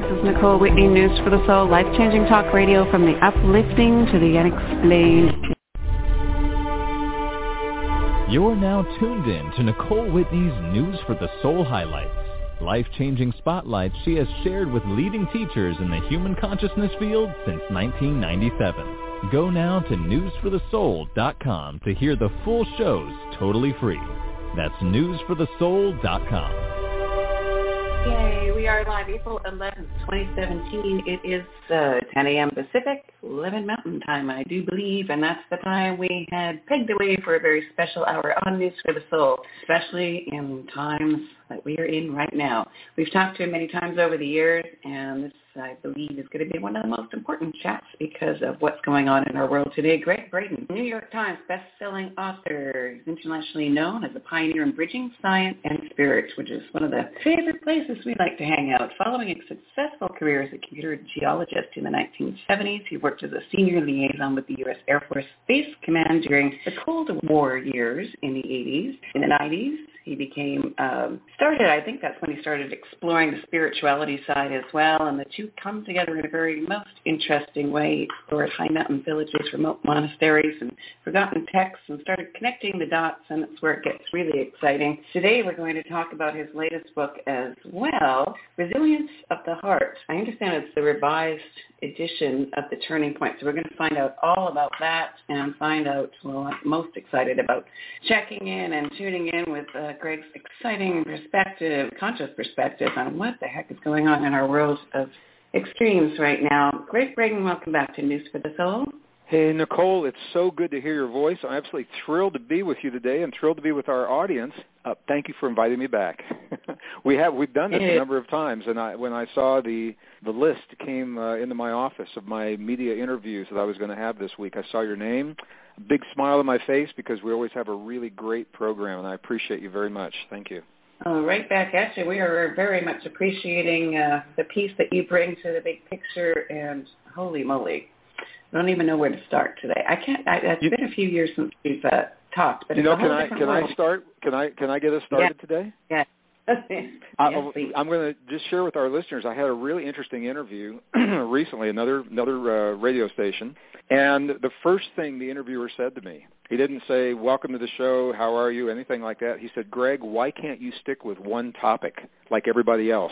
is Nicole Whitney, News for the Soul, life-changing talk radio from the uplifting to the unexplained. You're now tuned in to Nicole Whitney's News for the Soul highlights. Life-changing spotlights she has shared with leading teachers in the human consciousness field since 1997. Go now to newsforthesoul.com to hear the full shows totally free. That's newsforthesoul.com. Yay, we are live April 11th, 2017. It is 10 a.m. Pacific, 11 Mountain Time, I do believe, and that's the time we had pegged away for a very special hour on News for the Soul, especially in times that we are in right now. We've talked to him many times over the years, and this, I believe, is going to be one of the most important chats because of what's going on in our world today. Greg Braden, New York Times best-selling author, is internationally known as a pioneer in bridging science and spirit, which is one of the favorite places we like to hang out. Following a successful career as a computer geologist in the 1970s, he worked as a senior liaison with the U.S. Air Force Space Command during the Cold War years in the 80s. In the 90s, he became, I think that's when he started exploring the spirituality side as well, and the two come together in a very most interesting way. He explored high mountain villages, remote monasteries, and forgotten texts, and started connecting the dots, and that's where it gets really exciting. Today we're going to talk about his latest book as well, Resilience of the Heart. I understand it's the revised edition of The Turning Point, so we're going to find out all about that and find out, well, I'm most excited about checking in and tuning in with Greg's exciting perspective, conscious perspective on what the heck is going on in our world of extremes right now. Greg Braden, welcome back to News for the Soul. Hey, Nicole, it's so good to hear your voice. I'm absolutely thrilled to be with you today and thrilled to be with our audience. Thank you for inviting me back. We've done this a number of times, and when I saw the list came into my office of my media interviews that I was going to have this week, I saw your name, a big smile on my face because we always have a really great program, and I appreciate you very much. Thank you. Right back at you. We are very much appreciating the piece that you bring to the big picture, and holy moly. I don't even know where to start today. It's been a few years since we've talked, but can I start? Can I get us started today? Yeah. I'm going to just share with our listeners. I had a really interesting interview recently, another radio station, and the first thing the interviewer said to me, he didn't say, "Welcome to the show, how are you?" anything like that. He said, "Greg, why can't you stick with one topic like everybody else?"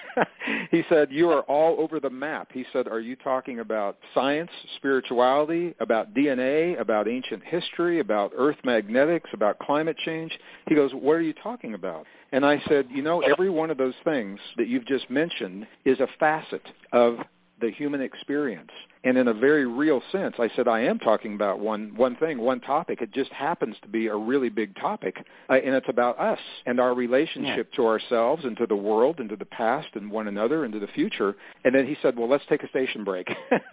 He said, "You are all over the map." He said, "Are you talking about science, spirituality, about DNA, about ancient history, about earth magnetics, about climate change?" He goes, "What are you talking about?" And I said, every one of those things that you've just mentioned is a facet of the human experience. And in a very real sense, I said, I am talking about one thing, one topic. It just happens to be a really big topic, and it's about us and our relationship to ourselves and to the world and to the past and one another and to the future. And then he said, well, let's take a station break.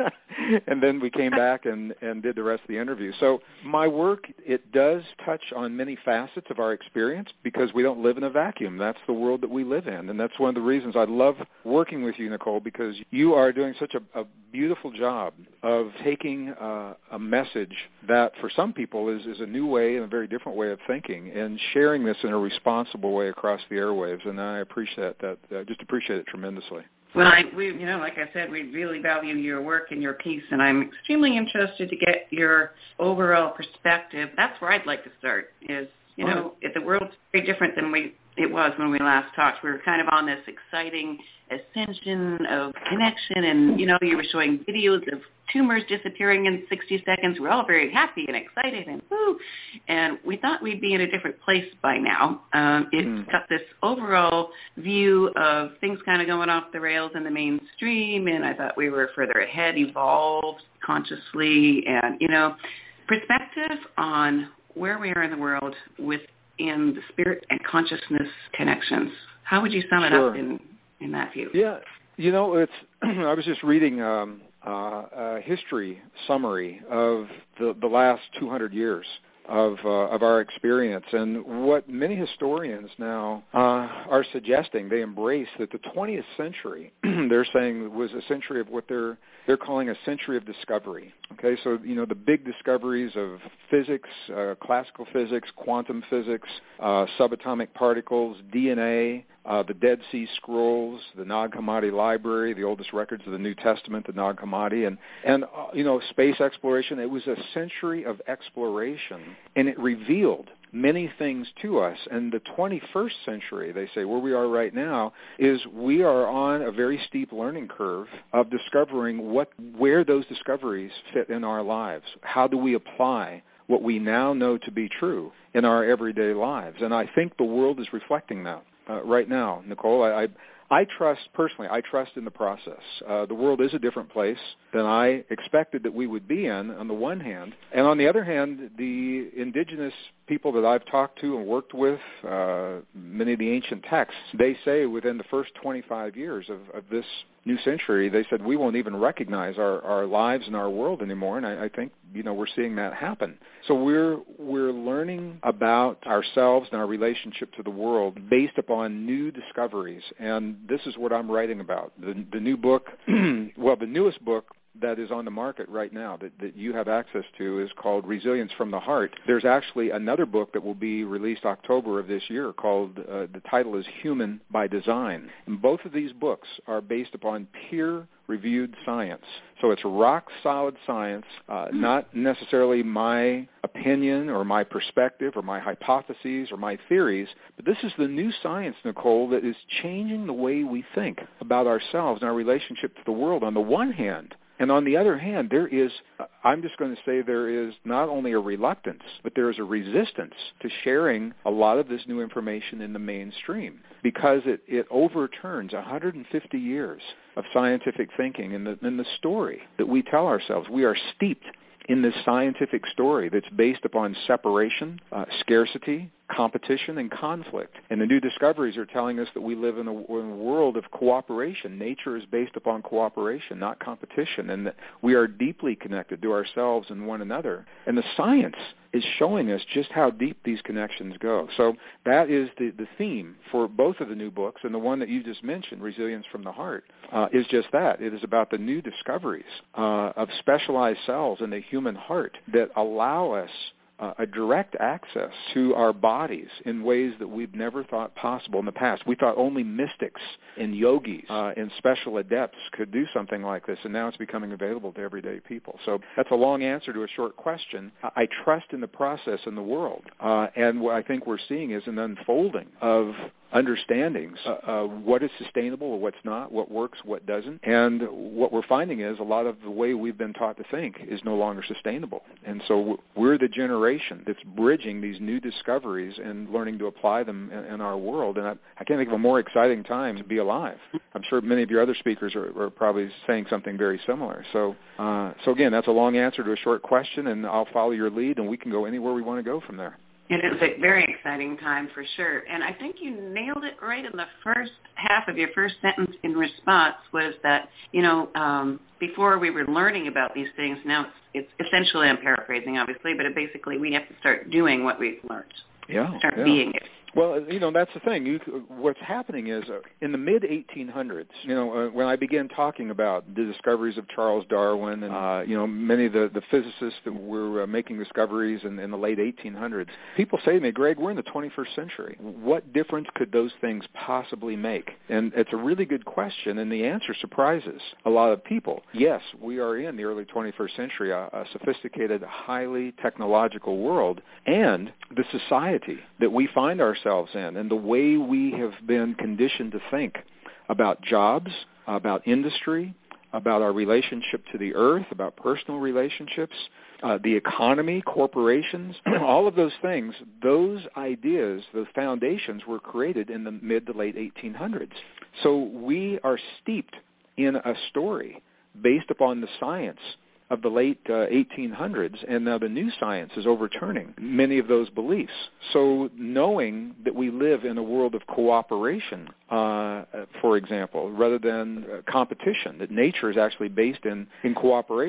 And then we came back and did the rest of the interview. So my work, it does touch on many facets of our experience because we don't live in a vacuum. That's the world that we live in. And that's one of the reasons I love working with you, Nicole, because you are doing such a beautiful job of taking a message that for some people is a new way and a very different way of thinking and sharing this in a responsible way across the airwaves. And I appreciate that. I just appreciate it tremendously. Well, like I said, we really value your work and your piece, and I'm extremely interested to get your overall perspective. That's where I'd like to start is, the world's very different than it was when we last talked. We were kind of on this exciting ascension of connection, and, you were showing videos of tumors disappearing in 60 seconds. We're all very happy and excited and woo. And we thought we'd be in a different place by now. It's got this overall view of things kind of going off the rails in the mainstream, and I thought we were further ahead, evolved consciously, and, perspective on where we are in the world within the spirit and consciousness connections. How would you sum it up in that view? Yeah, it's I was just reading a history summary of the last 200 years of our experience, and what many historians now are suggesting, they embrace that the 20th century, they're saying, was a century of what they're calling a century of discovery. Okay, so the big discoveries of physics, classical physics, quantum physics, subatomic particles, DNA, the Dead Sea Scrolls, the Nag Hammadi Library, the oldest records of the New Testament, the Nag Hammadi, and space exploration. It was a century of exploration, and it revealed many things to us. And the 21st century, they say, where we are right now, is we are on a very steep learning curve of discovering where those discoveries fit in our lives. How do we apply what we now know to be true in our everyday lives? And I think the world is reflecting that right now, Nicole. I trust in the process. The world is a different place than I expected that we would be in, on the one hand. And on the other hand, the indigenous people that I've talked to and worked with, many of the ancient texts, they say within the first 25 years of this new century, they said we won't even recognize our lives and our world anymore. And I think, we're seeing that happen. So we're learning about ourselves and our relationship to the world based upon new discoveries. And this is what I'm writing about. The new book, the newest book that is on the market right now that you have access to is called Resilience from the Heart. There's actually another book that will be released October of this year called, the title is Human by Design. And both of these books are based upon peer-reviewed science. So it's rock-solid science, not necessarily my opinion or my perspective or my hypotheses or my theories, but this is the new science, Nicole, that is changing the way we think about ourselves and our relationship to the world on the one hand. And on the other hand, I'm just going to say there is not only a reluctance, but there is a resistance to sharing a lot of this new information in the mainstream because it overturns 150 years of scientific thinking and the story that we tell ourselves. We are steeped in this scientific story that's based upon separation, scarcity, competition, and conflict. And the new discoveries are telling us that we live in a world of cooperation. Nature is based upon cooperation, not competition, and that we are deeply connected to ourselves and one another. And the science is showing us just how deep these connections go. So that is the theme for both of the new books, and the one that you just mentioned, Resilience from the Heart, is just that. It is about the new discoveries of specialized cells in the human heart that allow us a direct access to our bodies in ways that we've never thought possible in the past. We thought only mystics and yogis and special adepts could do something like this, and now it's becoming available to everyday people. So that's a long answer to a short question. I trust in the process in the world, and what I think we're seeing is an unfolding of understandings what is sustainable or what's not, what works, what doesn't. And what we're finding is a lot of the way we've been taught to think is no longer sustainable. And so we're the generation that's bridging these new discoveries and learning to apply them in our world. And I can't think of a more exciting time to be alive. I'm sure many of your other speakers are probably saying something very similar. So again, that's a long answer to a short question, and I'll follow your lead, and we can go anywhere we want to go from there. It is a very exciting time for sure. And I think you nailed it right in the first half of your first sentence in response was that, before we were learning about these things, now it's essentially, I'm paraphrasing obviously, but basically we have to start doing what we've learned. Start being it. Well, that's the thing. What's happening is in the mid-1800s, when I began talking about the discoveries of Charles Darwin and, many of the physicists that were making discoveries in the late 1800s, people say to me, Greg, we're in the 21st century. What difference could those things possibly make? And it's a really good question, and the answer surprises a lot of people. Yes, we are in the early 21st century, a sophisticated, highly technological world, and the society that we find ourselves in and the way we have been conditioned to think about jobs, about industry, about our relationship to the earth, about personal relationships, the economy, corporations, all of those things, those ideas, those foundations were created in the mid to late 1800s. So we are steeped in a story based upon the science of the late 1800s, and now the new science is overturning many of those beliefs. So knowing that we live in a world of cooperation, for example, rather than competition, that nature is actually based in cooperation.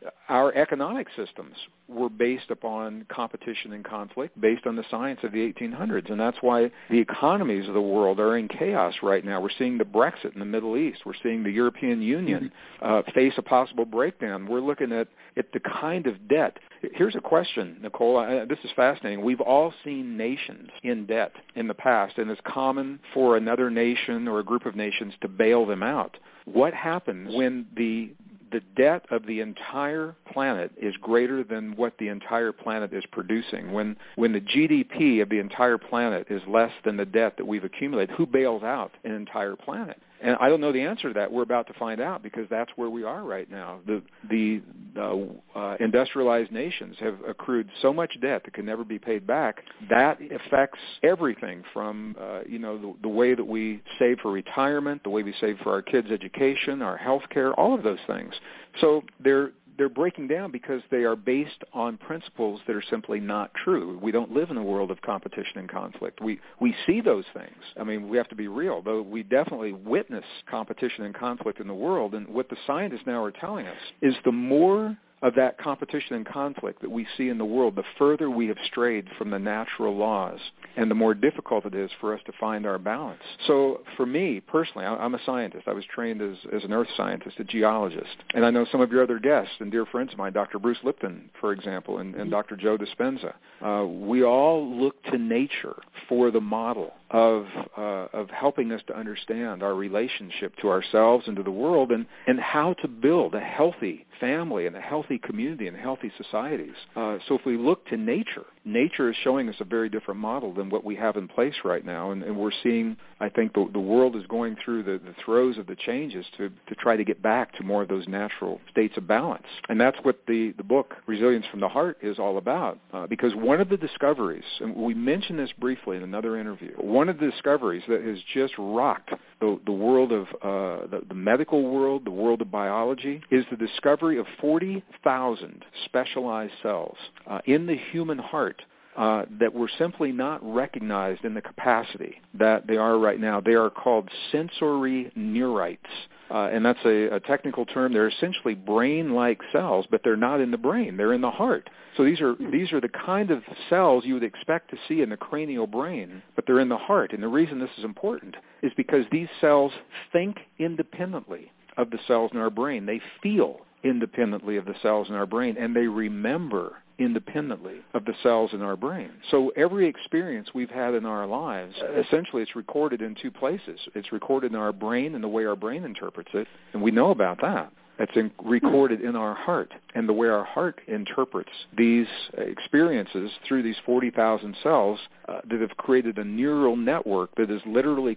our economic systems were based upon competition and conflict, based on the science of the 1800s. And that's why the economies of the world are in chaos right now. We're seeing the Brexit in the Middle East. We're seeing the European Union face a possible breakdown. We're looking at the kind of debt. Here's a question, Nicole. This is fascinating. We've all seen nations in debt in the past, and it's common for another nation or a group of nations to bail them out. What happens when the debt of the entire planet is greater than what the entire planet is producing? When the GDP of the entire planet is less than the debt that we've accumulated, who bails out an entire planet? And I don't know the answer to that. We're about to find out, because that's where we are right now. The industrialized nations have accrued so much debt that can never be paid back. That affects everything from the way that we save for retirement, the way we save for our kids' education, our health care, all of those things. So they're breaking down because they are based on principles that are simply not true. We don't live in a world of competition and conflict. We see those things. I mean, we have to be real, though we definitely witness competition and conflict in the world. And what the scientists now are telling us is the more of that competition and conflict that we see in the world, the further we have strayed from the natural laws, and the more difficult it is for us to find our balance. So for me, personally, I'm a scientist. I was trained as an earth scientist, a geologist. And I know some of your other guests and dear friends of mine, Dr. Bruce Lipton, for example, and Dr. Joe Dispenza. We all look to nature for the model of helping us to understand our relationship to ourselves and to the world, and how to build a healthy family and a healthy community and healthy societies. So if we look to nature is showing us a very different model than what we have in place right now. And we're seeing, I think, the world is going through the throes of the changes to try to get back to more of those natural states of balance. And that's what the book, Resilience from the Heart, is all about. Because one of the discoveries, and we mentioned this briefly in another interview, one of the discoveries that has just rocked the world of the medical world, the world of biology, is the discovery of 40,000 specialized cells in the human heart that were simply not recognized in the capacity that they are right now. They are called sensory neurites. And that's a technical term. They're essentially brain-like cells, but they're not in the brain. They're in the heart. So these are the kind of cells you would expect to see in the cranial brain, but they're in the heart. And the reason this is important is because these cells think independently of the cells in our brain. They feel independently of the cells in our brain, and they remember independently of the cells in our brain. So every experience we've had in our lives, essentially it's recorded in two places. It's recorded in our brain and the way our brain interprets it, and we know about that. It's recorded in our heart, and the way our heart interprets these experiences through these 40,000 cells that have created a neural network that is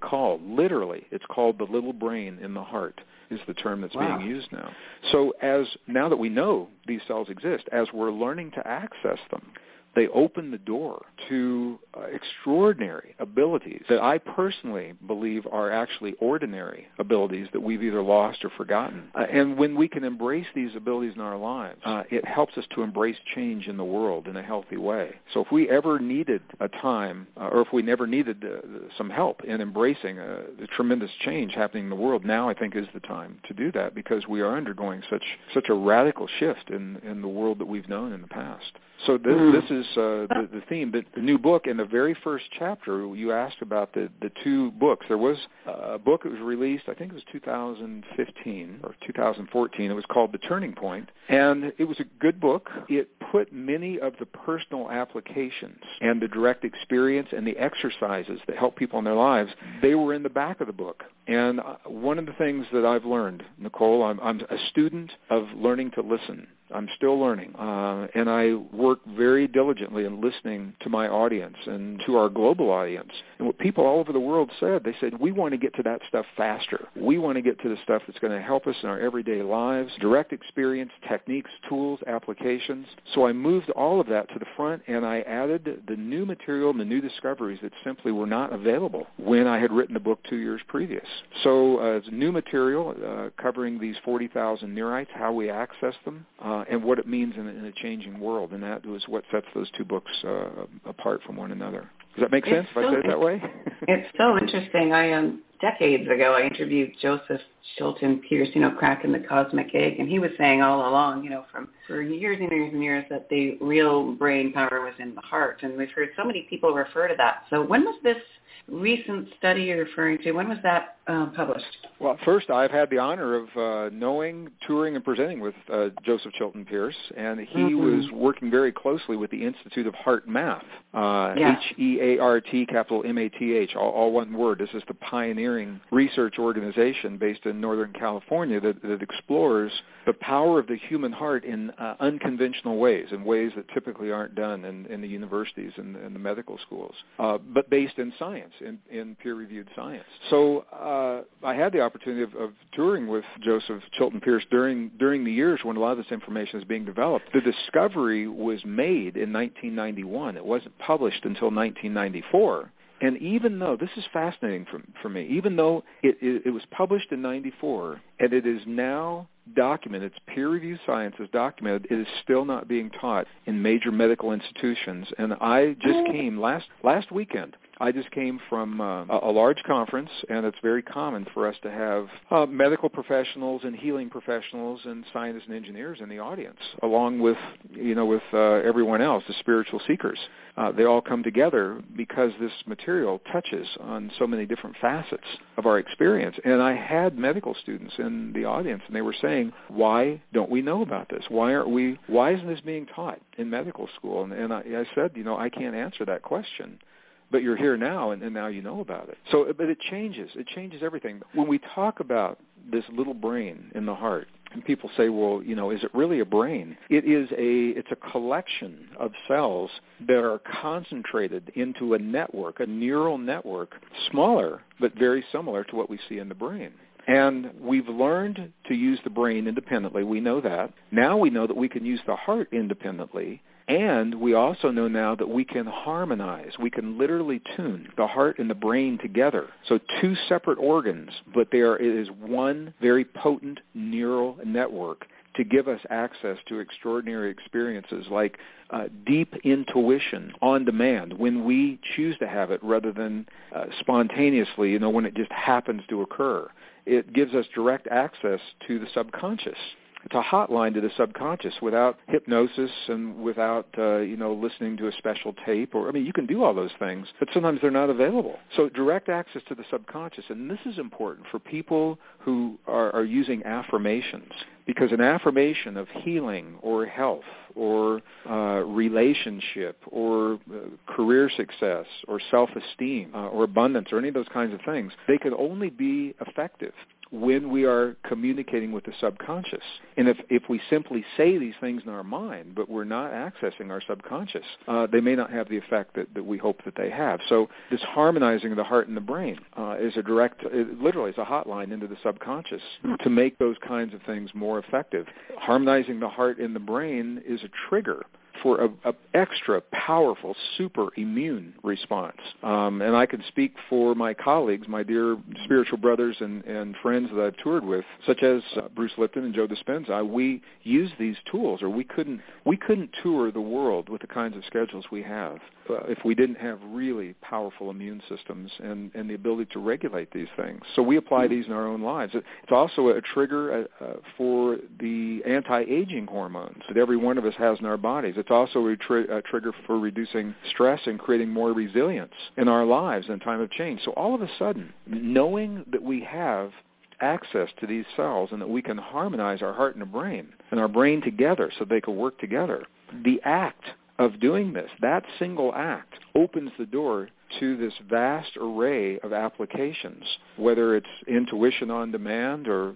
it's called the little brain in the heart, is the term that's being used now. So now that we know these cells exist, as we're learning to access them, they open the door to extraordinary abilities that I personally believe are actually ordinary abilities that we've either lost or forgotten. And when we can embrace these abilities in our lives, it helps us to embrace change in the world in a healthy way. So if we ever needed a time, or if we never needed some help in embracing the tremendous change happening in the world, now I think is the time to do that, because we are undergoing such a radical shift in the world that we've known in the past. So this is the theme. The new book, in the very first chapter, you asked about the two books. There was a book that was released, I think it was 2015 or 2014. It was called The Turning Point, and it was a good book. It put many of the personal applications and the direct experience and the exercises that help people in their lives, they were in the back of the book. And one of the things that I've learned, Nicole, I'm a student of learning to listen. I'm still learning, and I work very diligently in listening to my audience and to our global audience. And what people all over the world said, they said, we want to get to that stuff faster. We want to get to the stuff that's going to help us in our everyday lives, direct experience, techniques, tools, applications. So I moved all of that to the front, and I added the new material and the new discoveries that simply were not available when I had written the book 2 years previous. So it's new material covering these 40,000 neurites, how we access them, and what it means in a changing world. And that was what sets those two books apart from one another. Does that make sense if I say it that way? It's so interesting. decades ago, I interviewed Joseph Chilton Pearce, cracking the cosmic egg, and he was saying all along, for years and years and years that the real brain power was in the heart, and we've heard so many people refer to that. So when was this recent study you're referring to? When was that published? Well, first, I've had the honor of knowing, touring, and presenting with Joseph Chilton Pearce, and he was working very closely with the Institute of Heart Math, H-E-A-R-T, capital M-A-T-H, all one word. This is the pioneering research organization based in Northern California that explores the power of the human heart in unconventional ways, in ways that typically aren't done in the universities and the medical schools, but based in science, in peer-reviewed science. So I had the opportunity of touring with Joseph Chilton Pearce during the years when a lot of this information is being developed. The discovery was made in 1991. It wasn't published until 1994. And even though, this is fascinating for me, even though it was published in 94 and it is now documented, it's peer-reviewed science is documented, it is still not being taught in major medical institutions. And I just came last weekend. I just came from a large conference, and it's very common for us to have medical professionals and healing professionals and scientists and engineers in the audience, along with everyone else, the spiritual seekers. They all come together because this material touches on so many different facets of our experience. And I had medical students in the audience, and they were saying, "Why don't we know about this? Why isn't this being taught in medical school?" And I said, I can't answer that question. But you're here now, and now you know about it. So, but it changes. It changes everything. When we talk about this little brain in the heart, and people say, well, is it really a brain? It's a collection of cells that are concentrated into a network, a neural network, smaller but very similar to what we see in the brain. And we've learned to use the brain independently. We know that. Now we know that we can use the heart independently. And we also know now that we can harmonize. We can literally tune the heart and the brain together. So two separate organs, but it is one very potent neural network to give us access to extraordinary experiences like deep intuition on demand when we choose to have it rather than spontaneously, when it just happens to occur. It gives us direct access to the subconscious. It's a hotline to the subconscious without hypnosis and without, listening to a special tape. You can do all those things, but sometimes they're not available. So direct access to the subconscious, and this is important for people who are using affirmations, because an affirmation of healing or health or relationship or career success or self-esteem or abundance or any of those kinds of things, they can only be effective when we are communicating with the subconscious. And if we simply say these things in our mind, but we're not accessing our subconscious, they may not have the effect that we hope that they have. So this harmonizing of the heart and the brain is literally is a hotline into the subconscious to make those kinds of things more effective. Harmonizing the heart and the brain is a trigger for an extra powerful super immune response. And I can speak for my colleagues, my dear spiritual brothers and friends that I've toured with, such as Bruce Lipton and Joe Dispenza. We use these tools, or we couldn't tour the world with the kinds of schedules we have if we didn't have really powerful immune systems and the ability to regulate these things. So we apply these in our own lives. It's also a trigger for the anti-aging hormones that every one of us has in our bodies. It's also a trigger for reducing stress and creating more resilience in our lives in a time of change. So all of a sudden, knowing that we have access to these cells and that we can harmonize our heart and our brain together so they can work together, the act of doing this, that single act, opens the door to this vast array of applications, whether it's intuition on demand or,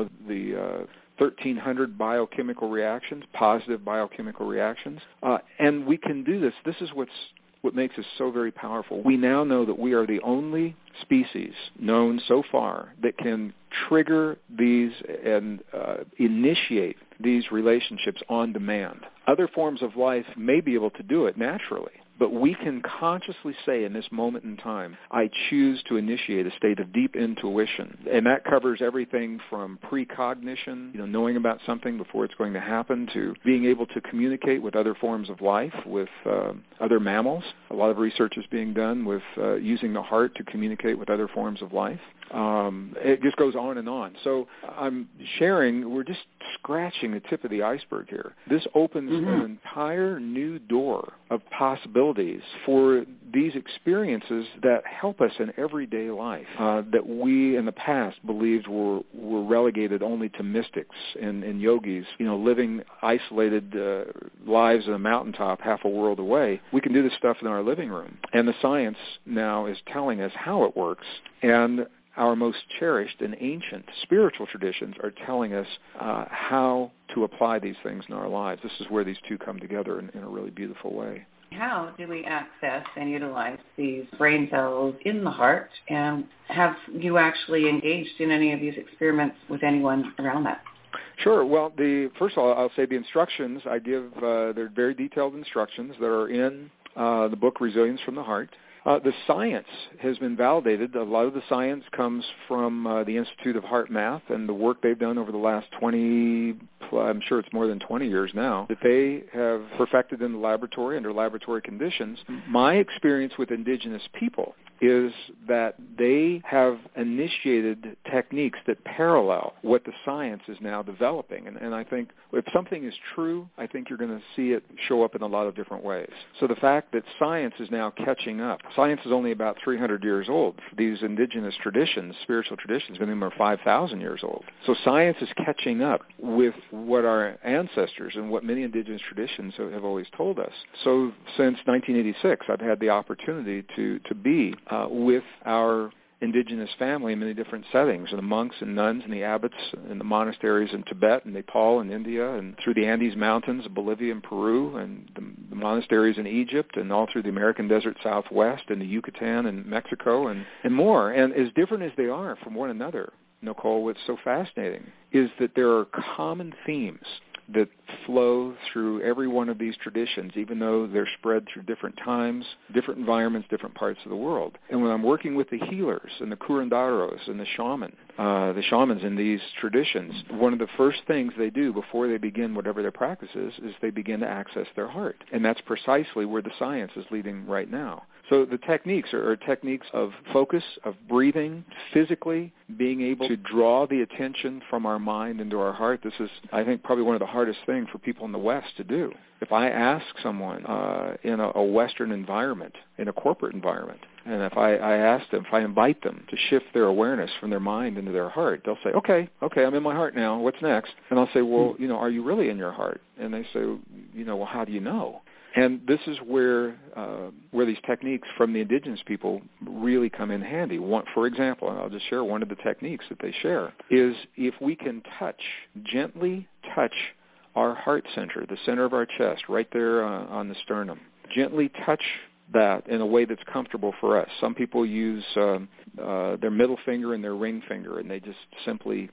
the 1,300 biochemical reactions, positive biochemical reactions. And we can do this. This is what makes us so very powerful. We now know that we are the only species known so far that can trigger these and initiate these relationships on demand. Other forms of life may be able to do it naturally, but we can consciously say in this moment in time, I choose to initiate a state of deep intuition. And that covers everything from precognition, knowing about something before it's going to happen, to being able to communicate with other forms of life, with other mammals. A lot of research is being done with using the heart to communicate with other forms of life. It just goes on and on. So I'm sharing, we're just scratching the tip of the iceberg here. This opens an entire new door of possibilities for these experiences that help us in everyday life, that we in the past believed were relegated only to mystics and yogis, living isolated lives on a mountaintop half a world away. We can do this stuff in our living room. And the science now is telling us how it works. And our most cherished and ancient spiritual traditions are telling us how to apply these things in our lives. This is where these two come together in a really beautiful way. How do we access and utilize these brain cells in the heart? And have you actually engaged in any of these experiments with anyone around that? Sure. Well, first of all, I'll say the instructions I give, they're very detailed instructions that are in the book Resilience from the Heart. The science has been validated. A lot of the science comes from the Institute of Heart Math and the work they've done over the last 20, I'm sure it's more than 20 years now, that they have perfected in the laboratory under laboratory conditions. My experience with indigenous people is that they have initiated techniques that parallel what the science is now developing. And I think if something is true, I think you're going to see it show up in a lot of different ways. So the fact that science is now catching up. Science is only about 300 years old. These indigenous traditions, spiritual traditions, many of them are 5,000 years old. So science is catching up with what our ancestors and what many indigenous traditions have always told us. So since 1986, I've had the opportunity to be with our indigenous family in many different settings, and the monks and nuns and the abbots and the monasteries in Tibet and Nepal and India and through the Andes Mountains of Bolivia and Peru and the monasteries in Egypt and all through the American Desert Southwest and the Yucatan and Mexico and more. And as different as they are from one another, Nicole, what's so fascinating is that there are common themes that flow through every one of these traditions, even though they're spread through different times, different environments, different parts of the world. And when I'm working with the healers and the curanderos and the shamans in these traditions, one of the first things they do before they begin whatever their practice is they begin to access their heart. And that's precisely where the science is leading right now. So the techniques are techniques of focus, of breathing, physically being able to draw the attention from our mind into our heart. This is, I think, probably one of the hardest things for people in the West to do. If I ask someone in a Western environment, in a corporate environment, and if I ask them, if I invite them to shift their awareness from their mind into their heart, they'll say, okay, I'm in my heart now. What's next? And I'll say, well, are you really in your heart? And they say, well, how do you know? And this is where these techniques from the indigenous people really come in handy. For example, and I'll just share one of the techniques that they share, is if we can gently touch our heart center, the center of our chest, right there on the sternum, gently touch that in a way that's comfortable for us. Some people use their middle finger and their ring finger, and they just simply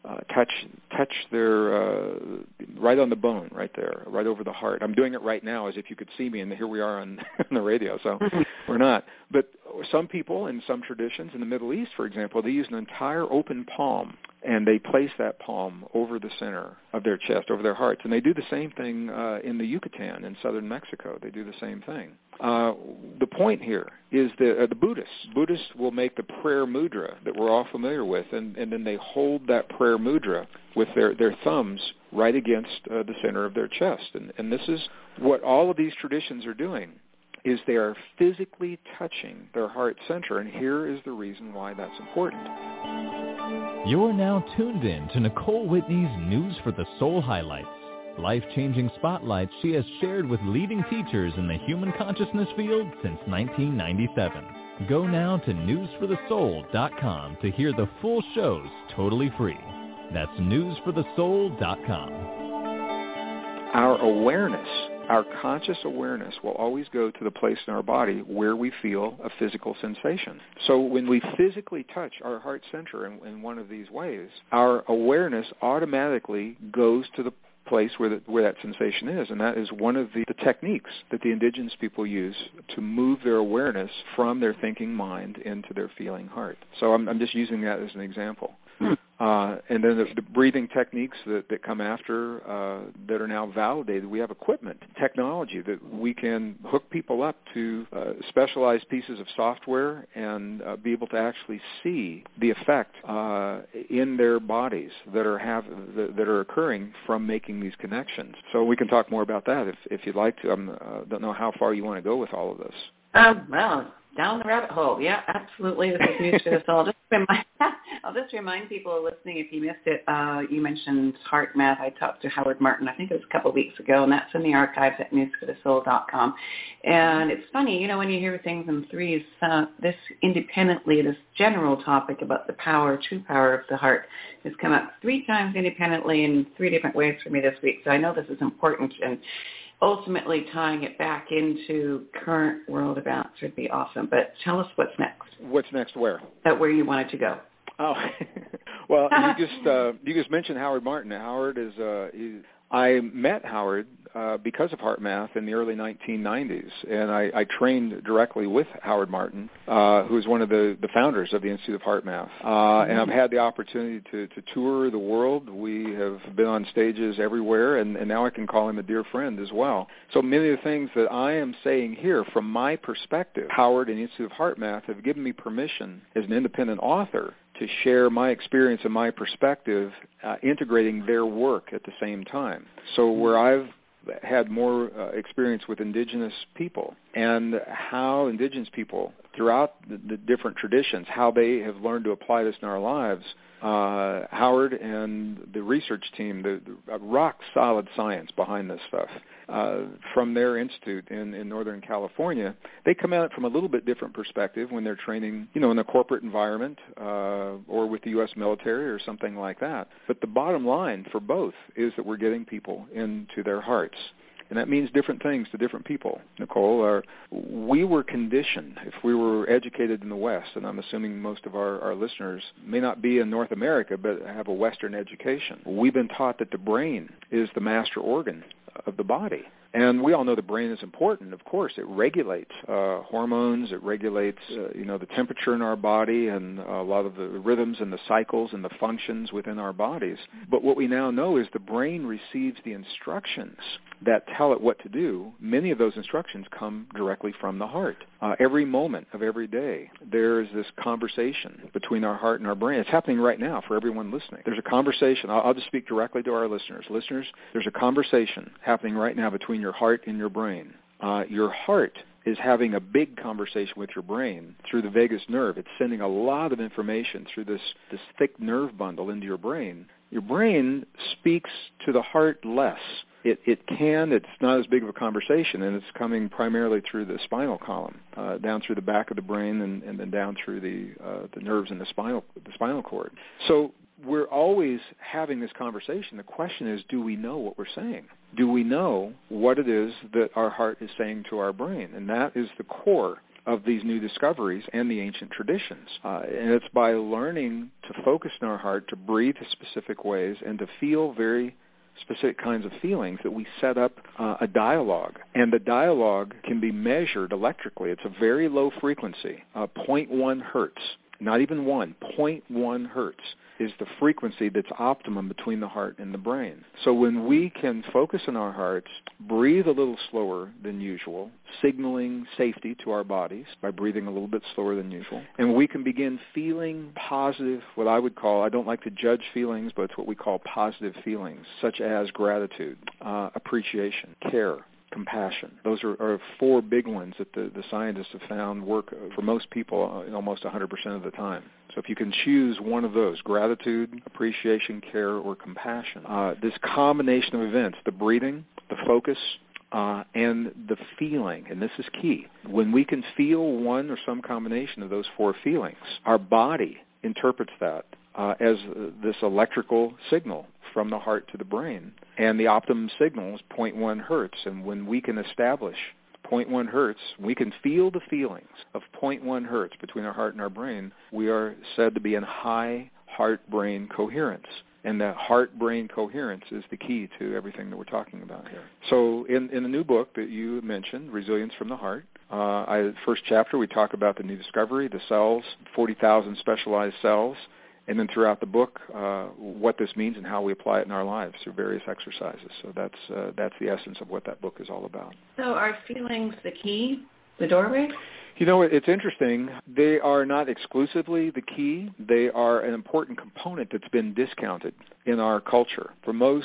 touch their right on the bone, right there, right over the heart. I'm doing it right now as if you could see me, and here we are on the radio, so we're not. But some people in some traditions in the Middle East, for example, they use an entire open palm, and they place that palm over the center of their chest, over their hearts. And they do the same thing in the Yucatan in southern Mexico. They do the same thing. The point here is that the Buddhists will make the prayer mudra that we're all familiar with, and then they hold that prayer mudra with their thumbs right against the center of their chest. And this is what all of these traditions are doing, is they are physically touching their heart center, and here is the reason why that's important. You're now tuned in to Nicole Whitney's News for the Soul highlights. Life-changing spotlights she has shared with leading teachers in the human consciousness field since 1997. Go now to newsforthesoul.com to hear the full shows totally free. That's newsforthesoul.com. Our awareness, our conscious awareness, will always go to the place in our body where we feel a physical sensation. So when we physically touch our heart center in one of these ways, our awareness automatically goes to the place where that sensation is, and that is one of the techniques that the indigenous people use to move their awareness from their thinking mind into their feeling heart. So I'm just using that as an example. And then the breathing techniques that come after that are now validated. We have equipment, technology that we can hook people up to specialized pieces of software and be able to actually see the effect in their bodies that are occurring from making these connections. So we can talk more about that if you'd like to. I don't know how far you want to go with all of this. Well, down the rabbit hole. Yeah, absolutely. This is news for us all. I'll just remind people listening, if you missed it, you mentioned HeartMath. I talked to Howard Martin, I think it was a couple of weeks ago, and that's in the archives at newsforthesoul.com. And it's funny, you know, when you hear things in threes, this independently, this general topic about the power, true power of the heart has come up 3 times independently in 3 different ways for me this week. So I know this is important, and ultimately tying it back into current world events would be awesome. But tell us what's next. What's next where? Where you wanted to go. Oh, well, you just mentioned Howard Martin. Howard is I met Howard because of HeartMath in the early 1990s, and I trained directly with Howard Martin, who is one of the founders of the Institute of HeartMath. And I've had the opportunity to tour the world. We have been on stages everywhere, and now I can call him a dear friend as well. So many of the things that I am saying here from my perspective, Howard and the Institute of HeartMath have given me permission as an independent author to share my experience and my perspective, integrating their work at the same time. So where I've had more experience with indigenous people and how indigenous people throughout the different traditions, how they have learned to apply this in our lives, Howard and the research team, the rock-solid science behind this stuff, from their institute in Northern California, they come at it from a little bit different perspective when they're training, you know, in a corporate environment or with the U.S. military or something like that. But the bottom line for both is that we're getting people into their hearts. And that means different things to different people, Nicole. We were conditioned, if we were educated in the West, and I'm assuming most of our listeners may not be in North America but have a Western education. We've been taught that the brain is the master organ of the body. And we all know the brain is important. Of course, it regulates hormones. It regulates, the temperature in our body and a lot of the rhythms and the cycles and the functions within our bodies. But what we now know is the brain receives the instructions that tell it what to do. Many of those instructions come directly from the heart. Every moment of every day, there's this conversation between our heart and our brain. It's happening right now for everyone listening. There's a conversation. I'll just speak directly to our listeners. Listeners, there's a conversation happening right now between your heart and your brain. Your heart is having a big conversation with your brain through the vagus nerve. It's sending a lot of information through this thick nerve bundle into your brain. Your brain speaks to the heart less. It's not as big of a conversation, and it's coming primarily through the spinal column, down through the back of the brain and then down through the nerves in the spinal cord. So we're always having this conversation. The question is, do we know what we're saying? Do we know what it is that our heart is saying to our brain? And that is the core of these new discoveries and the ancient traditions. And it's by learning to focus in our heart, to breathe in specific ways, and to feel very specific kinds of feelings that we set up a dialogue. And the dialogue can be measured electrically. It's a very low frequency, 0.1 hertz, not even 0.1 hertz is the frequency that's optimum between the heart and the brain. So when we can focus on our hearts, breathe a little slower than usual, signaling safety to our bodies by breathing a little bit slower than usual, and we can begin feeling positive, what I would call, I don't like to judge feelings, but it's what we call positive feelings, such as gratitude, appreciation, care, compassion. Those are 4 big ones that the scientists have found work for most people almost 100% of the time. So if you can choose one of those, gratitude, appreciation, care, or compassion, this combination of events, the breathing, the focus, and the feeling, and this is key. When we can feel one or some combination of those 4 feelings, our body interprets that as this electrical signal from the heart to the brain. And the optimum signal is 0.1 hertz. And when we can establish 0.1 hertz, we can feel the feelings of 0.1 hertz between our heart and our brain, we are said to be in high heart-brain coherence. And that heart-brain coherence is the key to everything that we're talking about here. So in the new book that you mentioned, Resilience from the Heart, first chapter we talk about the new discovery, the cells, 40,000 specialized cells, and then throughout the book, what this means and how we apply it in our lives through various exercises. So that's the essence of what that book is all about. So are feelings the key, the doorway? You know, it's interesting. They are not exclusively the key. They are an important component that's been discounted in our culture. For most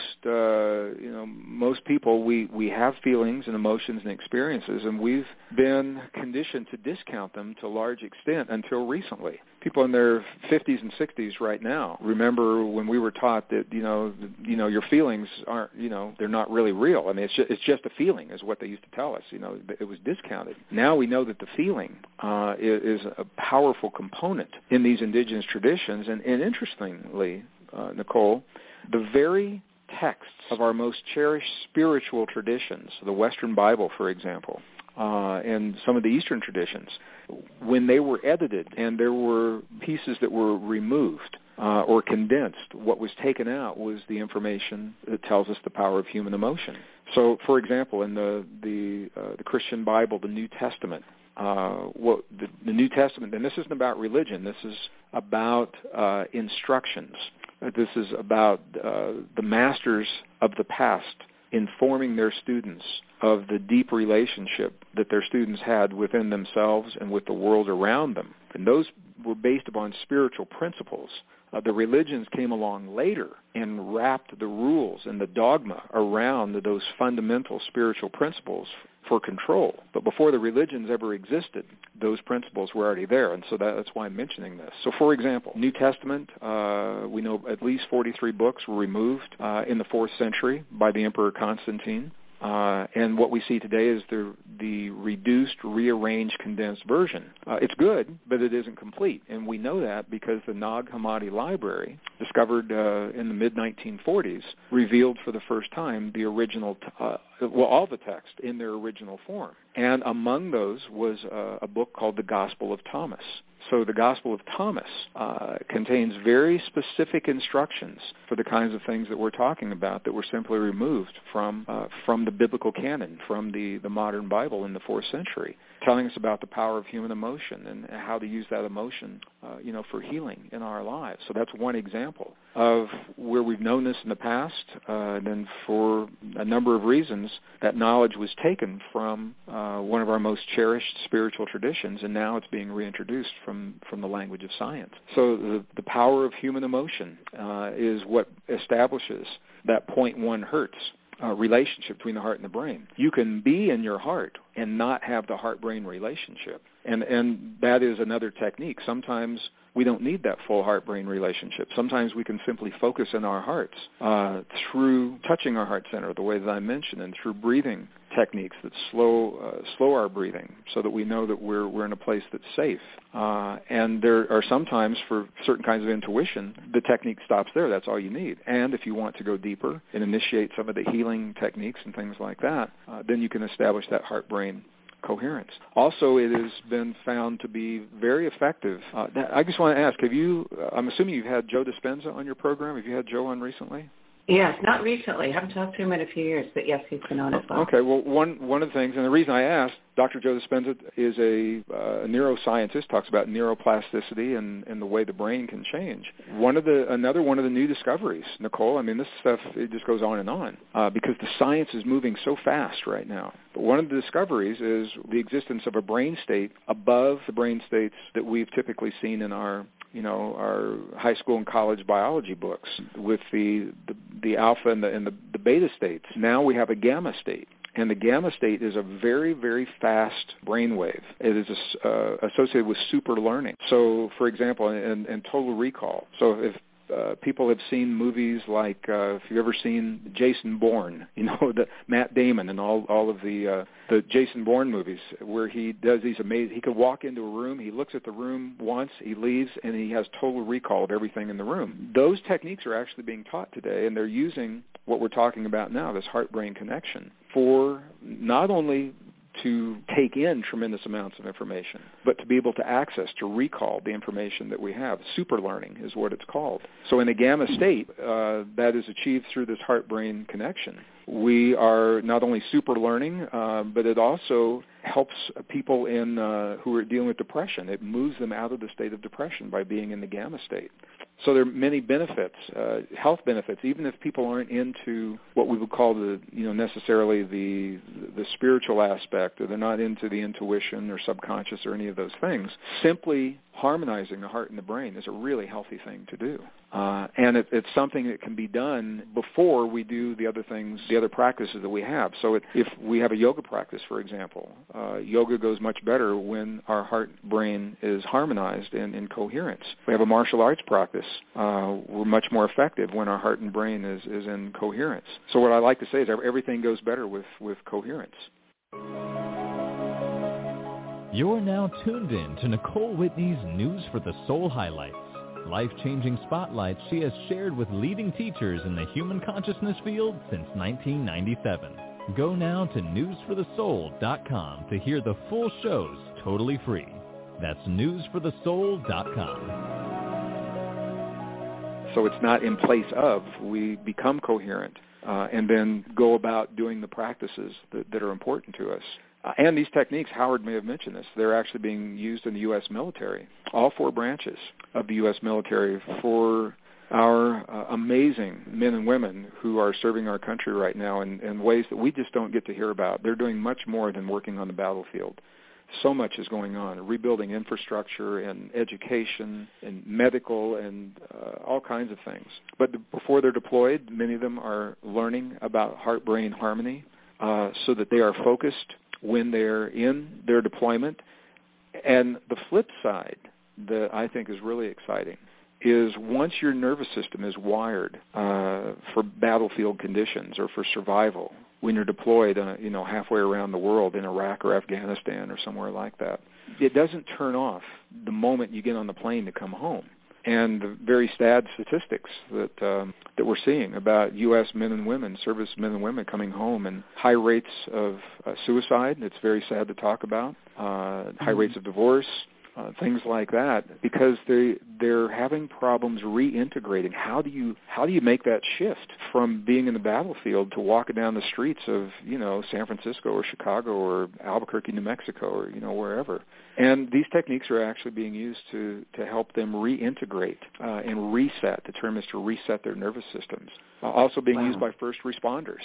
people, we have feelings and emotions and experiences, and we've been conditioned to discount them to a large extent until recently. People in their 50s and 60s right now remember when we were taught that your feelings aren't, they're not really real. I mean, it's just a feeling is what they used to tell us. It was discounted. Now we know that the feeling is a powerful component in these indigenous traditions, and interestingly, Nicole, the very texts of our most cherished spiritual traditions, the Western Bible, for example, and some of the Eastern traditions, when they were edited and there were pieces that were removed or condensed, what was taken out was the information that tells us the power of human emotion. So, for example, in the Christian Bible, the New Testament, the New Testament, and this isn't about religion, this is about instructions. This is about the masters of the past informing their students of the deep relationship that their students had within themselves and with the world around them. And those were based upon spiritual principles. The religions came along later and wrapped the rules and the dogma around those fundamental spiritual principles for control. But before the religions ever existed, those principles were already there, and so that's why I'm mentioning this. So, for example, New Testament, we know at least 43 books were removed in the 4th century by the Emperor Constantine. And what we see today is the reduced, rearranged, condensed version. It's good, but it isn't complete. And we know that because the Nag Hammadi Library, discovered in the mid-1940s, revealed for the first time the original, all the text in their original form. And among those was a book called the Gospel of Thomas. So the Gospel of Thomas contains very specific instructions for the kinds of things that we're talking about that were simply removed from the biblical canon, from the modern Bible in the 4th century, telling us about the power of human emotion and how to use that emotion, for healing in our lives. So that's one example of where we've known this in the past, and then for a number of reasons, that knowledge was taken from one of our most cherished spiritual traditions, and now it's being reintroduced from the language of science. So the power of human emotion is what establishes that 0.1 hertz relationship between the heart and the brain. You can be in your heart and not have the heart-brain relationship. And that is another technique. Sometimes we don't need that full heart-brain relationship. Sometimes we can simply focus in our hearts through touching our heart center, the way that I mentioned, and through breathing techniques that slow our breathing so that we know that we're in a place that's safe. And there are sometimes, for certain kinds of intuition, the technique stops there. That's all you need. And if you want to go deeper and initiate some of the healing techniques and things like that, then you can establish that heart-brain coherence. Also, it has been found to be very effective. I just want to ask, I'm assuming you've had Joe Dispenza on your program. Have you had Joe on recently? Yes, not recently. I haven't talked to him in a few years, but yes, he's been on as well. Okay, well, one of the things, and the reason I asked, Dr. Joe Dispenza is a neuroscientist, talks about neuroplasticity and the way the brain can change. Another one of the new discoveries, Nicole, I mean, this stuff, it just goes on and on, because the science is moving so fast right now. But one of the discoveries is the existence of a brain state above the brain states that we've typically seen in our high school and college biology books with the alpha and the beta states. Now we have a gamma state. And the gamma state is a very, very fast brainwave. It is associated with super learning. So, for example, and total recall. So if people have seen movies like, if you've ever seen Jason Bourne, the Matt Damon and all of the Jason Bourne movies, where he does these amazing, he could walk into a room, he looks at the room once, he leaves, and he has total recall of everything in the room. Those techniques are actually being taught today, and they're using what we're talking about now, this heart-brain connection, for not only to take in tremendous amounts of information, but to be able to access, to recall the information that we have. Super learning is what it's called. So in a gamma state, that is achieved through this heart-brain connection. We are not only super learning, but it also helps people who are dealing with depression. It moves them out of the state of depression by being in the gamma state. So there are many benefits, health benefits, even if people aren't into what we would call necessarily the spiritual aspect, or they're not into the intuition or subconscious or any of those things. Simply harmonizing the heart and the brain is a really healthy thing to do. And it's something that can be done before we do the other things, the other practices that we have. So if we have a yoga practice, for example, yoga goes much better when our heart-brain is harmonized and in coherence. If we have a martial arts practice, we're much more effective when our heart and brain is in coherence. So what I like to say is everything goes better with coherence. You're now tuned in to Nicole Whitney's News for the Soul highlights. Life-changing spotlights she has shared with leading teachers in the human consciousness field since 1997. Go now to newsforthesoul.com to hear the full shows totally free. That's newsforthesoul.com. So it's not in place of. We become coherent and then go about doing the practices that are important to us. And these techniques, Howard may have mentioned this, they're actually being used in the U.S. military, all 4 branches of the U.S. military, for our amazing men and women who are serving our country right now in ways that we just don't get to hear about. They're doing much more than working on the battlefield. So much is going on, rebuilding infrastructure and education and medical and all kinds of things. But before they're deployed, many of them are learning about heart-brain harmony so that they are focused when they're in their deployment. And the flip side that I think is really exciting is once your nervous system is wired for battlefield conditions or for survival, when you're deployed halfway around the world in Iraq or Afghanistan or somewhere like that, it doesn't turn off the moment you get on the plane to come home. And the very sad statistics that we're seeing about U.S. men and women, service men and women coming home, and high rates of suicide. It's very sad to talk about. High rates of divorce, things like that, because they're having problems reintegrating. How do you make that shift from being in the battlefield to walking down the streets of San Francisco or Chicago or Albuquerque, New Mexico, or wherever? And these techniques are actually being used to help them reintegrate and reset. The term is to reset their nervous systems. Also being used by first responders.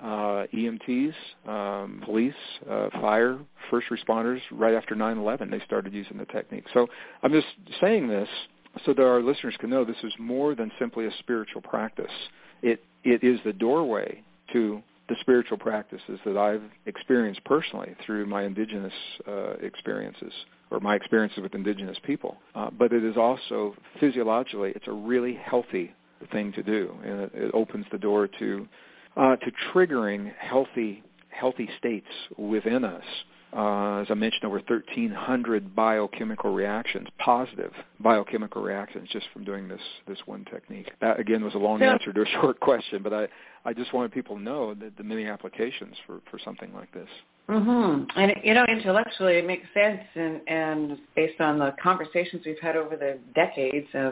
EMTs, police, fire, first responders. Right after 9/11, they started using the technique. So I'm just saying this so that our listeners can know this is more than simply a spiritual practice. It is the doorway to the spiritual practices that I've experienced personally through my indigenous experiences, or my experiences with indigenous people. But it is also, physiologically, it's a really healthy thing to do, and it opens the door to triggering healthy states within us. As I mentioned, over 1,300 biochemical reactions, positive biochemical reactions, just from doing this one technique. That, again, was a long answer to a short question, but I just wanted people to know that the many applications for something like this. Mm-hmm. And, intellectually it makes sense, and based on the conversations we've had over the decades of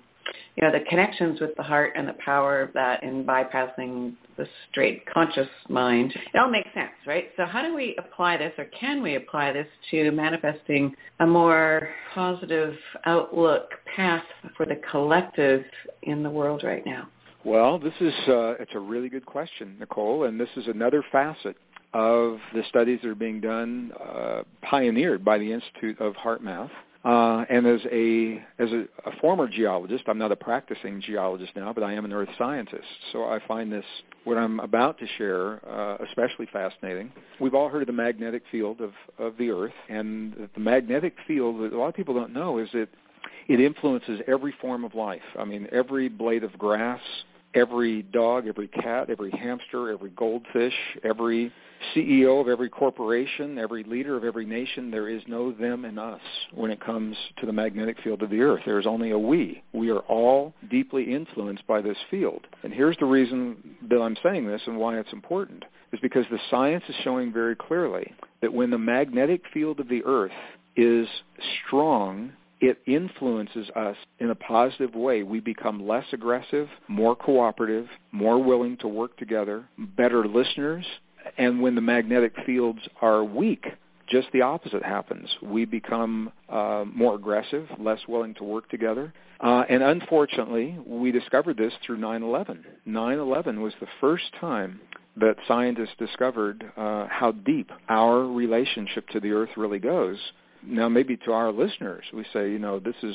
the connections with the heart and the power of that in bypassing the straight conscious mind. It all makes sense, right? So how do we apply this, or can we apply this to manifesting a more positive outlook path for the collective in the world right now? Well, this is it's a really good question, Nicole, and this is another facet of the studies that are being done, pioneered by the Institute of HeartMath. And as a former geologist, I'm not a practicing geologist now, but I am an earth scientist. So I find this, what I'm about to share, especially fascinating. We've all heard of the magnetic field of the earth, and the magnetic field, that a lot of people don't know, is that it influences every form of life. I mean, every blade of grass, every dog, every cat, every hamster, every goldfish, every CEO of every corporation, every leader of every nation. There is no them and us when it comes to the magnetic field of the earth. There is only a we. We are all deeply influenced by this field. And here's the reason that I'm saying this and why it's important, is because the science is showing very clearly that when the magnetic field of the earth is strong, it influences us in a positive way. We become less aggressive, more cooperative, more willing to work together, better listeners. And when the magnetic fields are weak, just the opposite happens. We become more aggressive, less willing to work together. And unfortunately, we discovered this through 9/11. 9/11 was the first time that scientists discovered how deep our relationship to the Earth really goes. Now, maybe to our listeners, we say, this is,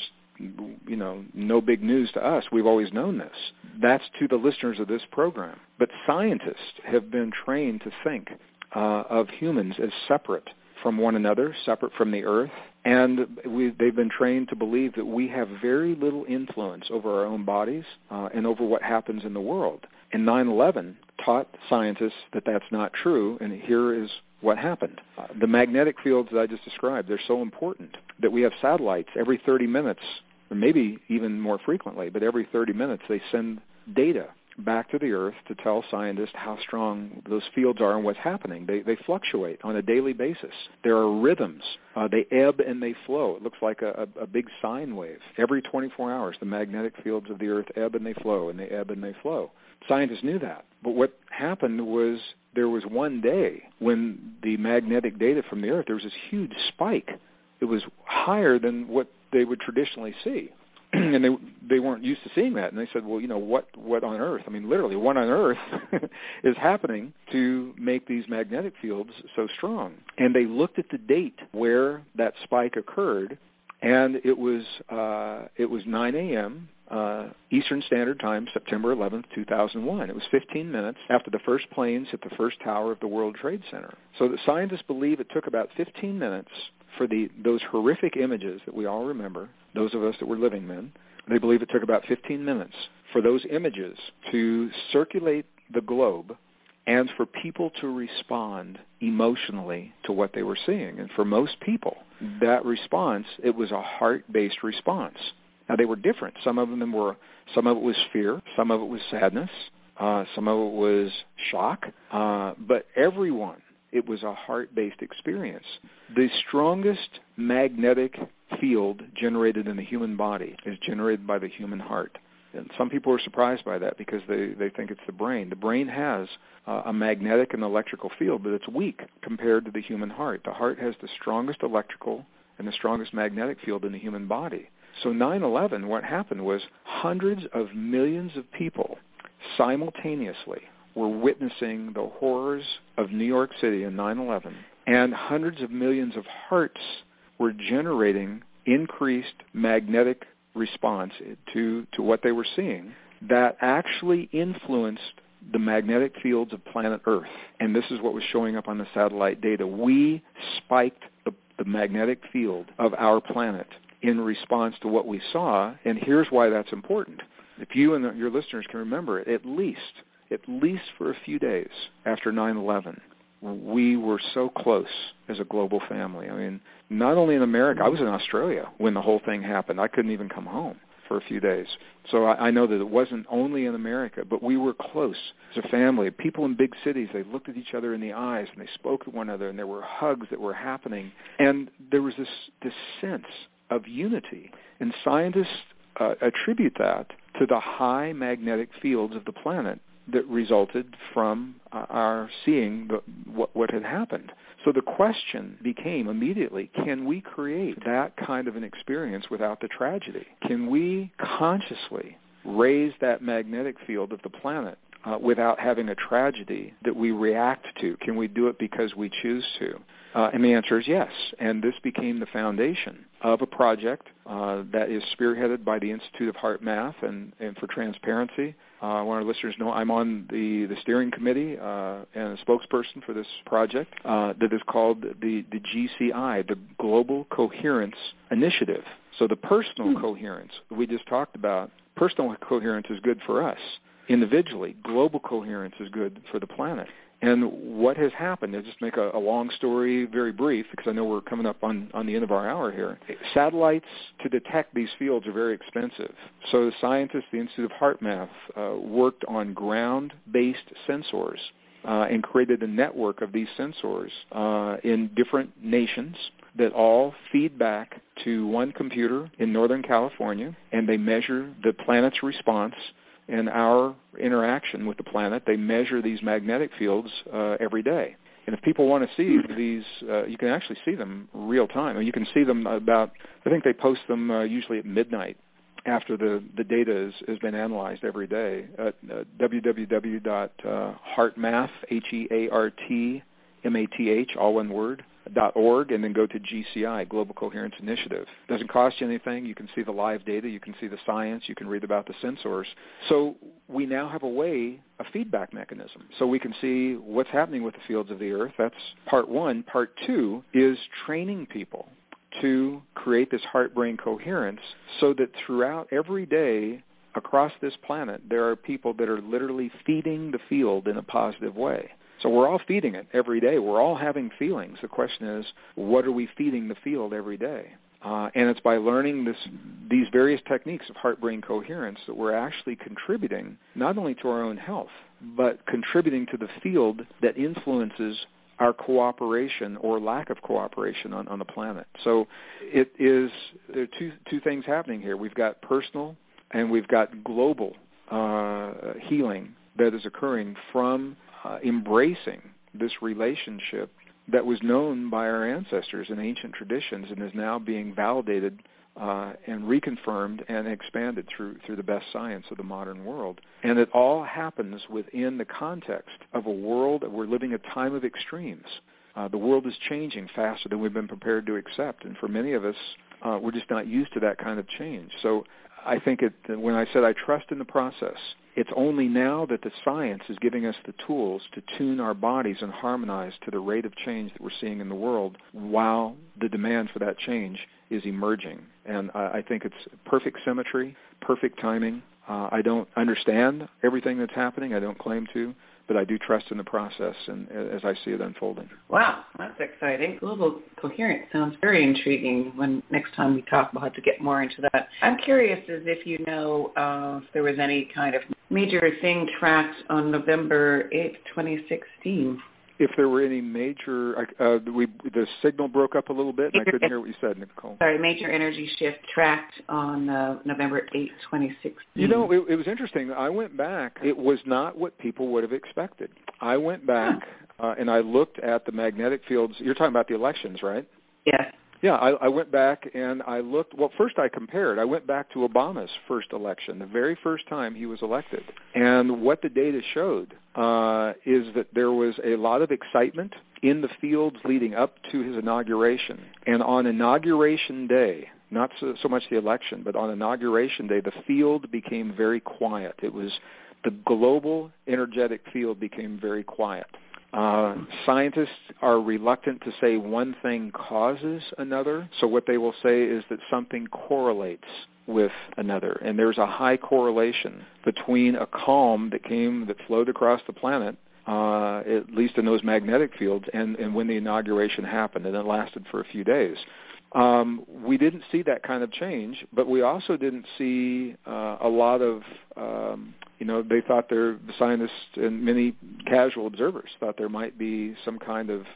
no big news to us. We've always known this. That's to the listeners of this program. But scientists have been trained to think of humans as separate from one another, separate from the Earth, and they've been trained to believe that we have very little influence over our own bodies and over what happens in the world. And 9/11 taught scientists that that's not true, and here is what happened. The magnetic fields that I just described, they're so important that we have satellites every 30 minutes, or maybe even more frequently, but every 30 minutes they send data back to the Earth to tell scientists how strong those fields are and what's happening. They fluctuate on a daily basis. There are rhythms. They ebb and they flow. It looks like a big sine wave. Every 24 hours, the magnetic fields of the Earth ebb and they flow, and they ebb and they flow. Scientists knew that. But what happened was there was one day when the magnetic data from the Earth, there was this huge spike. It was higher than what they would traditionally see. And they weren't used to seeing that. And they said, well, what on earth? I mean, literally, what on earth is happening to make these magnetic fields so strong? And they looked at the date where that spike occurred, and it was 9 a.m., Eastern Standard Time, September 11th, 2001. It was 15 minutes after the first planes hit the first tower of the World Trade Center. So the scientists believe it took about 15 minutes for those horrific images that we all remember, those of us that were living then. They believe it took about 15 minutes for those images to circulate the globe and for people to respond emotionally to what they were seeing. And for most people, that response, it was a heart-based response. Now, they were different. Some of it was fear, some of it was sadness, some of it was shock, but everyone, it was a heart-based experience. The strongest magnetic field generated in the human body is generated by the human heart. And some people are surprised by that because they think it's the brain. The brain has a magnetic and electrical field, but it's weak compared to the human heart. The heart has the strongest electrical and the strongest magnetic field in the human body. So 9/11, what happened was hundreds of millions of people simultaneously were witnessing the horrors of New York City in 9/11, and hundreds of millions of hearts were generating increased magnetic response to what they were seeing that actually influenced the magnetic fields of planet Earth. And this is what was showing up on the satellite data. We spiked the magnetic field of our planet in response to what we saw, and here's why that's important. If you and your listeners can remember it, at least for a few days after 9/11, we were so close as a global family. I mean, not only in America, I was in Australia when the whole thing happened. I couldn't even come home for a few days. So I know that it wasn't only in America, but we were close as a family. People in big cities, they looked at each other in the eyes and they spoke to one another, and there were hugs that were happening. And there was this sense of unity. And scientists attribute that to the high magnetic fields of the planet that resulted from our seeing what had happened. So the question became immediately, can we create that kind of an experience without the tragedy? Can we consciously raise that magnetic field of the planet without having a tragedy that we react to? Can we do it because we choose to? And the answer is yes. And this became the foundation of a project that is spearheaded by the Institute of Heart Math and for Transparency. I want our listeners to know I'm on the steering committee and a spokesperson for this project that is called the GCI, the Global Coherence Initiative. So the personal coherence we just talked about, personal coherence is good for us. Individually, global coherence is good for the planet. And what has happened, I'll just make a long story very brief because I know we're coming up on the end of our hour here. Satellites to detect these fields are very expensive. So the scientists, the Institute of Heart Math, worked on ground-based sensors and created a network of these sensors in different nations that all feed back to one computer in Northern California, and they measure the planet's response and our interaction with the planet. They measure these magnetic fields every day. And if people want to see these, you can actually see them real time. You can see them I think they post them usually at midnight after the data has been analyzed every day at www.heartmath, HEARTMATH, all one word, .org, and then go to GCI, Global Coherence Initiative. It doesn't cost you anything. You can see the live data. You can see the science. You can read about the sensors. So we now have a feedback mechanism. So we can see what's happening with the fields of the Earth. That's part one. Part two is training people to create this heart-brain coherence so that throughout every day across this planet, there are people that are literally feeding the field in a positive way. So we're all feeding it every day. We're all having feelings. The question is, what are we feeding the field every day? And it's by learning these various techniques of heart-brain coherence that we're actually contributing not only to our own health, but contributing to the field that influences our cooperation or lack of cooperation on the planet. So there are two things happening here. We've got personal and we've got global healing that is occurring from embracing this relationship that was known by our ancestors in ancient traditions and is now being validated and reconfirmed and expanded through the best science of the modern world. And it all happens within the context of a world that we're living a time of extremes. The world is changing faster than we've been prepared to accept, and for many of us, we're just not used to that kind of change. So I think when I said I trust in the process, it's only now that the science is giving us the tools to tune our bodies and harmonize to the rate of change that we're seeing in the world while the demand for that change is emerging. And I think it's perfect symmetry, perfect timing. I don't understand everything that's happening. I don't claim to, but I do trust in the process and as I see it unfolding. Wow, that's exciting. Global coherence sounds very intriguing. When next time we talk, we'll have to get more into that. I'm curious as if you know if there was any kind of major thing tracked on November 8th, 2016. If there were any major, the signal broke up a little bit, and I couldn't hear what you said, Nicole. Sorry, major energy shift tracked on November 8th, 2016. You know, it was interesting. I went back. It was not what people would have expected. I went back and I looked at the magnetic fields. You're talking about the elections, right? Yes. Yeah, I went back and I looked. Well, first I compared. I went back to Obama's first election, the very first time he was elected. And what the data showed is that there was a lot of excitement in the fields leading up to his inauguration. And on Inauguration Day, not so much the election, but on Inauguration Day, the field became very quiet. It was the global energetic field became very quiet. Scientists are reluctant to say one thing causes another, so what they will say is that something correlates with another, and there's a high correlation between a calm that flowed across the planet, at least in those magnetic fields, and when the inauguration happened, and it lasted for a few days. We didn't see that kind of change, but we also didn't see a lot of, they thought the scientists and many casual observers thought there might be some kind of,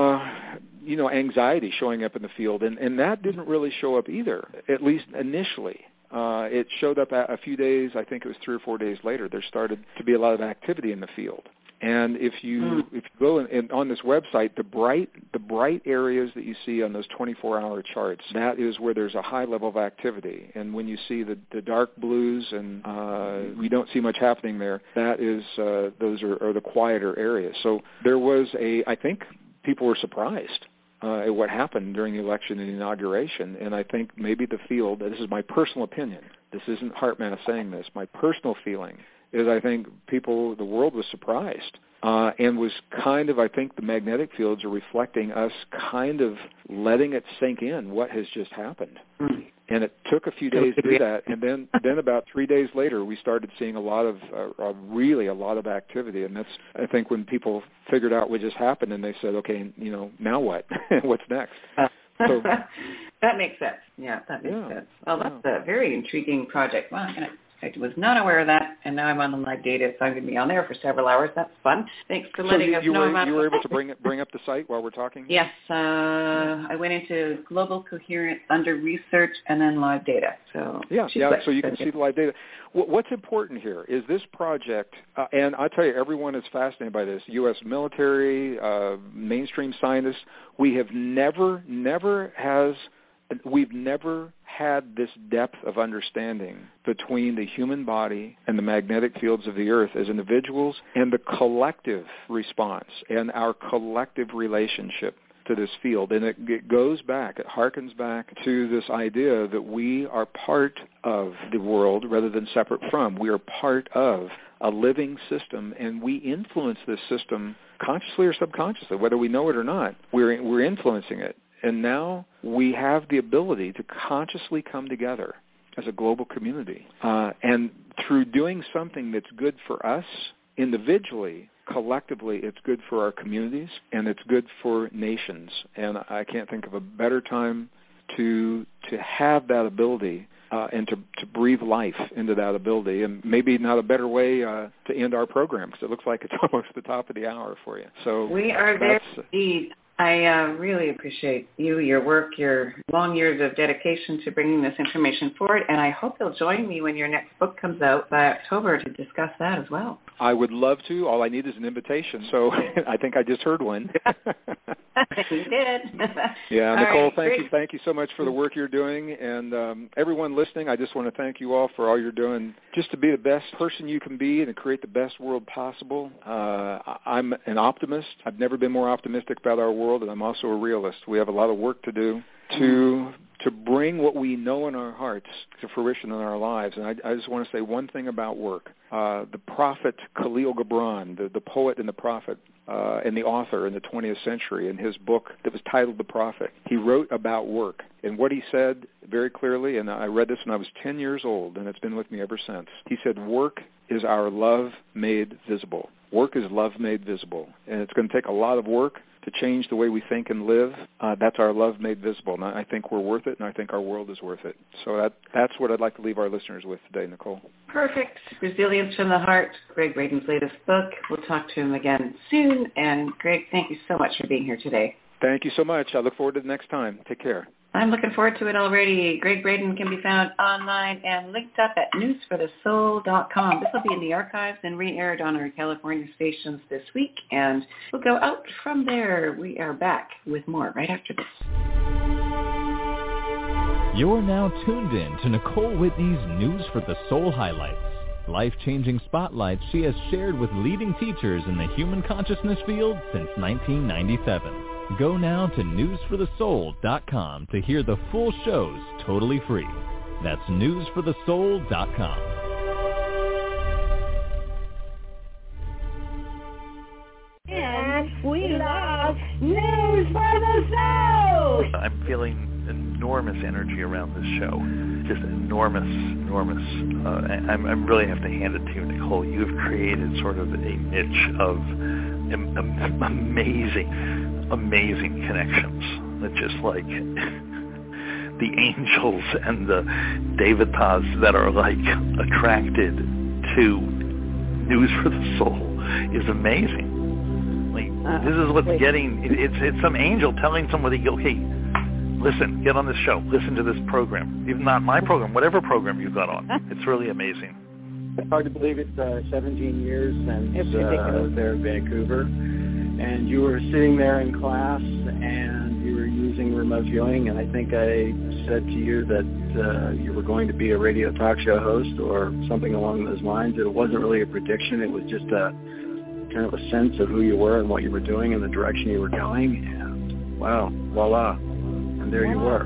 anxiety showing up in the field, and that didn't really show up either, at least initially. It showed up a few days, I think it was 3 or 4 days later, there started to be a lot of activity in the field. And if you go and on this website, the bright areas that you see on those 24-hour charts, that is where there's a high level of activity. And when you see the dark blues and we don't see much happening there, that is those are the quieter areas. So there was I think people were surprised at what happened during the election and the inauguration. And I think maybe the field, this is my personal opinion, this isn't HeartMath saying this, my personal feeling is I think the world was surprised and was kind of, I think the magnetic fields are reflecting us kind of letting it sink in what has just happened. And it took a few days to do that, and then about 3 days later we started seeing a lot of activity, and that's, I think, when people figured out what just happened and they said, okay, now what? What's next? So, that makes sense. Yeah, that makes sense. Well, that's a very intriguing project. Wow, I'm going to I was not aware of that, and now I'm on the live data, so I'm going to be on there for several hours. That's fun. Thanks for letting us know about you were able to bring up the site while we're talking? Yes. I went into Global Coherence under Research and then live data. So so you can see the live data. What's important here is this project, and I tell you, everyone is fascinated by this, U.S. military, mainstream scientists. We've never had this depth of understanding between the human body and the magnetic fields of the earth as individuals and the collective response and our collective relationship to this field. And it goes back, it harkens back to this idea that we are part of the world rather than separate from. We are part of a living system, and we influence this system consciously or subconsciously, whether we know it or not. We're influencing it. And now we have the ability to consciously come together as a global community. And through doing something that's good for us individually, collectively, it's good for our communities, and it's good for nations. And I can't think of a better time to have that ability and to breathe life into that ability. And maybe not a better way to end our program, because it looks like it's almost the top of the hour for you. So we are there indeed. I really appreciate you, your work, your long years of dedication to bringing this information forward, and I hope you'll join me when your next book comes out by October to discuss that as well. I would love to. All I need is an invitation, so I think I just heard one. You did. Yeah, Nicole, thank you so much for the work you're doing, and everyone listening, I just want to thank you all for all you're doing just to be the best person you can be and to create the best world possible. I'm an optimist. I've never been more optimistic about our world, and I'm also a realist. We have a lot of work to do to bring what we know in our hearts to fruition in our lives. And I just want to say one thing about work. The prophet Khalil Gibran, the poet and the prophet, and the author in the 20th century, in his book that was titled The Prophet, he wrote about work. And what he said very clearly, and I read this when I was 10 years old, and it's been with me ever since. He said, work is our love made visible. Work is love made visible. And it's going to take a lot of work to change the way we think and live. That's our love made visible. And I think we're worth it, and I think our world is worth it. So that's what I'd like to leave our listeners with today, Nicole. Perfect. Resilience from the Heart, Greg Braden's latest book. We'll talk to him again soon. And Greg, thank you so much for being here today. Thank you so much. I look forward to the next time. Take care. I'm looking forward to it already. Greg Braden can be found online and linked up at newsforthesoul.com. This will be in the archives and re-aired on our California stations this week, and we'll go out from there. We are back with more right after this. You're now tuned in to Nicole Whitney's News for the Soul highlights. Life-changing spotlights she has shared with leading teachers in the human consciousness field since 1997. Go now to newsforthesoul.com to hear the full shows totally free. That's newsforthesoul.com. And we love News for the Soul! I'm feeling enormous energy around this show. Just enormous. I really have to hand it to you, Nicole. You've created sort of a niche of amazing connections that just like the angels and the devatas that are like attracted to News for the Soul is amazing. Like this is what's getting, it's some angel telling somebody, okay, listen, get on this show, listen to this program. Even not my program, whatever program you've got on. It's really amazing. It's hard to believe it's 17 years since there in Vancouver. And you were sitting there in class and you were using remote viewing, and I think I said to you that you were going to be a radio talk show host or something along those lines. It wasn't really a prediction. It was just a kind of a sense of who you were and what you were doing and the direction you were going. And wow, voila. And there you were.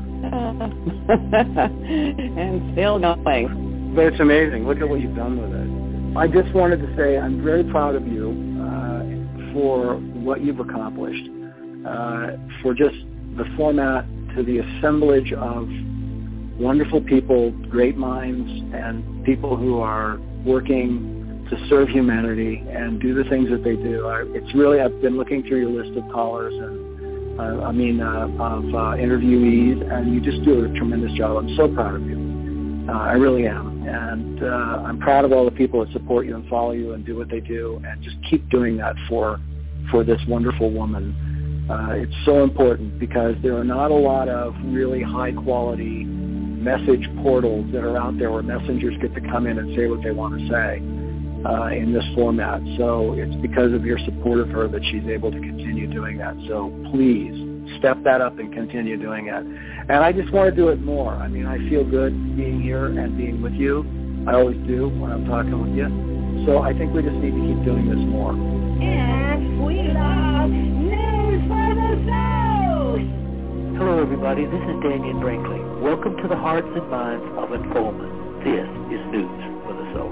And still going. But it's amazing. Look at what you've done with it. I just wanted to say I'm very proud of you for what you've accomplished, for just the format to the assemblage of wonderful people, great minds, and people who are working to serve humanity and do the things that they do. It's really, I've been looking through your list of callers and of interviewees, and you just do a tremendous job. I'm so proud of you. I really am. And I'm proud of all the people that support you and follow you and do what they do, and just keep doing that for this wonderful woman. It's so important because there are not a lot of really high-quality message portals that are out there where messengers get to come in and say what they want to say in this format. So it's because of your support of her that she's able to continue doing that. So please step that up and continue doing it. And I just want to do it more. I mean, I feel good being here and being with you. I always do when I'm talking with you. So I think we just need to keep doing this more. And we love News for the Soul. Hello, everybody. This is Daniel Brinkley. Welcome to the hearts and minds of Enfoldment. This is News for the Soul.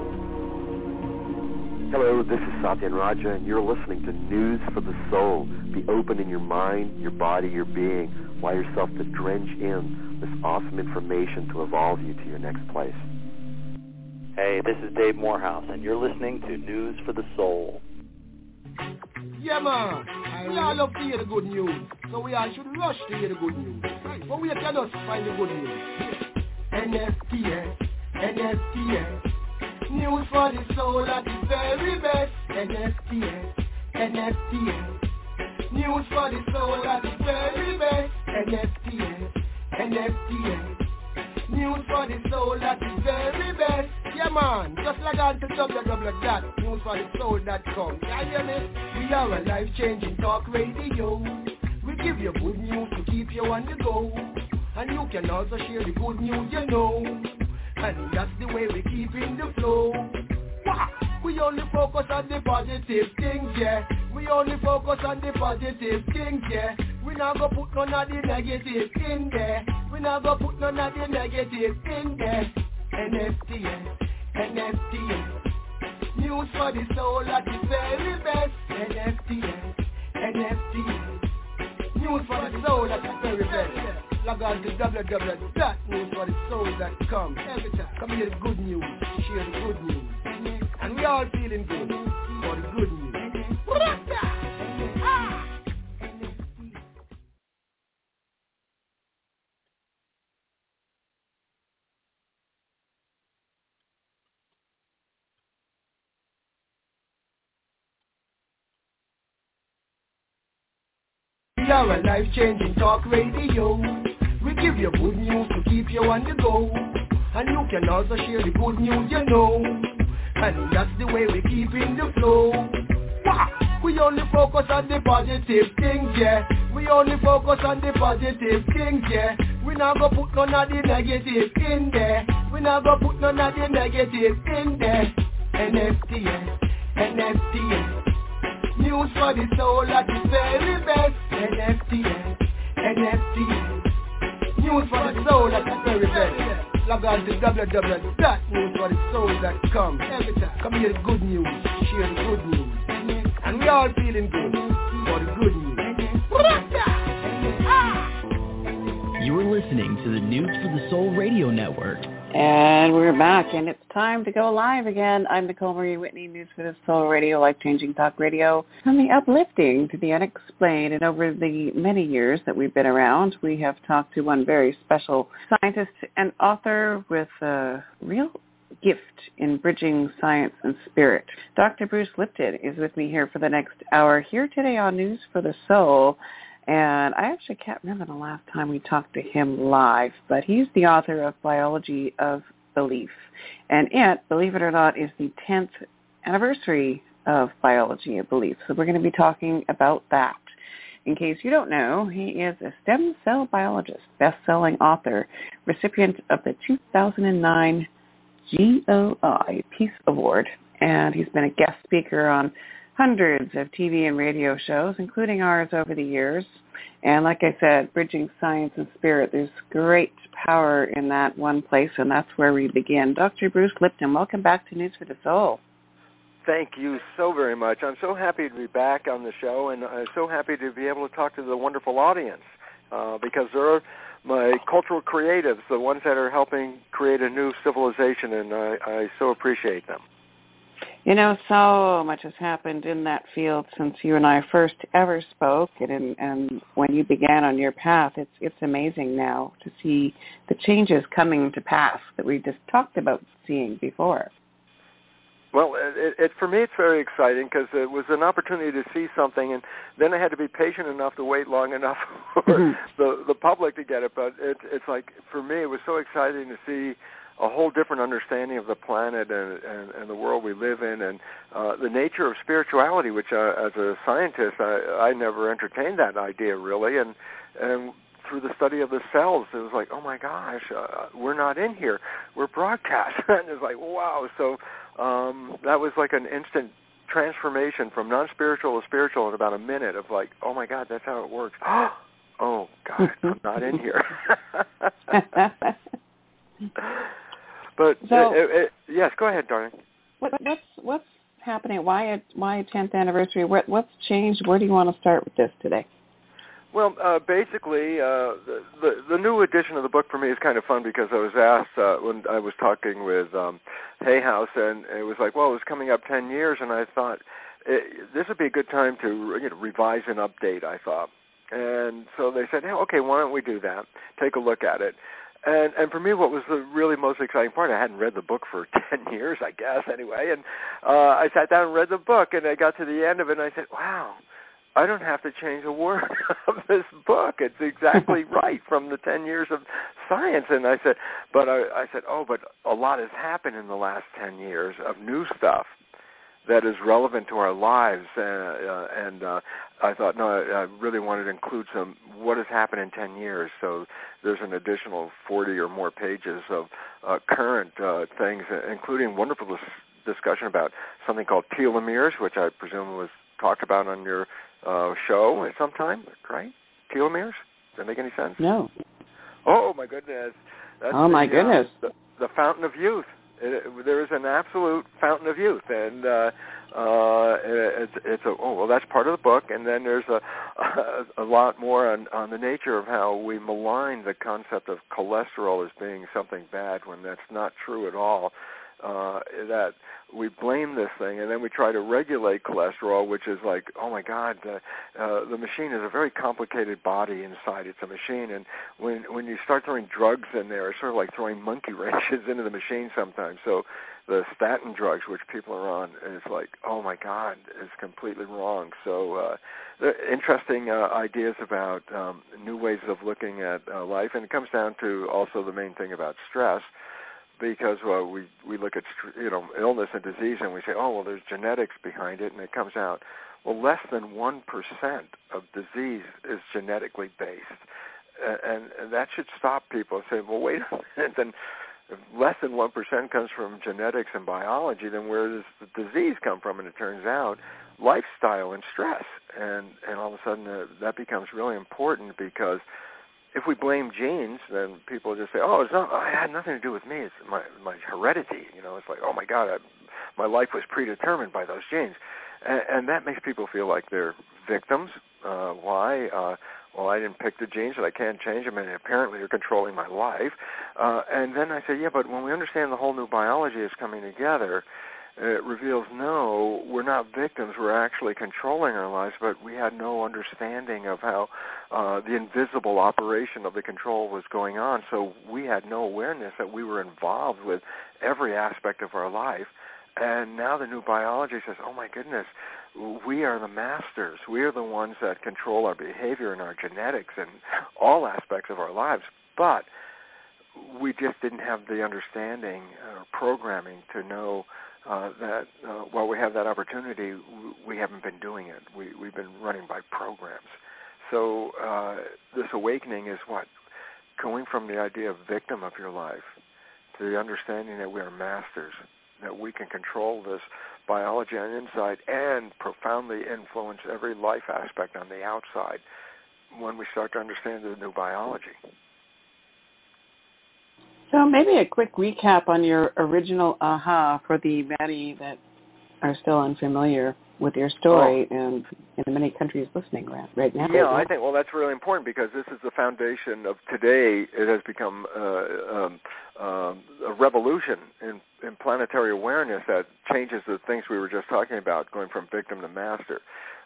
Hello, this is Satyan Raja, and you're listening to News for the Soul. Be open in your mind, your body, your being. Allow yourself to drench in this awesome information to evolve you to your next place. Hey, this is Dave Morehouse, and you're listening to News for the Soul. Yeah, man. We all love to hear the good news, so we all should rush to hear the good news. But we cannot find the good news. NSTS, NSTS. News for the soul at the very best. NSTS, NSTS. News for the soul at the very best. NSTS, NSTS. News for the soul at the very best. Yeah, man, just log on to www.newsforthesoul.com. You hear me? We are a life-changing talk radio. We give you good news to keep you on the go. And you can also share the good news you know. And that's the way we keep in the flow. We only focus on the positive things, yeah. We only focus on the positive things, yeah. We not go put none of the negative in there. We not go put none of the negative in there. NSTS, NSTS. News for the soul at the very best. NSTS, NSTS. News for the soul at the very best. Log on to www.newsforthesoul.com. Every time, come hear the good news, share the good news. And we all feeling good for the good news. We are a life-changing talk radio. We give you good news to keep you on the go. And you can also share the good news you know. And that's the way we keep in the flow. We only focus on the positive things, yeah. We only focus on the positive things, yeah. We not go put none of the negative in there. We not go put none of the negative in there. NSTS, NSTS. News for the soul at the very best. NSTS, NSTS. News for the soul at the very best. Log on to www.newsforthesoul.com. Every time, come hear the good news, share the good news. And we all feeling good for the good news. You are listening to the News for the Soul Radio Network. And we're back, and it's time to go live again. I'm Nicole Marie Whitney, News for the Soul Radio, life-changing talk radio, from the uplifting to the unexplained. And over the many years that we've been around, we have talked to one very special scientist and author with a real gift in bridging science and spirit. Dr. Bruce Lipton is with me here for the next hour, here today on News for the Soul. And I actually can't remember the last time we talked to him live, but he's the author of Biology of Belief. And it, believe it or not, is the 10th anniversary of Biology of Belief. So we're going to be talking about that. In case you don't know, he is a stem cell biologist, best-selling author, recipient of the 2009 GOI Peace Award, and he's been a guest speaker on hundreds of TV and radio shows, including ours over the years. And like I said, bridging science and spirit, there's great power in that one place, and that's where we begin. Dr. Bruce Lipton, welcome back to News for the Soul. Thank you so very much. I'm so happy to be back on the show, and I'm so happy to be able to talk to the wonderful audience because they're my cultural creatives, the ones that are helping create a new civilization, and I so appreciate them. You know, so much has happened in that field since you and I first ever spoke, and when you began on your path. It's amazing now to see the changes coming to pass that we just talked about seeing before. Well, for me, it's very exciting because it was an opportunity to see something, and then I had to be patient enough to wait long enough for the public to get it. But it's like, for me, it was so exciting to see a whole different understanding of the planet and the world we live in, and the nature of spirituality, which as a scientist, I never entertained that idea really, and through the study of the cells, it was like, oh my gosh, we're not in here, we're broadcast. And it's like, wow. So that was like an instant transformation from non-spiritual to spiritual in about a minute of like, oh my God, that's how it works. Oh God, I'm not in here. But so, yes, go ahead, darling. What's happening? Why 10th anniversary? What's changed? Where do you want to start with this today? Well, basically, the new edition of the book for me is kind of fun because I was asked when I was talking with Hay House, and it was like, well, it was coming up 10 years, and I thought this would be a good time to revise and update, I thought. And so they said, hey, okay, why don't we do that? Take a look at it. And for me, what was the really most exciting part, I hadn't read the book for 10 years, I guess, anyway, and I sat down and read the book, and I got to the end of it, and I said, wow, I don't have to change a word of this book. It's exactly right from the 10 years of science. And I said, but a lot has happened in the last 10 years of new stuff that is relevant to our lives, and I thought, no, I really wanted to include what has happened in 10 years, so there's an additional 40 or more pages of current things, including wonderful discussion about something called telomeres, which I presume was talked about on your show at some time, right? Telomeres? Does that make any sense? No. Oh, my goodness. That's goodness. The fountain of youth. There is an absolute fountain of youth, and that's part of the book. And then there's a lot more on the nature of how we malign the concept of cholesterol as being something bad when that's not true at all. That we blame this thing, and then we try to regulate cholesterol, which is like, oh my God, the machine is a very complicated body inside. It's a machine, and when you start throwing drugs in there, it's sort of like throwing monkey wrenches into the machine sometimes. So the statin drugs, which people are on, is like, oh my God, it's completely wrong. So interesting ideas about new ways of looking at life, and it comes down to also the main thing about stress. Because we look at illness and disease and we say, oh, well, there's genetics behind it, and it comes out, well, less than 1% of disease is genetically based, and that should stop people and say, well, wait a minute, then if less than 1% comes from genetics and biology, then where does the disease come from? And it turns out lifestyle and stress, and all of a sudden that becomes really important because if we blame genes, then people just say, oh, it had nothing to do with me. It's my heredity. It's like, oh, my God, my life was predetermined by those genes. And that makes people feel like they're victims. Why? Well, I didn't pick the genes, and I can't change them, and apparently you're controlling my life. And then I say, yeah, but when we understand the whole new biology is coming together, it reveals, no, we're not victims. We're actually controlling our lives, but we had no understanding of how the invisible operation of the control was going on. So we had no awareness that we were involved with every aspect of our life. And now the new biology says, oh, my goodness, we are the masters. We are the ones that control our behavior and our genetics and all aspects of our lives. But we just didn't have the understanding or programming to know that while we have that opportunity, we haven't been doing it. We've been running by programs. So this awakening is what? Going from the idea of victim of your life to the understanding that we are masters, that we can control this biology on the inside and profoundly influence every life aspect on the outside when we start to understand the new biology. So maybe a quick recap on your original aha for the many that are still unfamiliar with your story and in many countries listening right now. Yeah, I think, well, that's really important because this is the foundation of today. It has become a revolution in planetary awareness that changes the things we were just talking about, going from victim to master.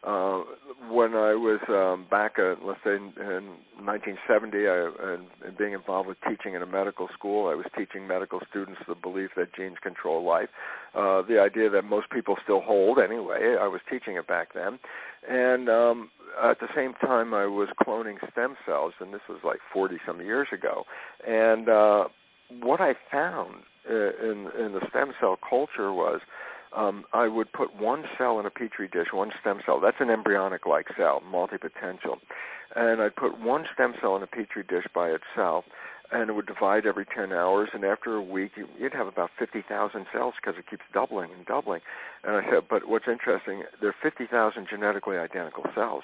When I was back, let's say in 1970, and being involved with teaching in a medical school, I was teaching medical students the belief that genes control life, the idea that most people still hold anyway. I was teaching it back then. And at the same time, I was cloning stem cells, and this was like 40-some years ago. And what I found in the stem cell culture was I would put one cell in a petri dish, one stem cell. That's an embryonic-like cell, multipotential. And I'd put one stem cell in a petri dish by itself, and it would divide every 10 hours. And after a week, you'd have about 50,000 cells because it keeps doubling and doubling. And I said, but what's interesting, there are 50,000 genetically identical cells.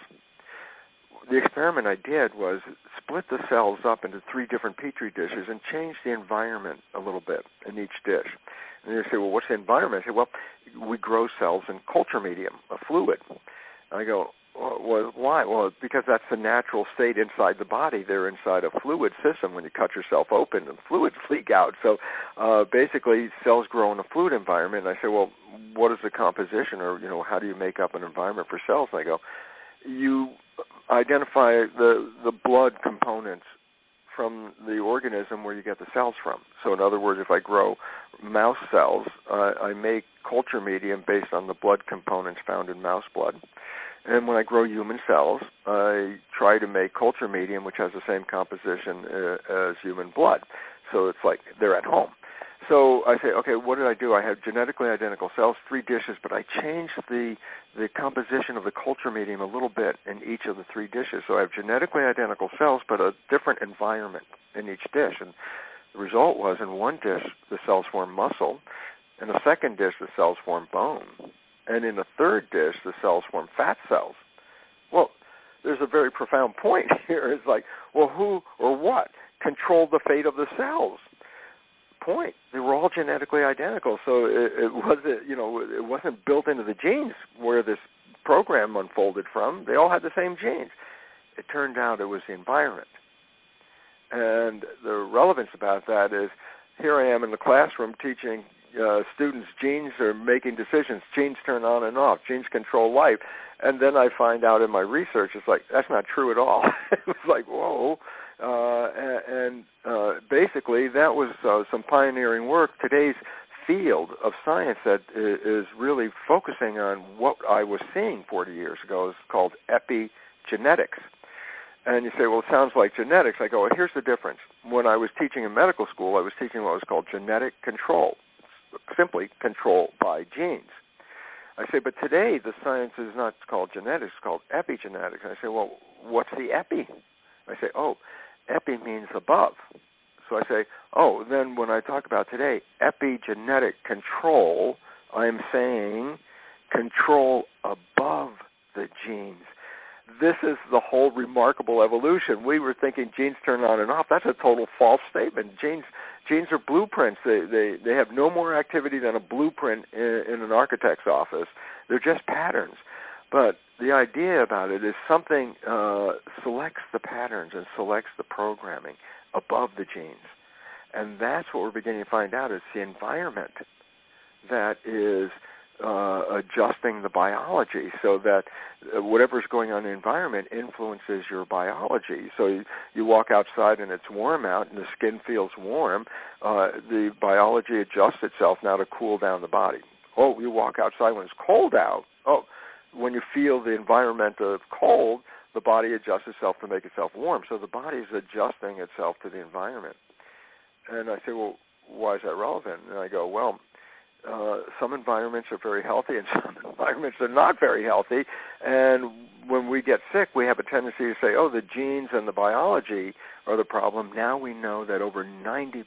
The experiment I did was split the cells up into 3 different petri dishes and change the environment a little bit in each dish. And you say, well, what's the environment? I say, well, we grow cells in culture medium, a fluid. And I go, well, why? Well, because that's the natural state inside the body. They're inside a fluid system. When you cut yourself open, the fluids leak out. So basically, cells grow in a fluid environment. And I say, well, what is the composition, or how do you make up an environment for cells? And I go, you identify the blood components from the organism where you get the cells from. So in other words, if I grow mouse cells, I make culture medium based on the blood components found in mouse blood. And when I grow human cells, I try to make culture medium, which has the same composition as human blood. So it's like they're at home. So I say, okay, what did I do? I had genetically identical cells, 3 dishes, but I changed the composition of the culture medium a little bit in each of the 3 dishes. So I have genetically identical cells, but a different environment in each dish. And the result was, in one dish, the cells form muscle. In the second dish, the cells form bone. And in the third dish, the cells form fat cells. Well, there's a very profound point here. It's like, well, who or what controlled the fate of the cells? Point. They were all genetically identical, so it wasn't built into the genes where this program unfolded from. They all had the same genes. It turned out it was the environment. And the relevance about that is, here I am in the classroom teaching students genes are making decisions. Genes turn on and off. Genes control life. And then I find out in my research, it's like, that's not true at all. It was like, whoa. Basically, that was some pioneering work. Today's field of science that is really focusing on what I was seeing 40 years ago is called epigenetics. And you say, well, it sounds like genetics. I go, well, here's the difference. When I was teaching in medical school, I was teaching what was called genetic control, simply control by genes. I say, but today the science is not called genetics, it's called epigenetics. And I say, well, what's the epi? I say, oh, epi means above. So I say, oh, then when I talk about today, epigenetic control, I'm saying control above the genes. This is the whole remarkable evolution. We were thinking genes turn on and off. That's a total false statement. Genes are blueprints. They have no more activity than a blueprint in an architect's office. They're just patterns. But the idea about it is something selects the patterns and selects the programming above the genes. And that's what we're beginning to find out. It's the environment that is adjusting the biology so that whatever's going on in the environment influences your biology. So you walk outside and it's warm out and the skin feels warm. The biology adjusts itself now to cool down the body. Oh, you walk outside when it's cold out. Oh, when you feel the environment of cold, the body adjusts itself to make itself warm. So the body is adjusting itself to the environment. And I say, well, why is that relevant? And I go, well, some environments are very healthy and some environments are not very healthy. And when we get sick, we have a tendency to say, oh, the genes and the biology are the problem. Now we know that over 90%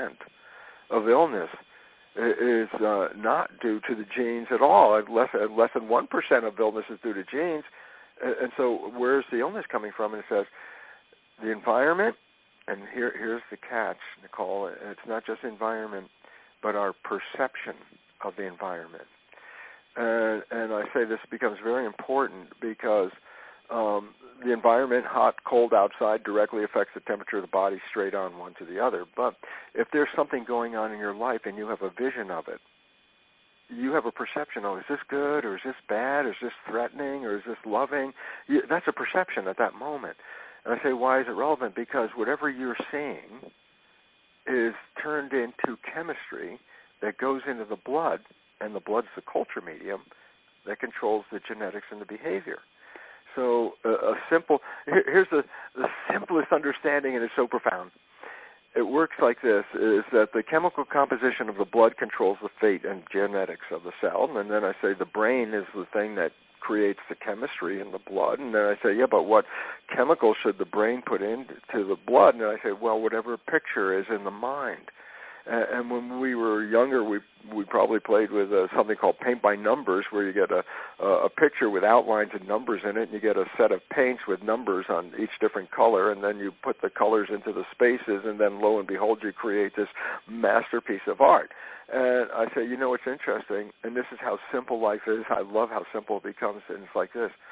of illness is not due to the genes at all. Less than 1% of illness is due to genes. And so where's the illness coming from? And it says the environment, and here's the catch, Nicole. It's not just environment, but our perception of the environment. And I say this becomes very important because The environment, hot, cold outside, directly affects the temperature of the body straight on one to the other. But if there's something going on in your life and you have a vision of it, you have a perception, is this good or is this bad? Is this threatening or is this loving? That's a perception at that moment. And I say, why is it relevant? Because whatever you're seeing is turned into chemistry that goes into the blood, and the blood's the culture medium that controls the genetics and the behavior. So here's the simplest understanding, and it's so profound. It works like this, is that the chemical composition of the blood controls the fate and genetics of the cell, and then I say the brain is the thing that creates the chemistry in the blood, and then I say, but what chemical should the brain put into the blood? And I say, whatever picture is in the mind. And when we were younger, we probably played with something called paint by numbers, where you get a picture with outlines and numbers in it, and you get a set of paints with numbers on each different color, and then you put the colors into the spaces, and then lo and behold, you create this masterpiece of art. And I say, what's interesting, and this is how simple life is. I love how simple it becomes, and it's like this.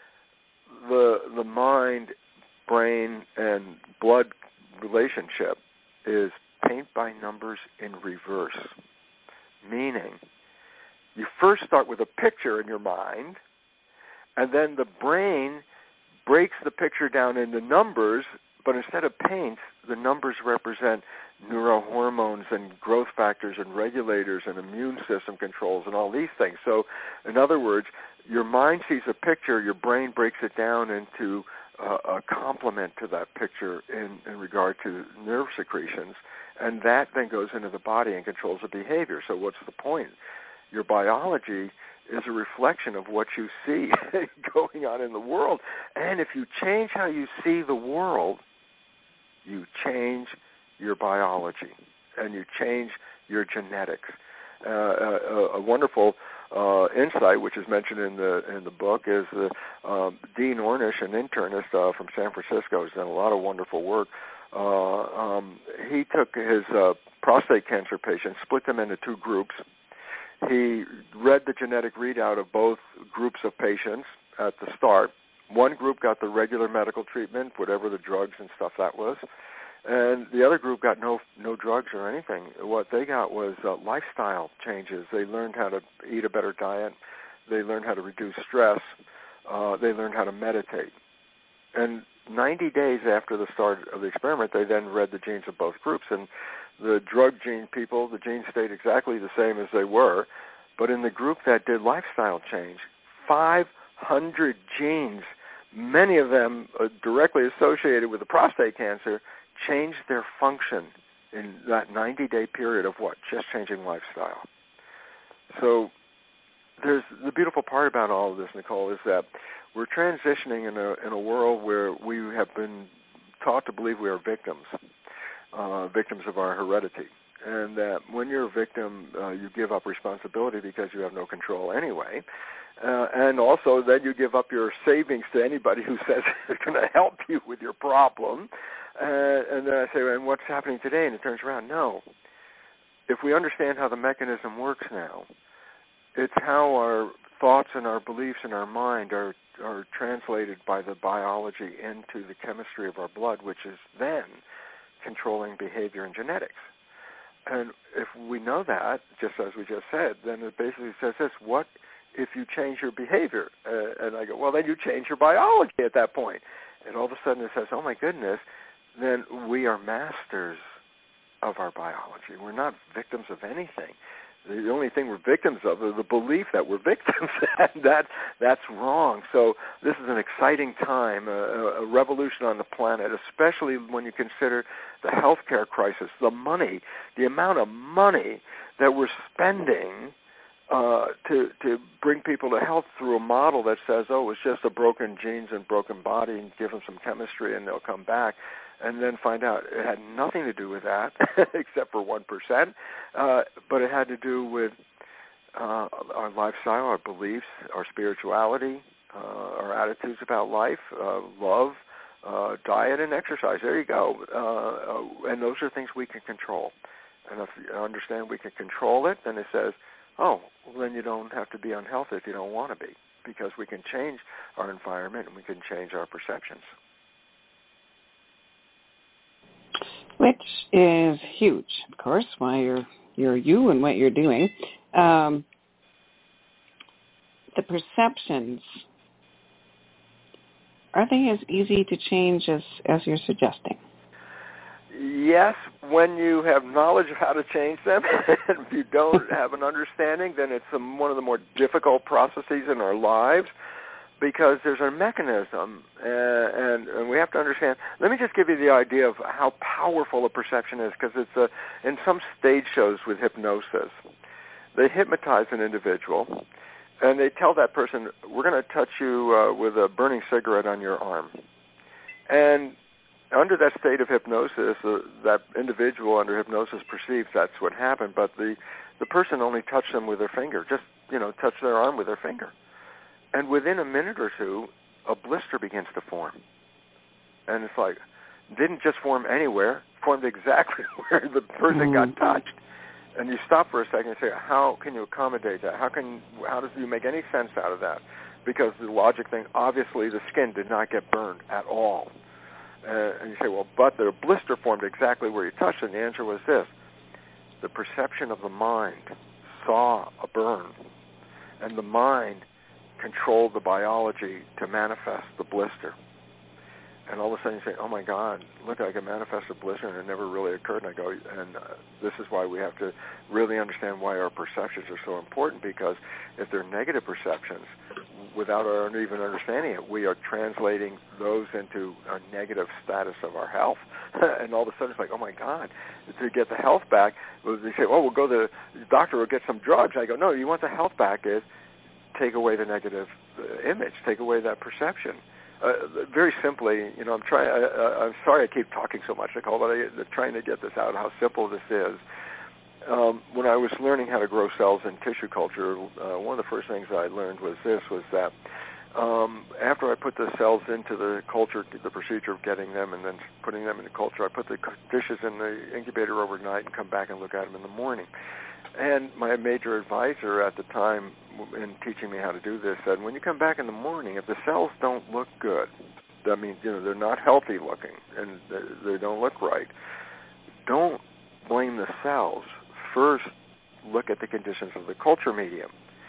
The mind, brain, and blood relationship is paint by numbers in reverse, meaning you first start with a picture in your mind, and then the brain breaks the picture down into numbers, but instead of paints, the numbers represent neurohormones and growth factors and regulators and immune system controls and all these things. So, in other words, your mind sees a picture, your brain breaks it down into a complement to that picture in regard to nerve secretions, and that then goes into the body and controls the behavior. So what's the point? Your biology is a reflection of what you see going on in the world. And if you change how you see the world, you change your biology and you change your genetics. A wonderful insight, which is mentioned in the book, is Dean Ornish, an internist from San Francisco, has done a lot of wonderful work. He took his prostate cancer patients, split them into two groups. He read the genetic readout of both groups of patients at the start. One group got the regular medical treatment, whatever the drugs and stuff that was, and the other group got no drugs or anything. What they got was lifestyle changes. They learned how to eat a better diet. They learned how to reduce stress. They learned how to meditate. And 90 days after the start of the experiment, they then read the genes of both groups. And the drug gene people, the genes stayed exactly the same as they were. But in the group that did lifestyle change, 500 genes, many of them directly associated with the prostate cancer, changed their function in that 90-day period of what? Just changing lifestyle. So there's the beautiful part about all of this, Nicole, is that we're transitioning in a world where we have been taught to believe we are victims of our heredity, and that when you're a victim, you give up responsibility because you have no control anyway, and also then you give up your savings to anybody who says they're going to help you with your problem. And then I say, and what's happening today? And it turns around, no. If we understand how the mechanism works now, it's how our thoughts and our beliefs in our mind are translated by the biology into the chemistry of our blood, which is then controlling behavior and genetics. And if we know that, just as we just said, then it basically says this: what if you change your behavior? And I go, well, then you change your biology at that point. And all of a sudden it says, oh my goodness, then we are masters of our biology. We're not victims of anything. The only thing we're victims of is the belief that we're victims, and that's wrong. So this is an exciting time, a revolution on the planet, especially when you consider the healthcare crisis, the money, the amount of money that we're spending to bring people to health through a model that says, oh, it's just a broken genes and broken body, and give them some chemistry and they'll come back. And then find out it had nothing to do with that, except for 1%, but it had to do with our lifestyle, our beliefs, our spirituality, our attitudes about life, love, diet, and exercise. There you go. And those are things we can control. And if you understand we can control it, then it says, oh, well, then you don't have to be unhealthy if you don't want to be. because we can change our environment and we can change our perceptions. Which is huge, of course, why you're you and what you're doing. The perceptions, are they as easy to change as you're suggesting? Yes, when you have knowledge of how to change them. If you don't have an understanding, then it's one of the more difficult processes in our lives, because there's a mechanism, and we have to understand. Let me just give you the idea of how powerful a perception is, because it's in some stage shows with hypnosis, they hypnotize an individual, and they tell that person, we're going to touch you with a burning cigarette on your arm. And under that state of hypnosis, that individual under hypnosis perceives that's what happened, but the person only touched them with their finger, just, touched their arm with their finger. And within a minute or two, a blister begins to form. And it's like, didn't just form anywhere, formed exactly where the person got touched. And you stop for a second and say, how can you accommodate that? How does you make any sense out of that? Because the logic thing, obviously the skin did not get burned at all. And you say, well, but the blister formed exactly where you touched it. And the answer was this. The perception of the mind saw a burn, and the mind controlled the biology to manifest the blister. And all of a sudden you say, oh my God, look, I can manifest a blister, and it never really occurred. And I go, this is why we have to really understand why our perceptions are so important, because if they're negative perceptions, without our even understanding it, we are translating those into a negative status of our health. And all of a sudden it's like, oh my God, to get the health back, they say, well, we'll go to the doctor, we'll get some drugs. I go, no, you want the health back is take away the negative image, take away that perception. Very simply, I'm sorry I keep talking so much, Nicole, but I'm trying to get this out, how simple this is. When I was learning how to grow cells in tissue culture, one of the first things I learned was that after I put the cells into the culture, the procedure of getting them and then putting them in the culture, I put the dishes in the incubator overnight and come back and look at them in the morning. And my major advisor at the time in teaching me how to do this said, when you come back in the morning, if the cells don't look good, that means they're not healthy looking and they don't look right, don't blame the cells. First, look at the conditions of the culture medium.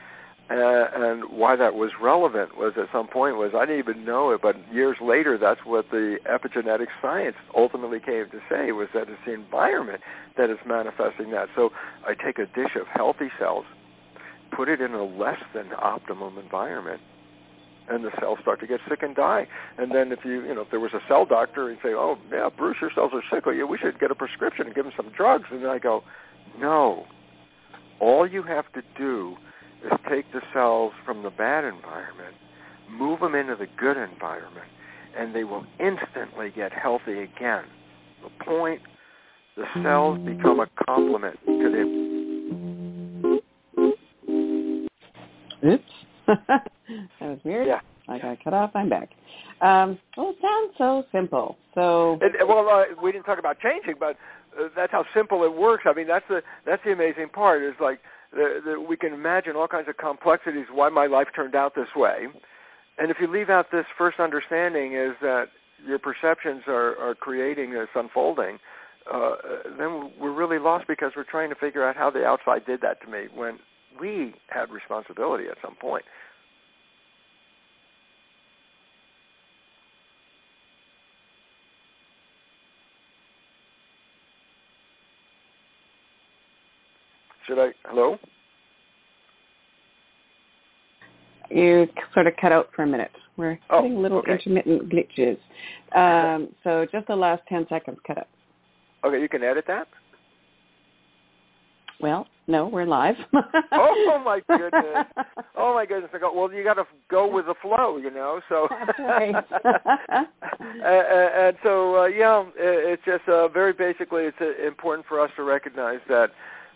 And why that was relevant was at some point was, I didn't even know it, but years later, that's what the epigenetic science ultimately came to say, was that it's the environment that is manifesting that. So I take a dish of healthy cells, put it in a less than optimum environment, and the cells start to get sick and die. And then if if there was a cell doctor and say, oh, yeah, Bruce, your cells are sick, we should get a prescription and give them some drugs. And then I go, no. All you have to do is take the cells from the bad environment, move them into the good environment, and they will instantly get healthy again. The point, the cells become a complement to the... Oops. That was weird. Yeah. I got cut off. I'm back. It sounds so simple. We didn't talk about changing, but that's how simple it works. I mean, that's the amazing part. Is like we can imagine all kinds of complexities why my life turned out this way, and if you leave out this first understanding is that your perceptions are creating this unfolding, then we're really lost because we're trying to figure out how the outside did that to me when we had responsibility at some point. Hello? You sort of cut out for a minute. We're getting little intermittent glitches. So just the last 10 seconds cut out. Okay, you can edit that? Well, no, we're live. Oh, my goodness. Oh, my goodness. Well, you got to go with the flow, So. That's right. And so, it's just very basically it's important for us to recognize that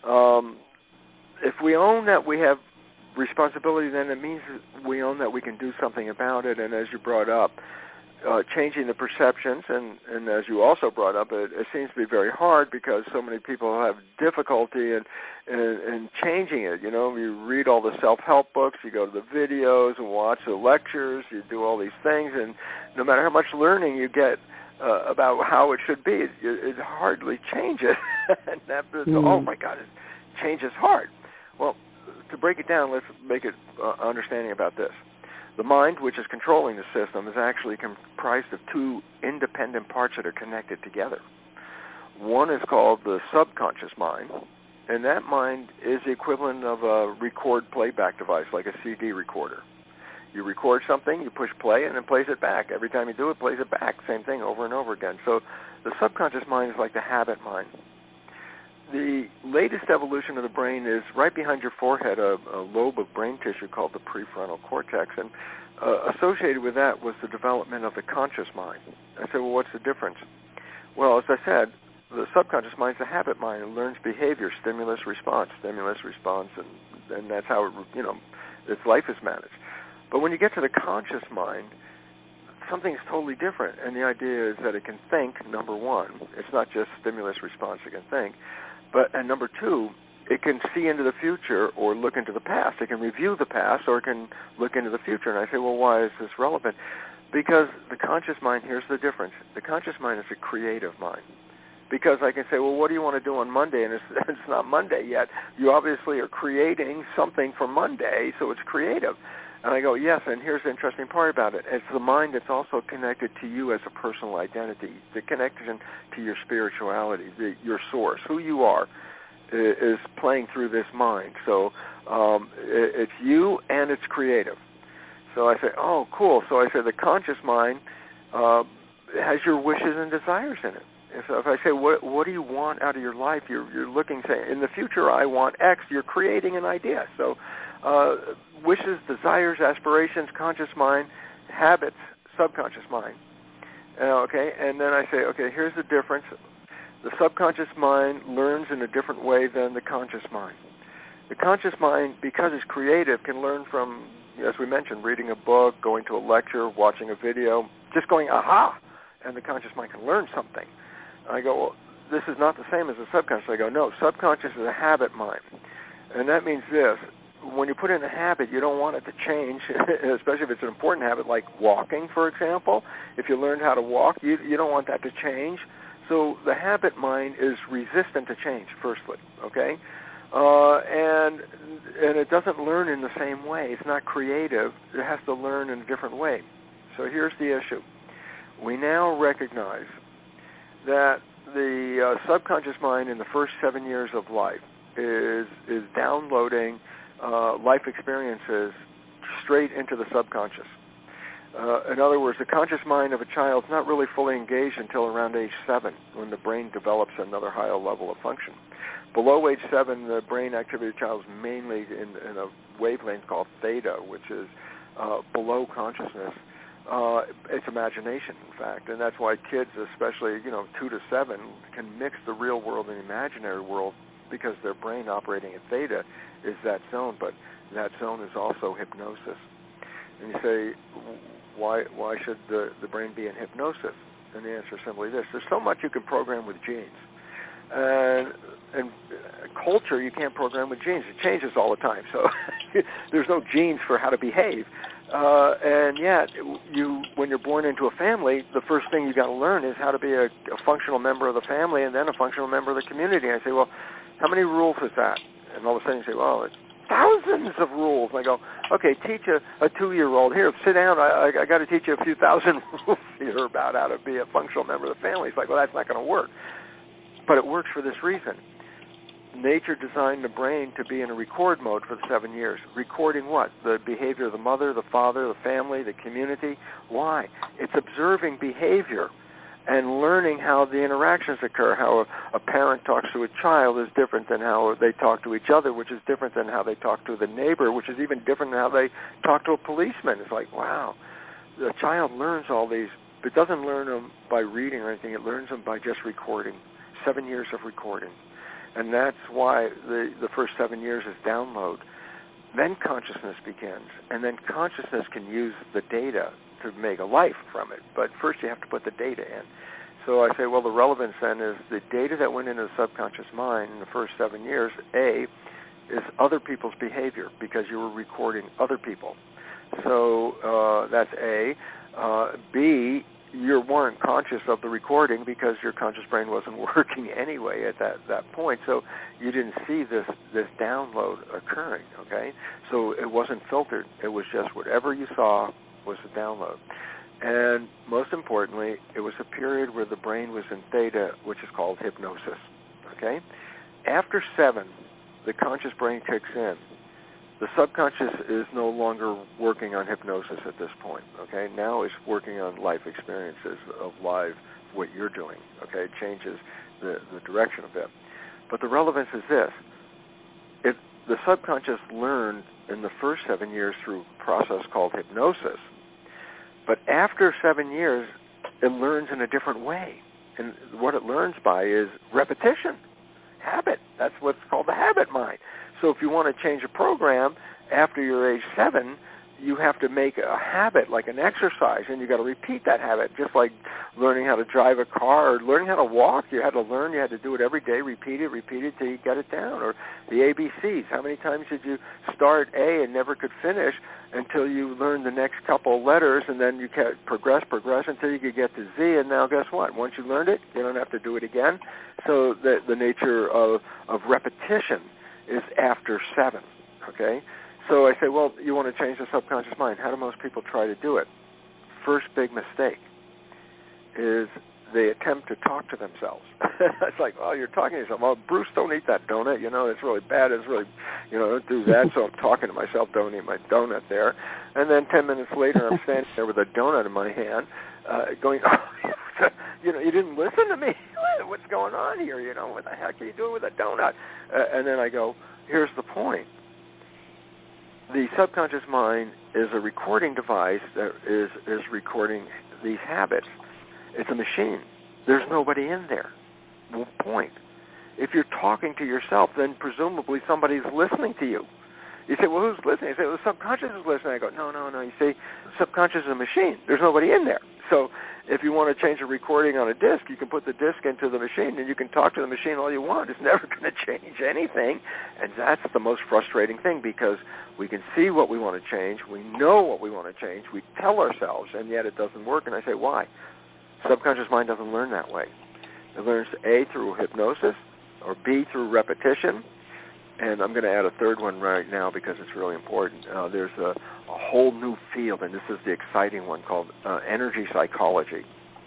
if we own that we have responsibility, then it means we own that we can do something about it. And as you brought up, changing the perceptions, and as you also brought up, it seems to be very hard because so many people have difficulty in changing it. You know, you read all the self-help books, you go to the videos and watch the lectures, you do all these things, and no matter how much learning you get about how it should be, it hardly changes. And oh my God, change is hard. Well, to break it down, let's make it understanding about this. The mind, which is controlling the system, is actually comprised of two independent parts that are connected together. One is called the subconscious mind, and that mind is the equivalent of a record playback device, like a CD recorder. You record something, you push play, and it plays it back. Every time you do it, plays it back. Same thing over and over again. So the subconscious mind is like the habit mind. The latest evolution of the brain is right behind your forehead, a lobe of brain tissue called the prefrontal cortex, and associated with that was the development of the conscious mind. I said, well, what's the difference? Well, as I said, the subconscious mind is a habit mind. It learns behavior, stimulus, response, and that's how its life is managed. But when you get to the conscious mind, something's totally different, and the idea is that it can think, number one. It's not just stimulus response, it can think. And number two, it can see into the future or look into the past. It can review the past or it can look into the future. And I say, well, why is this relevant? Because the conscious mind, here's the difference. The conscious mind is a creative mind. Because I can say, well, what do you want to do on Monday? And it's not Monday yet. You obviously are creating something for Monday, so it's creative. And I go, yes, and here's the interesting part about it. It's the mind that's also connected to you as a personal identity, the connection to your spirituality, your source, who you are, is playing through this mind. So it's you and it's creative. So I say, oh, cool. So I say the conscious mind has your wishes and desires in it. So if I say, what do you want out of your life? You're looking, say, in the future I want X. You're creating an idea. So wishes, desires, aspirations, conscious mind, habits, subconscious mind. Okay, and then I say, okay, here's the difference. The subconscious mind learns in a different way than the conscious mind. The conscious mind, because it's creative, can learn from, as we mentioned, reading a book, going to a lecture, watching a video, just going, aha, and the conscious mind can learn something. I go, well, this is not the same as the subconscious. I go, no, subconscious is a habit mind. And that means this. When you put in a habit, you don't want it to change, especially if it's an important habit like walking, for example. If you learned how to walk, you don't want that to change. So the habit mind is resistant to change, firstly, okay? And it doesn't learn in the same way. It's not creative. It has to learn in a different way. So here's the issue. We now recognize that the subconscious mind in the first 7 years of life is downloading life experiences straight into the subconscious. In other words, the conscious mind of a child is not really fully engaged until around age 7, when the brain develops another higher level of function. Below age 7, the brain activity of the child is mainly in a wavelength called theta, which is below consciousness. It's imagination, in fact, and that's why kids, especially 2 to 7, can mix the real world and the imaginary world, because their brain operating at theta is that zone, but that zone is also hypnosis. And you say, why should the brain be in hypnosis? And the answer is simply this. There's so much you can program with genes. And culture, you can't program with genes. It changes all the time. So there's no genes for how to behave. And yet, when you're born into a family, the first thing you got to learn is how to be a functional member of the family and then a functional member of the community. And I say, well, how many rules is that? And all of a sudden you say, well, it's thousands of rules. And I go, okay, teach a 2-year-old. Here, sit down. I got to teach you a few thousand rules here about how to be a functional member of the family. It's like, well, that's not going to work. But it works for this reason. Nature designed the brain to be in a record mode for the 7 years. Recording what? The behavior of the mother, the father, the family, the community. Why? It's observing behavior and learning how the interactions occur. How a parent talks to a child is different than how they talk to each other, which is different than how they talk to the neighbor, which is even different than how they talk to a policeman. It's like, wow. The child learns all these, but it doesn't learn them by reading or anything. It learns them by just recording. 7 years of recording. And that's why the first 7 years is download. Then consciousness begins. And then consciousness can use the data to make a life from it. But first you have to put the data in. So I say, well, the relevance then is the data that went into the subconscious mind in the first 7 years, A, is other people's behavior because you were recording other people. So that's A. B, you weren't conscious of the recording because your conscious brain wasn't working anyway at that point. So you didn't see this download occurring, okay? So it wasn't filtered. It was just whatever you saw was the download. And most importantly, it was a period where the brain was in theta, which is called hypnosis, okay? After 7, the conscious brain kicks in. The subconscious is no longer working on hypnosis at this point, okay? Now it's working on life experiences of live, what you're doing, okay? It changes the direction a bit. But the relevance is this. If the subconscious learned in the first 7 years through a process called hypnosis, but after 7 years, it learns in a different way. And what it learns by is repetition, habit. That's what's called the habit mind. So if you want to change a program after you're age 7, you have to make a habit, like an exercise, and you got to repeat that habit, just like learning how to drive a car or learning how to walk. You had to learn. You had to do it every day, repeat it till you got it down. Or the ABCs. How many times did you start A and never could finish until you learned the next couple letters, and then you progress until you could get to Z, and now guess what? Once you learned it, you don't have to do it again. So the nature of repetition is after 7, okay? So I say, well, you want to change the subconscious mind. How do most people try to do it? First big mistake is they attempt to talk to themselves. It's like, oh, you're talking to yourself. Well, Bruce, don't eat that donut. You know, it's really bad. It's really, don't do that. So I'm talking to myself, don't eat my donut there. And then 10 minutes later, I'm standing there with a donut in my hand going, oh, you didn't listen to me. What's going on here? What the heck are you doing with a donut? And then I go, here's the point. The subconscious mind is a recording device that is recording these habits. It's a machine. There's nobody in there. Point. If you're talking to yourself, then presumably somebody's listening to you. You say, well, who's listening? You say, well, the subconscious is listening. I go, no. You see, subconscious is a machine. There's nobody in there. So if you want to change a recording on a disc, you can put the disc into the machine, and you can talk to the machine all you want. It's never going to change anything. And that's the most frustrating thing, because we can see what we want to change. We know what we want to change. We tell ourselves, and yet it doesn't work. And I say, why? Subconscious mind doesn't learn that way. It learns A, through hypnosis, or B, through repetition. And I'm going to add a third one right now because it's really important. There's a whole new field, and this is the exciting one, called energy psychology.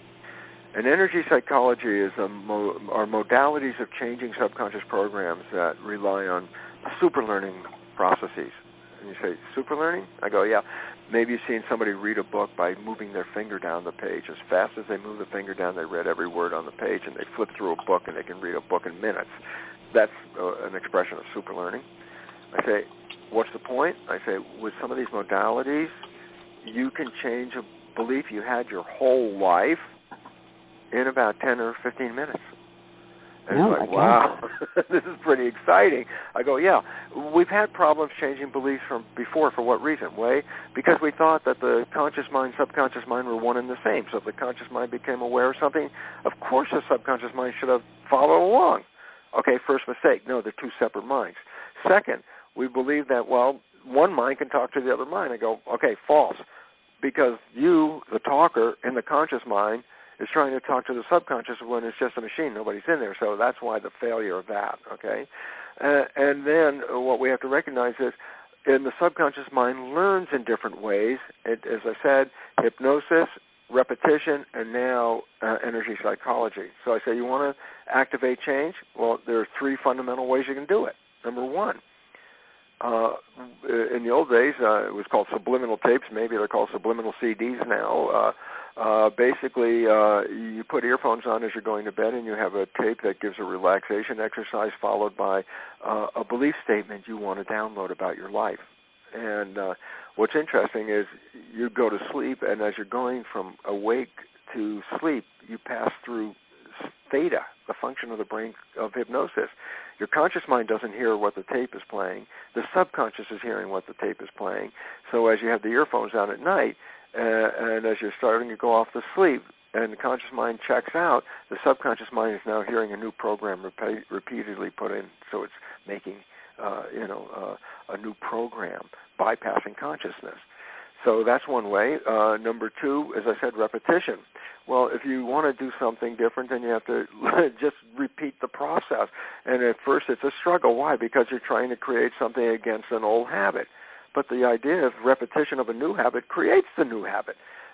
And energy psychology is are modalities of changing subconscious programs that rely on super learning processes. And you say, super learning? I go, yeah. Maybe you've seen somebody read a book by moving their finger down the page. As fast as they move the finger down, they read every word on the page, and they flip through a book, and they can read a book in minutes. That's an expression of super learning. I say, what's the point? I say, with some of these modalities, you can change a belief you had your whole life in about 10 or 15 minutes. And it's like, wow, this is pretty exciting. I go, yeah, we've had problems changing beliefs from before. For what reason? Because we thought that the conscious mind, subconscious mind were one and the same. So if the conscious mind became aware of something, of course the subconscious mind should have followed along. Okay, first mistake. No, they're two separate minds. Second, we believe that, well, one mind can talk to the other mind. I go, okay, false. Because you, the talker in the conscious mind, is trying to talk to the subconscious when it's just a machine. Nobody's in there. So that's why the failure of that, okay? And then what we have to recognize is in the subconscious mind learns in different ways. As I said, hypnosis, repetition, and now energy psychology. So I say, you want to activate change? Well, there are 3 fundamental ways you can do it. Number 1, in the old days, it was called subliminal tapes. Maybe they're called subliminal CDs now. Basically, you put earphones on as you're going to bed, and you have a tape that gives a relaxation exercise followed by a belief statement you want to download about your life. And what's interesting is you go to sleep, and as you're going from awake to sleep, you pass through theta, the function of the brain of hypnosis. Your conscious mind doesn't hear what the tape is playing. The subconscious is hearing what the tape is playing. So as you have the earphones on at night, And as you're starting to go off to sleep and the conscious mind checks out, the subconscious mind is now hearing a new program repeatedly put in, so it's making a new program, bypassing consciousness. So that's one way. Number two, as I said, repetition. Well, if you want to do something different, then you have to just repeat the process. And at first it's a struggle. Why? Because you're trying to create something against an old habit. But the idea of repetition of a new habit creates the new habit.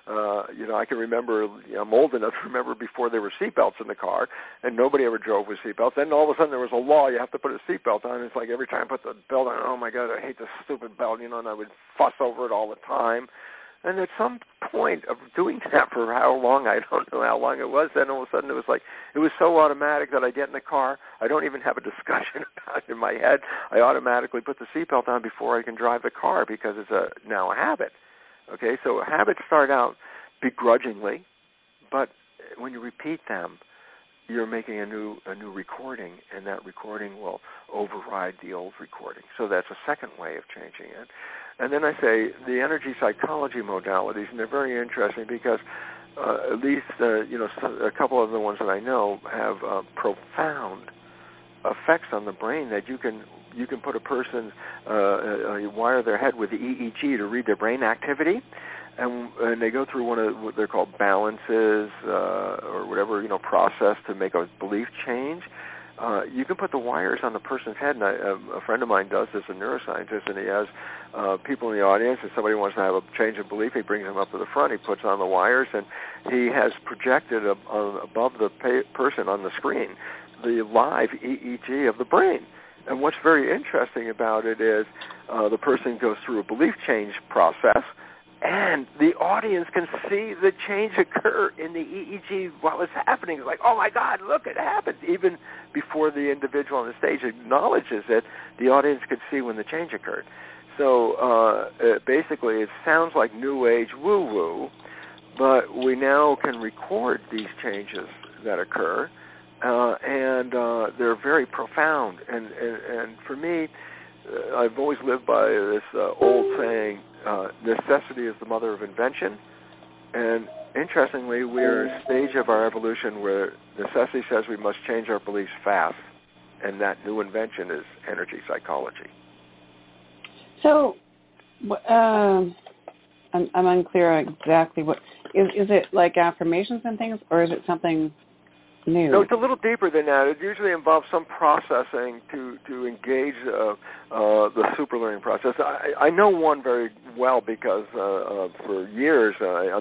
I can remember, I'm old enough to remember before there were seatbelts in the car, and nobody ever drove with seatbelts. Then all of a sudden there was a law, you have to put a seatbelt on. It's like every time I put the belt on, oh my God, I hate this stupid belt, and I would fuss over it all the time. And at some point of doing that for how long, I don't know how long it was, then all of a sudden it was so automatic that I get in the car, I don't even have a discussion about it in my head. I automatically put the seatbelt on before I can drive the car because it's now a habit. Okay, so habits start out begrudgingly, but when you repeat them, you're making a new recording, and that recording will override the old recording. So that's a second way of changing it. And then I say the energy psychology modalities, and they're very interesting because at least a couple of the ones that I know have profound effects on the brain that you can put a person's you wire their head with the EEG to read their brain activity, and they go through one of what they're called balances or whatever process to make a belief change. You can put the wires on the person's head, and a friend of mine does this, a neuroscientist, and he has people in the audience, and somebody wants to have a change of belief, he brings them up to the front, he puts on the wires, and he has projected above the person on the screen the live EEG of the brain. And what's very interesting about it is the person goes through a belief change process, and the audience can see the change occur in the EEG while it's happening. It's like, oh, my God, look, it happened. Even before the individual on the stage acknowledges it, the audience could see when the change occurred. So basically it sounds like New Age woo-woo, but we now can record these changes that occur, and they're very profound. And for me, I've always lived by this old saying, necessity is the mother of invention. And interestingly, we're at a stage of our evolution where necessity says we must change our beliefs fast, and that new invention is energy psychology. So I'm unclear exactly what is it like affirmations and things, or is it something new? No, it's a little deeper than that. It usually involves some processing to engage the superlearning process. I know one very well because for years, I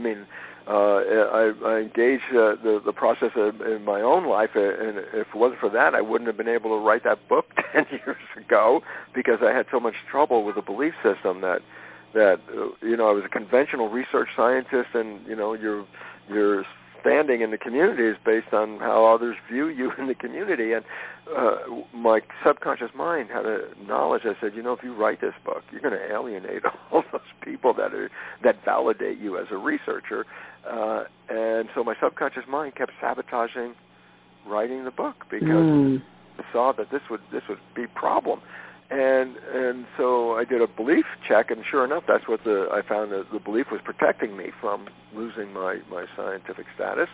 engaged the process in my own life, and if it wasn't for that, I wouldn't have been able to write that book 10 years ago because I had so much trouble with the belief system that I was a conventional research scientist, and your standing in the community is based on how others view you in the community. And my subconscious mind had a knowledge. I said, if you write this book, you're going to alienate all those people that validate you as a researcher. And so my subconscious mind kept sabotaging writing the book because I saw that this would be a problem. And so I did a belief check, and sure enough, that's what I found that the belief was protecting me from losing my scientific status.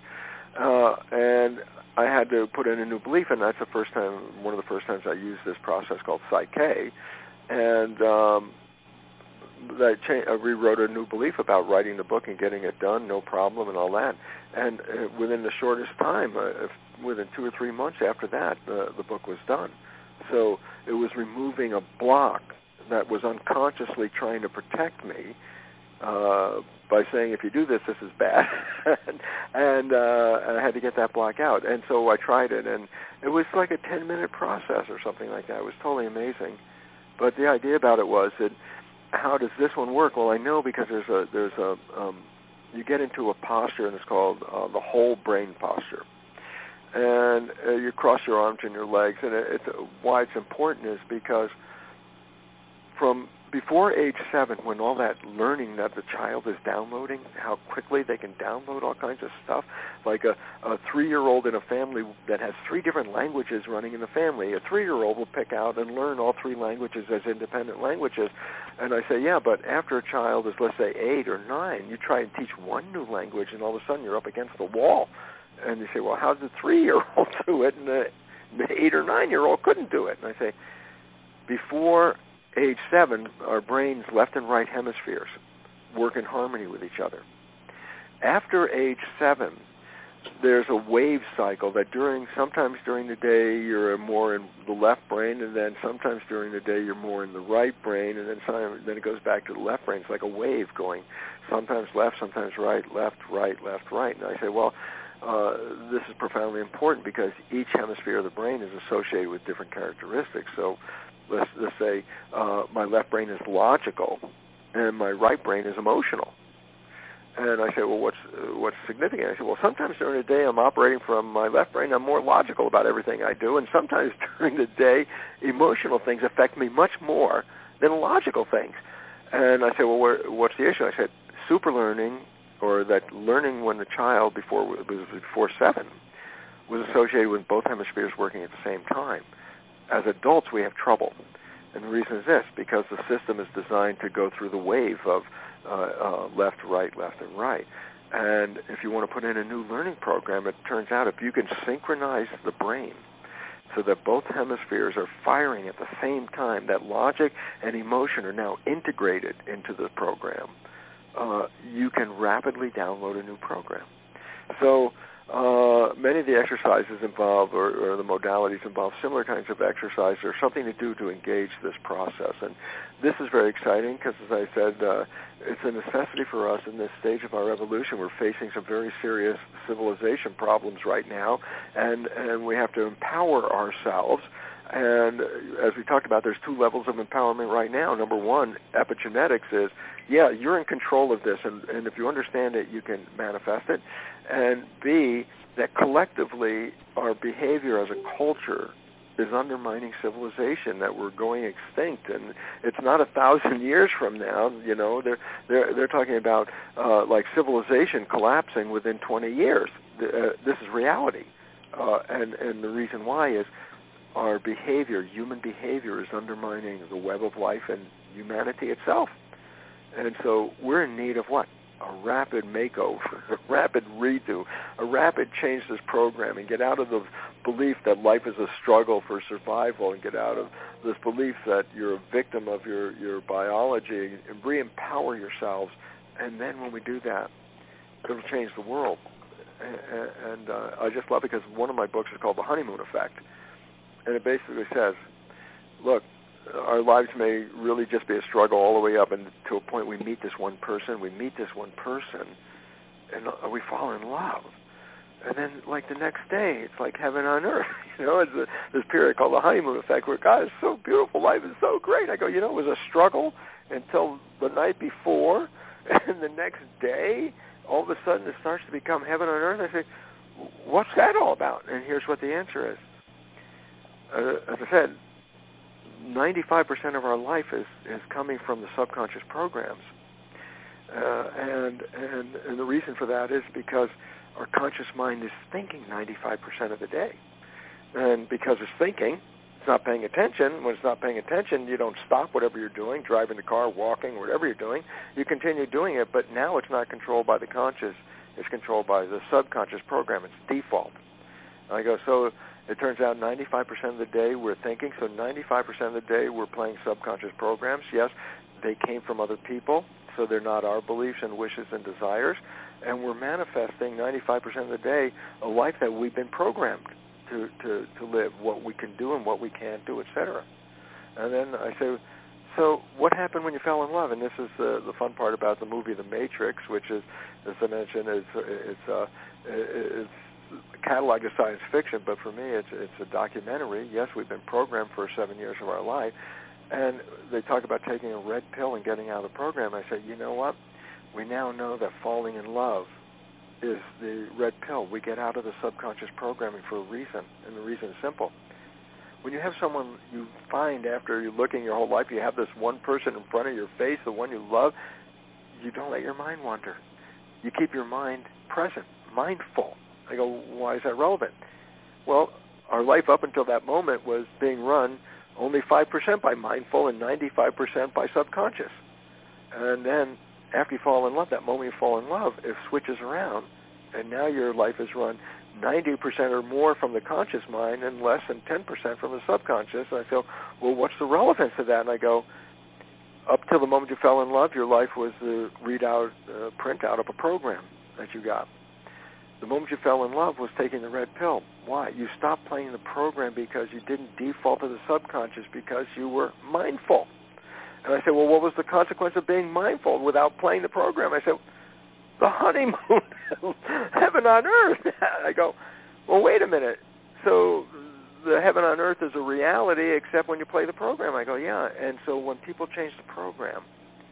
And I had to put in a new belief, and that's one of the first times I used this process called Psyche. And I rewrote a new belief about writing the book and getting it done, no problem, and all that. And within the shortest time, within 2 or 3 months after that, the book was done. So it was removing a block that was unconsciously trying to protect me by saying, if you do this, this is bad. and I had to get that block out. And so I tried it, and it was like a 10-minute process or something like that. It was totally amazing. But the idea about it was that, how does this one work? Well, I know because you get into a posture, and it's called the whole brain posture. And you cross your arms and your legs, and why it's important is because from before age 7, when all that learning that the child is downloading, how quickly they can download all kinds of stuff, like a 3-year-old in a family that has 3 different languages running in the family, a 3-year-old will pick out and learn all 3 languages as independent languages. And I say, yeah, but after a child is, let's say, 8 or 9, you try and teach one new language, and all of a sudden you're up against the wall. And you say, well, how did the 3-year-old do it, and the 8 or 9-year-old couldn't do it? And I say, before age 7, our brain's left and right hemispheres work in harmony with each other. After age 7, there's a wave cycle that sometimes during the day you're more in the left brain, and then sometimes during the day you're more in the right brain, and then it goes back to the left brain. It's like a wave going sometimes left, sometimes right, left, right, left, right. And I say, well, this is profoundly important because each hemisphere of the brain is associated with different characteristics. So let's say my left brain is logical and my right brain is emotional. And I say, well, what's significant? I say, well, sometimes during the day I'm operating from my left brain. I'm more logical about everything I do. And sometimes during the day, emotional things affect me much more than logical things. And I say, well, what's the issue? I said, super learning, or that learning when the child before 7 was associated with both hemispheres working at the same time. As adults, we have trouble. And the reason is this, because the system is designed to go through the wave of left, and right. And if you want to put in a new learning program, it turns out if you can synchronize the brain so that both hemispheres are firing at the same time, that logic and emotion are now integrated into the program, you can rapidly download a new program. So many of the exercises involve, or the modalities involve similar kinds of exercise or something to do to engage this process. And this is very exciting because, as I said, it's a necessity for us in this stage of our evolution. We're facing some very serious civilization problems right now, and we have to empower ourselves. And as we talked about, there's 2 levels of empowerment right now. Number 1, epigenetics is, yeah, you're in control of this, and if you understand it, you can manifest it. And B, that collectively our behavior as a culture is undermining civilization, that we're going extinct, and it's not 1,000 years from now. You know, they're talking about like civilization collapsing within 20 years. This is reality, and the reason why is our behavior, human behavior, is undermining the web of life and humanity itself. And so we're in need of what? A rapid makeover, a rapid redo, a rapid change this program, and get out of the belief that life is a struggle for survival, and get out of this belief that you're a victim of your biology, and re-empower yourselves. And then when we do that, it'll change the world. And I just love it because one of my books is called The Honeymoon Effect. And it basically says, look, our lives may really just be a struggle all the way up, and to a point we meet this one person, and we fall in love. And then, like, the next day, it's like heaven on earth. You know, it's this period called the honeymoon effect where, God, it's so beautiful, life is so great. I go, you know, it was a struggle until the night before, and the next day, all of a sudden it starts to become heaven on earth. I say, what's that all about? And here's what the answer is. As I said, 95% of our life is coming from the subconscious programs. And the reason for that is because our conscious mind is thinking 95% of the day. And because it's thinking, it's not paying attention. When it's not paying attention, you don't stop whatever you're doing, driving the car, walking, whatever you're doing. You continue doing it, but now it's not controlled by the conscious. It's controlled by the subconscious program. It's default. And I go, so it turns out 95% of the day we're thinking, so 95% of the day we're playing subconscious programs. Yes, they came from other people, so they're not our beliefs and wishes and desires, and we're manifesting 95% of the day a life that we've been programmed to live, what we can do and what we can't do, etc. And then I say, so what happened when you fell in love? And this is the fun part about the movie The Matrix, which is, as I mentioned, it's catalog of science fiction, but for me it's a documentary. Yes, we've been programmed for 7 years of our life, and they talk about taking a red pill and getting out of the program. I say, you know what? We now know that falling in love is the red pill. We get out of the subconscious programming for a reason, and the reason is simple. When you have someone you find after you're looking your whole life, you have this one person in front of your face, the one you love, you don't let your mind wander. You keep your mind present, mindful. I go, why is that relevant? Well, our life up until that moment was being run only 5% by mindful and 95% by subconscious. And then after you fall in love, that moment you fall in love, it switches around, and now your life is run 90% or more from the conscious mind and less than 10% from the subconscious. And I feel, well, what's the relevance of that? And I go, up till the moment you fell in love, your life was the readout, printout of a program that you got. The moment you fell in love was taking the red pill. Why? You stopped playing the program because you didn't default to the subconscious because you were mindful. And I said, well, what was the consequence of being mindful without playing the program? I said, the honeymoon, heaven on earth. I go, well, wait a minute. So the heaven on earth is a reality except when you play the program. I go, yeah. And so when people change the program,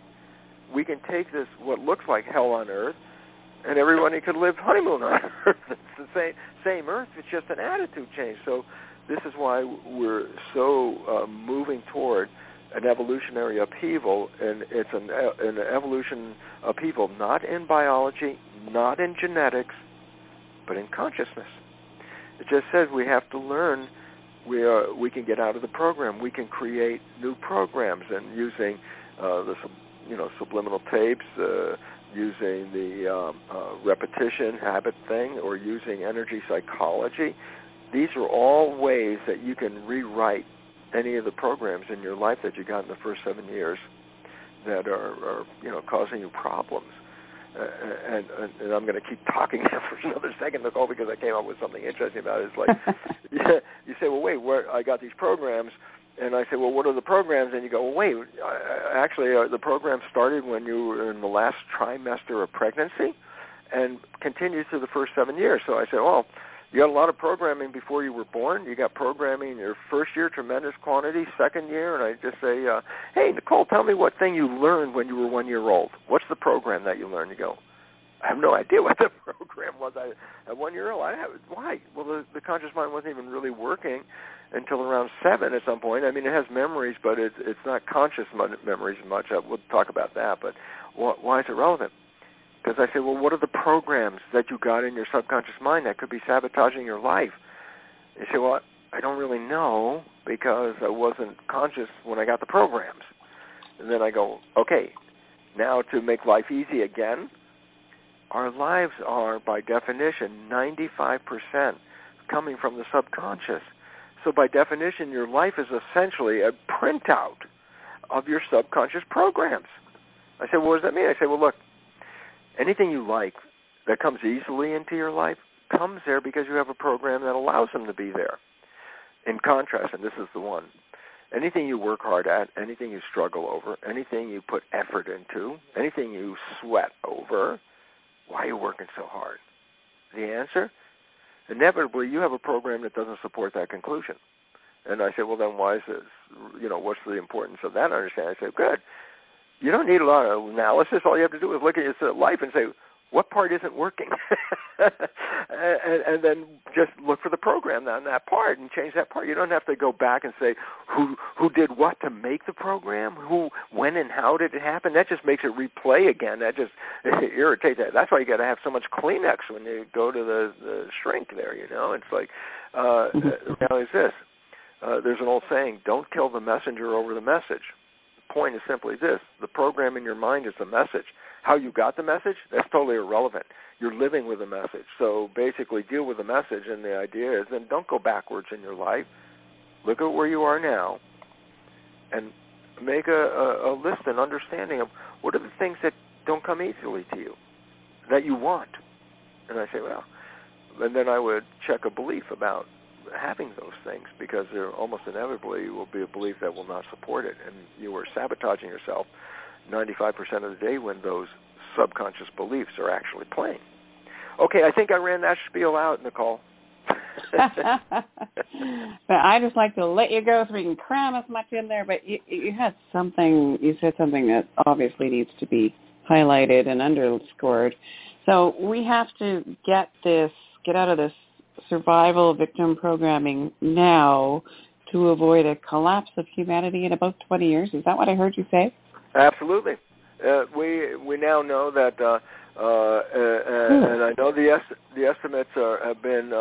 we can take this, what looks like hell on earth, and everybody could live honeymoon on earth. It's the same earth. It's just an attitude change. So this is why we're so moving toward an evolutionary upheaval, and it's an evolution upheaval not in biology, not in genetics, but in consciousness. It just says we have to learn. We can get out of the program. We can create new programs, and using the subliminal tapes, using the repetition habit thing, or using energy psychology. These are all ways that you can rewrite any of the programs in your life that you got in the first 7 years that are causing you problems. And I'm going to keep talking now for another second, Nicole, because I came up with something interesting about it. It's like, you say, well, wait, I got these programs, and I say, well, what are the programs? And you go, well, wait, actually, the program started when you were in the last trimester of pregnancy and continues through the first 7 years. So I say, well, you got a lot of programming before you were born. You got programming in your first year, tremendous quantity, second year, and I just say, hey, Nicole, tell me what thing you learned when you were 1 year old. What's the program that you learned? You go, I have no idea what the program was. At 1 year old, why? Well, the conscious mind wasn't even really working until around 7 at some point. I mean, it has memories, but it's not conscious memories much. We'll talk about that, but why is it relevant? Because I say, well, what are the programs that you got in your subconscious mind that could be sabotaging your life? You say, well, I don't really know because I wasn't conscious when I got the programs. And then I go, okay, now to make life easy again, our lives are, by definition, 95% coming from the subconscious. So by definition, your life is essentially a printout of your subconscious programs. I said, well, what does that mean? I say, well, look, anything you like that comes easily into your life comes there because you have a program that allows them to be there. In contrast, and this is the one, anything you work hard at, anything you struggle over, anything you put effort into, anything you sweat over, why are you working so hard? The answer? Inevitably, you have a program that doesn't support that conclusion. And I say, well, then why is this? What's the importance of that understanding? I say, good. You don't need a lot of analysis. All you have to do is look at your life and say, what part isn't working? and then just look for the program on that part and change that part. You don't have to go back and say who did what to make the program, who, when, and how did it happen. That just makes it replay again. That just irritates that. That's why you got to have so much Kleenex when you go to the shrink there. It's like the reality is this. There's an old saying: don't kill the messenger over the message. Point is simply this: the program in your mind is the message. How you got the message, that's totally irrelevant. You're living with the message. So basically deal with the message, and the idea is then don't go backwards in your life. Look at where you are now and make a list and understanding of what are the things that don't come easily to you, that you want. And I say, well, and then I would check a belief about having those things, because there almost inevitably will be a belief that will not support it, and you are sabotaging yourself 95% of the day when those subconscious beliefs are actually playing. Okay, I think I ran that spiel out, Nicole. But I just like to let you go so we can cram as much in there, but you said something that obviously needs to be highlighted and underscored. So we have to get out of this survival victim programming now to avoid a collapse of humanity in about 20 years. Is that what I heard you say? Absolutely. We now know that, and I know the estimates have been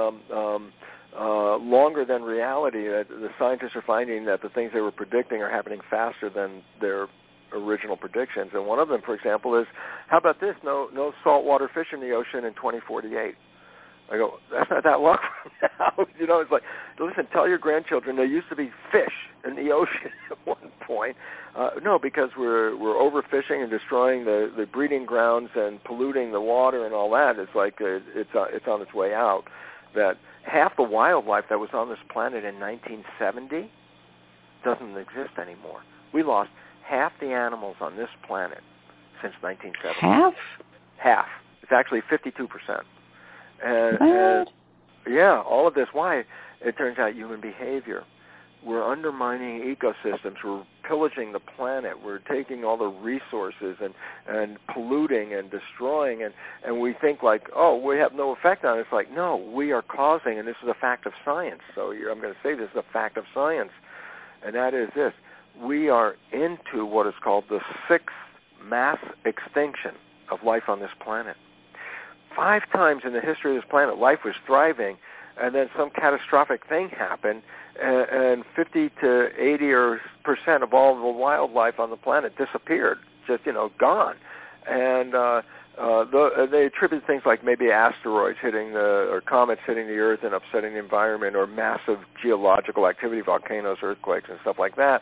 longer than reality. The scientists are finding that the things they were predicting are happening faster than their original predictions. And one of them, for example, is, how about this? No saltwater fish in the ocean in 2048. I go, that's not that long from now. It's like, listen, tell your grandchildren there used to be fish in the ocean at one point. No, because we're overfishing and destroying the breeding grounds and polluting the water and all that. It's like it's on its way out. That half the wildlife that was on this planet in 1970 doesn't exist anymore. We lost half the animals on this planet since 1970. Half? Half. It's actually 52%. And yeah, all of this. Why? It turns out human behavior. We're undermining ecosystems. We're pillaging the planet. We're taking all the resources and polluting and destroying. And we think like, oh, we have no effect on it. It's like, no, we are causing, and this is a fact of science. So I'm going to say this is a fact of science. And that is this. We are into what is called the sixth mass extinction of life on this planet. 5 times in the history of this planet, life was thriving, and then some catastrophic thing happened, and 50 to 80% of all the wildlife on the planet disappeared, just, gone. And they attribute things like maybe asteroids or comets hitting the Earth and upsetting the environment, or massive geological activity, volcanoes, earthquakes, and stuff like that.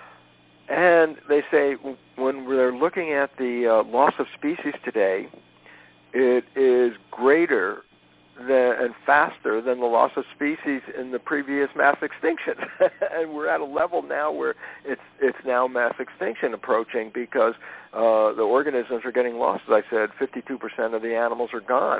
And they say when they're looking at the loss of species today, it is greater and faster than the loss of species in the previous mass extinction. And we're at a level now where it's now mass extinction approaching, because the organisms are getting lost. As I said, 52% of the animals are gone.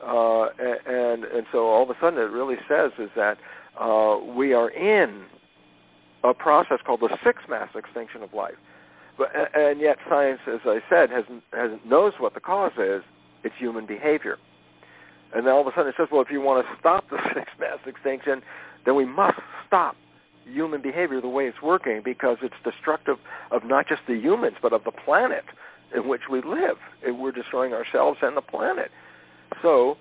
And so all of a sudden it really says is that we are in a process called the sixth mass extinction of life. And yet science, as I said, knows what the cause is. It's human behavior. And then all of a sudden it says, well, if you want to stop the sixth mass extinction, then we must stop human behavior the way it's working, because it's destructive of not just the humans, but of the planet in which we live. And we're destroying ourselves and the planet. So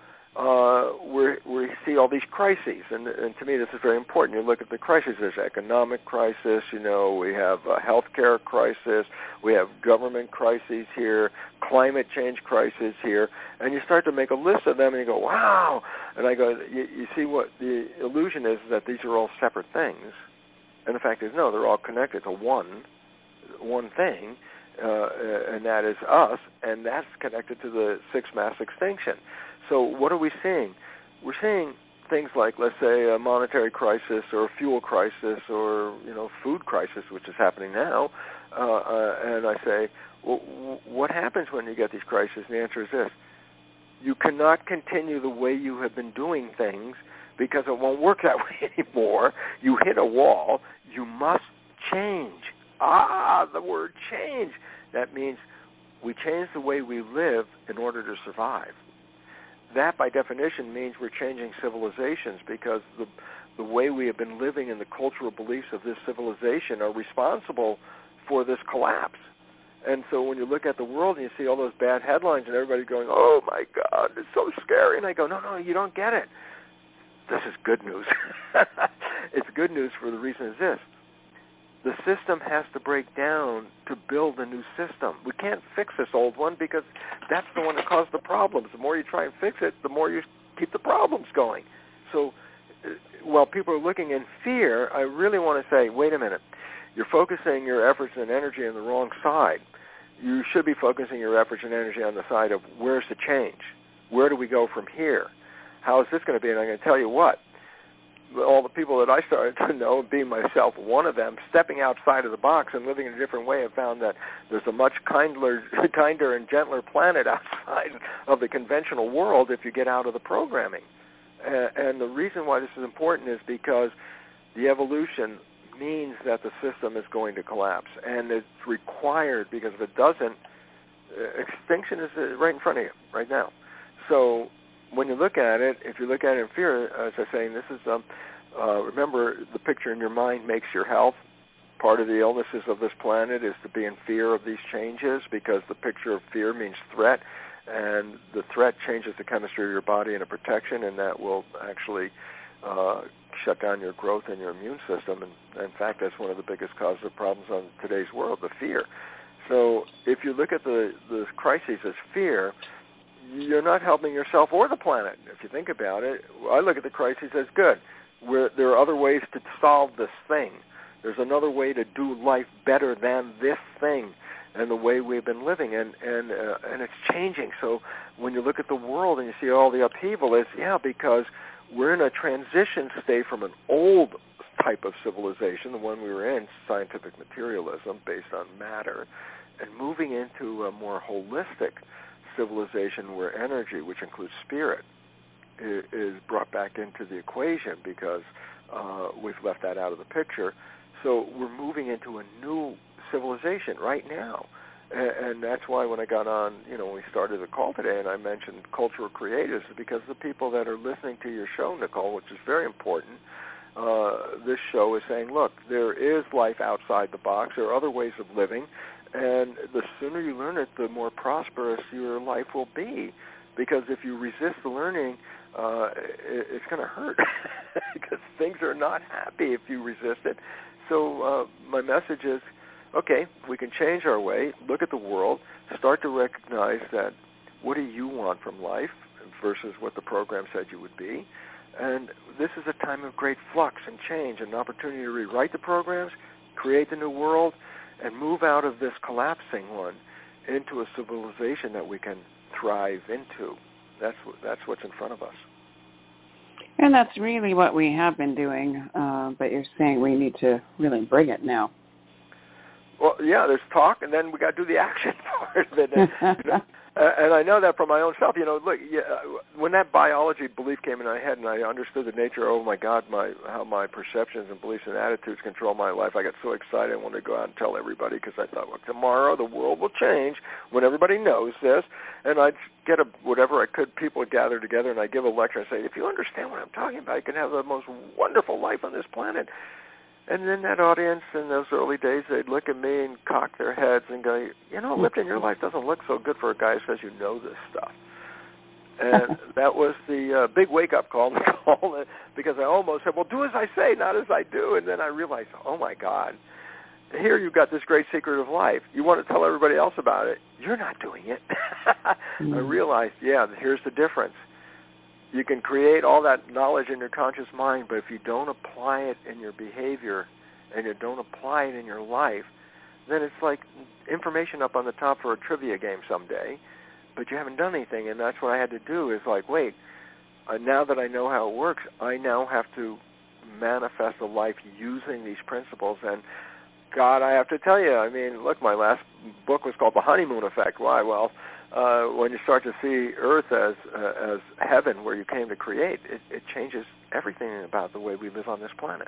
we see all these crises, and to me this is very important. You look at the crises. There's economic crisis, we have a healthcare crisis, we have government crises here, climate change crisis here, and you start to make a list of them, and you go, wow. And I go, you see what the illusion is that these are all separate things, and the fact is, no, they're all connected to one thing, and that is us, and that's connected to the sixth mass extinction. So what are we seeing? We're seeing things like, let's say, a monetary crisis or a fuel crisis or, food crisis, which is happening now. And I say, well, what happens when you get these crises? And the answer is this. You cannot continue the way you have been doing things, because it won't work that way anymore. You hit a wall. You must change. The word change. That means we change the way we live in order to survive. That, by definition, means we're changing civilizations, because the way we have been living and the cultural beliefs of this civilization are responsible for this collapse. And so when you look at the world and you see all those bad headlines and everybody going, oh, my God, it's so scary. And I go, no, you don't get it. This is good news. It's good news for the reason is this. The system has to break down to build a new system. We can't fix this old one, because that's the one that caused the problems. The more you try and fix it, the more you keep the problems going. So while people are looking in fear, I really want to say, wait a minute. You're focusing your efforts and energy on the wrong side. You should be focusing your efforts and energy on the side of, where's the change? Where do we go from here? How is this going to be? And I'm going to tell you what. All the people that I started to know, being myself one of them, stepping outside of the box and living in a different way, have found that there's a much kinder and gentler planet outside of the conventional world if you get out of the programming. And the reason why this is important is because the evolution means that the system is going to collapse, and it's required, because if it doesn't, extinction is right in front of you right now. So when you look at it, if you look at it in fear, as I was saying, this is Remember, the picture in your mind makes your health. Part of the illnesses of this planet is to be in fear of these changes, because the picture of fear means threat, and the threat changes the chemistry of your body in a protection, and that will actually shut down your growth and your immune system. And in fact, that's one of the biggest causes of problems on today's world, the fear. So if you look at the crises as fear, you're not helping yourself or the planet. If you think about it, I look at the crises as good. There are other ways to solve this thing. There's another way to do life better than this thing and the way we've been living, and it's changing. So when you look at the world and you see all the upheaval, it's because we're in a transition state from an old type of civilization, the one we were in, scientific materialism based on matter, and moving into a more holistic civilization where energy, which includes spirit, is brought back into the equation, because we've left that out of the picture. So we're moving into a new civilization right now. And that's why when I got on, when we started the call today and I mentioned cultural creatives, because the people that are listening to your show, Nicole, which is very important, this show is saying, look, there is life outside the box. There are other ways of living. And the sooner you learn it, the more prosperous your life will be. Because if you resist the learning, it's going to hurt because things are not happy if you resist it. So my message is, okay, we can change our way, look at the world, start to recognize that what do you want from life versus what the program said you would be. And this is a time of great flux and change, an opportunity to rewrite the programs, create the new world, and move out of this collapsing one into a civilization that we can thrive into. That's what's in front of us. And that's really what we have been doing, but you're saying we need to really bring it now. Well, yeah, there's talk, and then we got to do the action part of it. And I know that from my own self. Look, when that biology belief came in my head and I understood the nature, oh, my God, how my perceptions and beliefs and attitudes control my life, I got so excited. I wanted to go out and tell everybody, because I thought, well, tomorrow the world will change when everybody knows this. And I'd get whatever I could, people would gather together, and I'd give a lecture and say, if you understand what I'm talking about, you can have the most wonderful life on this planet. And then that audience in those early days, they'd look at me and cock their heads and go, Lipton, your life doesn't look so good for a guy who says you know this stuff. And that was the big wake-up call, because I almost said, well, do as I say, not as I do. And then I realized, oh, my God, here you've got this great secret of life. You want to tell everybody else about it. You're not doing it. I realized, here's the difference. You can create all that knowledge in your conscious mind, but if you don't apply it in your behavior and you don't apply it in your life, then it's like information up on the top for a trivia game someday, but you haven't done anything. And that's what I had to do, is like, wait, now that I know how it works, I now have to manifest a life using these principles. And God, I have to tell you, I mean, look, my last book was called The Honeymoon Effect. Why? Well, when you start to see Earth as heaven where you came to create, it changes everything about the way we live on this planet.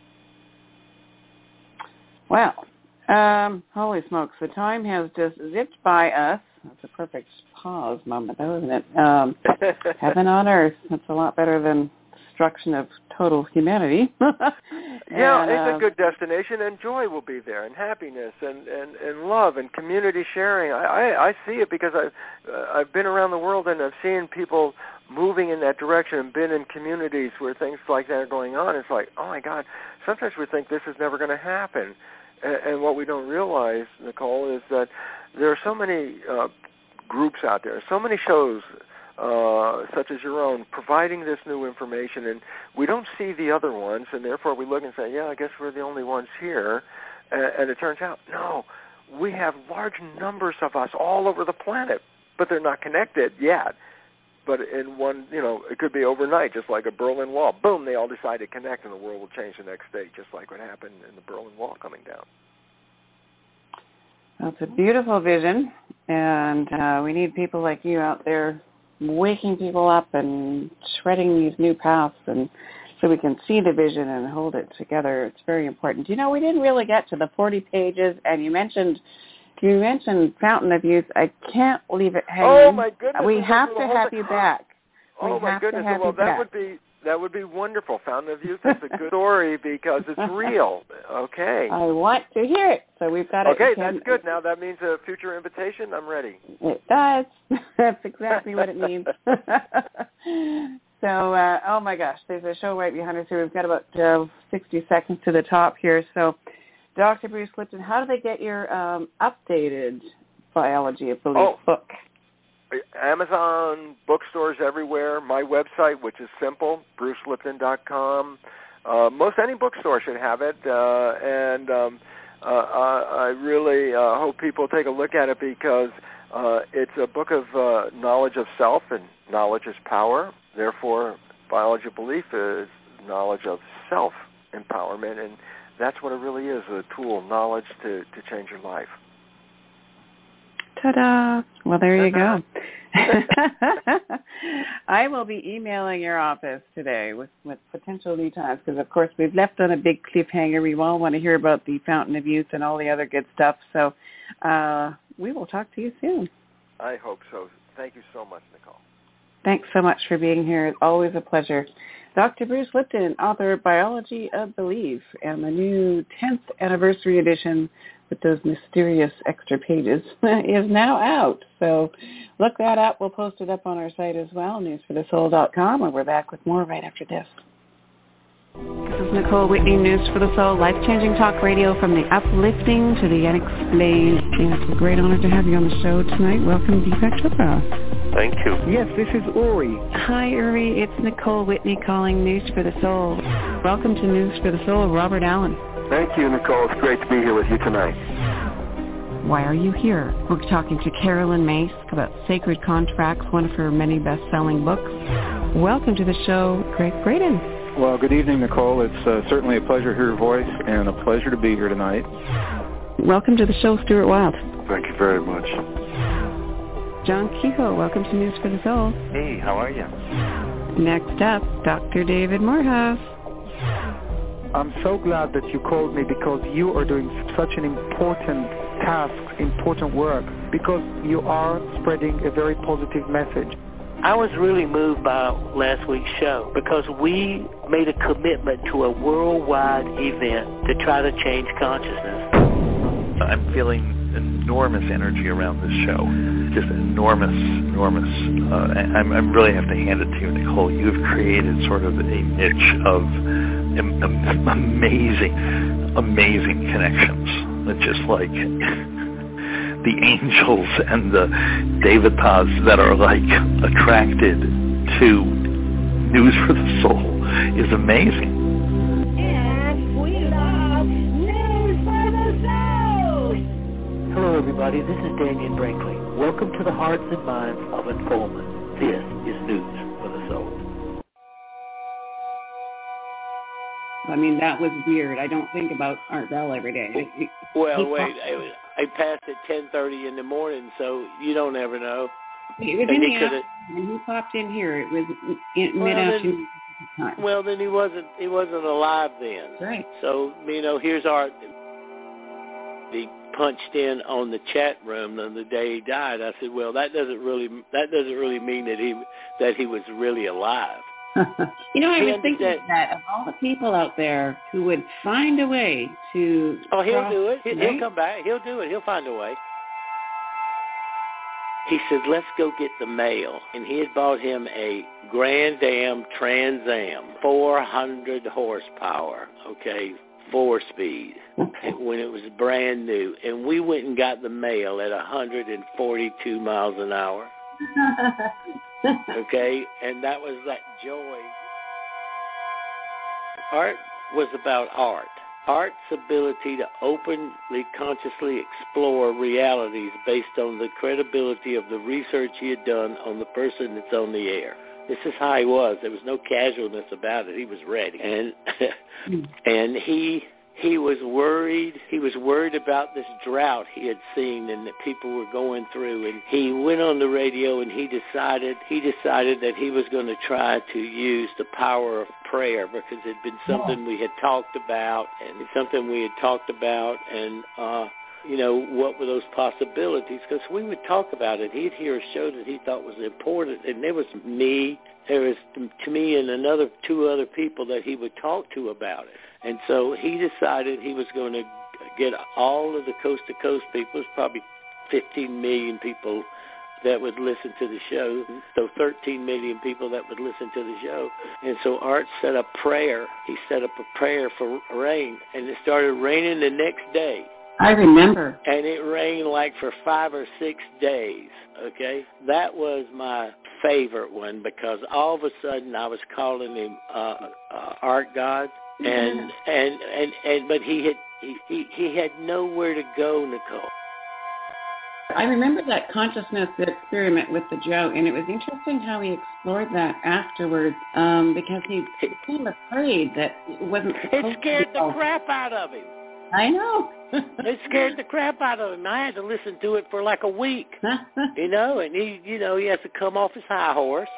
Well, holy smokes, the time has just zipped by us. That's a perfect pause moment, though, isn't it? Heaven on Earth. That's a lot better than destruction of total humanity. It's a good destination, and joy will be there, and happiness, and love, and community sharing. I see it because I've been around the world, and I've seen people moving in that direction and been in communities where things like that are going on. It's like, oh, my God, sometimes we think this is never going to happen. And what we don't realize, Nicole, is that there are so many groups out there, so many shows, such as your own, providing this new information, and we don't see the other ones, and therefore we look and say, I guess we're the only ones here, and it turns out, no, we have large numbers of us all over the planet, but they're not connected yet. But in one, it could be overnight, just like a Berlin Wall. Boom, they all decide to connect, and the world will change the next day, just like what happened in the Berlin Wall coming down. That's a beautiful vision, and we need people like you out there waking people up and shredding these new paths, and so we can see the vision and hold it together. It's very important. We didn't really get to the 40 pages, and you mentioned Fountain of Youth. I can't leave it hanging. Oh, my goodness. We have to have you back. Oh, my goodness. Well, that That would be wonderful. Fountain of Youth is a good story because it's real. Okay. I want to hear it. So we've got Okay, that's good. Now that means a future invitation. I'm ready. It does. That's exactly what it means. So, oh my gosh, there's a show right behind us here. We've got about 60 seconds to the top here. So, Dr. Bruce Lipton, how do they get your updated Biology of Belief book? Amazon, bookstores everywhere. My website, which is simple, brucelipton.com. Most any bookstore should have it, and I really hope people take a look at it because it's a book of knowledge of self, and knowledge is power. Therefore, Biology of Belief is knowledge of self-empowerment, and that's what it really is, a tool, knowledge to change your life. Ta-da! Well, there you go. I will be emailing your office today with potential lead times because, of course, we've left on a big cliffhanger. We all want to hear about the Fountain of Youth and all the other good stuff. So we will talk to you soon. I hope so. Thank you so much, Nicole. Thanks so much for being here. It's always a pleasure. Dr. Bruce Lipton, author of Biology of Belief and the new 10th anniversary edition with those mysterious extra pages is now out. So look that up. We'll post it up on our site as well, newsforthesoul.com, and we're back with more right after this. This is Nicole Whitney, News for the Soul, life-changing talk radio from the uplifting to the unexplained. It's a great honor to have you on the show tonight. Welcome, Deepak Chopra. Thank you. Yes, this is Uri. Hi, Uri. It's Nicole Whitney calling News for the Soul. Welcome to News for the Soul, Robert Allen. Thank you, Nicole. It's great to be here with you tonight. Why are you here? We're talking to Carolyn Myss about Sacred Contracts, one of her many best-selling books. Welcome to the show, Greg Braden. Well, good evening, Nicole. It's certainly a pleasure to hear your voice and a pleasure to be here tonight. Welcome to the show, Stuart Wild. Thank you very much. John Kehoe, welcome to News for the Soul. Hey, how are you? Next up, Dr. David Morehouse. I'm so glad that you called me because you are doing such an important task, important work, because you are spreading a very positive message. I was really moved by last week's show because we made a commitment to a worldwide event to try to change consciousness. I'm feeling enormous energy around this show, just enormous. I really have to hand it to you, Nicole. You've created sort of a niche of amazing connections. It's just like the angels and the devatas that are like attracted to News for the Soul is amazing. And we love News for the Soul. Hello, everybody. This is Daniel Brinkley. Welcome to the Hearts and Minds of Informant. This is News for the Soul. I mean, that was weird. I don't think about Art Bell every day. Well, wait. I passed at 10:30 in the morning, so you don't ever know. It was in the afternoon. When he popped in here, it was mid-afternoon time. Well, then he wasn't alive then. Right. So, here's Art. He punched in on the chat room on the day he died. I said, well, that doesn't really mean that he was really alive. I was thinking that of all the people out there who would find a way to... Oh, he'll do it. He'll come back. He'll do it. He'll find a way. He said, let's go get the mail. And he had bought him a Grand Am Trans Am, 400 horsepower, 4-speed, when it was brand new. And we went and got the mail at 142 miles an hour. And that was that joy. Art was about art. Art's ability to openly, consciously explore realities based on the credibility of the research he had done on the person that's on the air. This is how he was. There was no casualness about it. He was ready. And he was worried. He was worried about this drought he had seen and that people were going through. And he went on the radio and he decided that he was going to try to use the power of prayer because it had been something we had talked about and what were those possibilities? Because we would talk about it. He'd hear a show that he thought was important, and there was me there was, to me, and two other people that he would talk to about it. And so he decided he was going to get all of the coast-to-coast people. It's probably 15 million people that would listen to the show, so 13 million people that would listen to the show. And so Art set up prayer. He set up a prayer for rain, and it started raining the next day. I remember. And it rained like for 5 or 6 days, okay? That was my favorite one because all of a sudden I was calling him Art God, but he had nowhere to go, Nicole. I remember that consciousness experiment with the Joe, and it was interesting how he explored that afterwards because he became afraid that it wasn't supposed to be. It scared the crap out of him. I know. It scared the crap out of him. I had to listen to it for like a week, and he has to come off his high horse.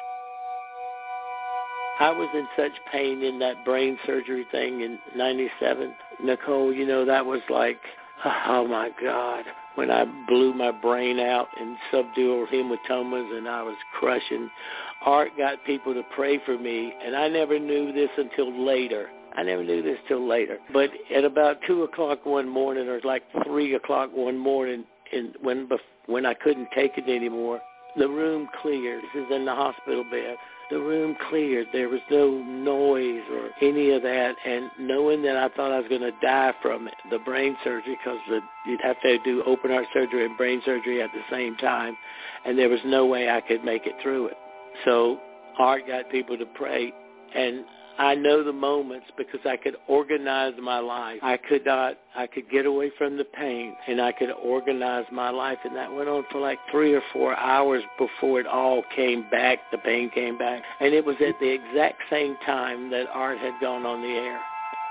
I was in such pain in that brain surgery thing in 97. Nicole, that was like, oh my God. When I blew my brain out in subdural hematomas and I was crushing, Art got people to pray for me, and I never knew this until later. But at about 2 o'clock one morning, or like 3 o'clock one morning, when I couldn't take it anymore, the room cleared. This is in the hospital bed. The room cleared. There was no noise or any of that. And knowing that I thought I was going to die from the brain surgery, because you'd have to do open heart surgery and brain surgery at the same time, and there was no way I could make it through it. So Art got people to pray, and I know the moments because I could organize my life. I could get away from the pain, and I could organize my life, and that went on for like 3 or 4 hours before it all came back, the pain came back. And it was at the exact same time that Art had gone on the air.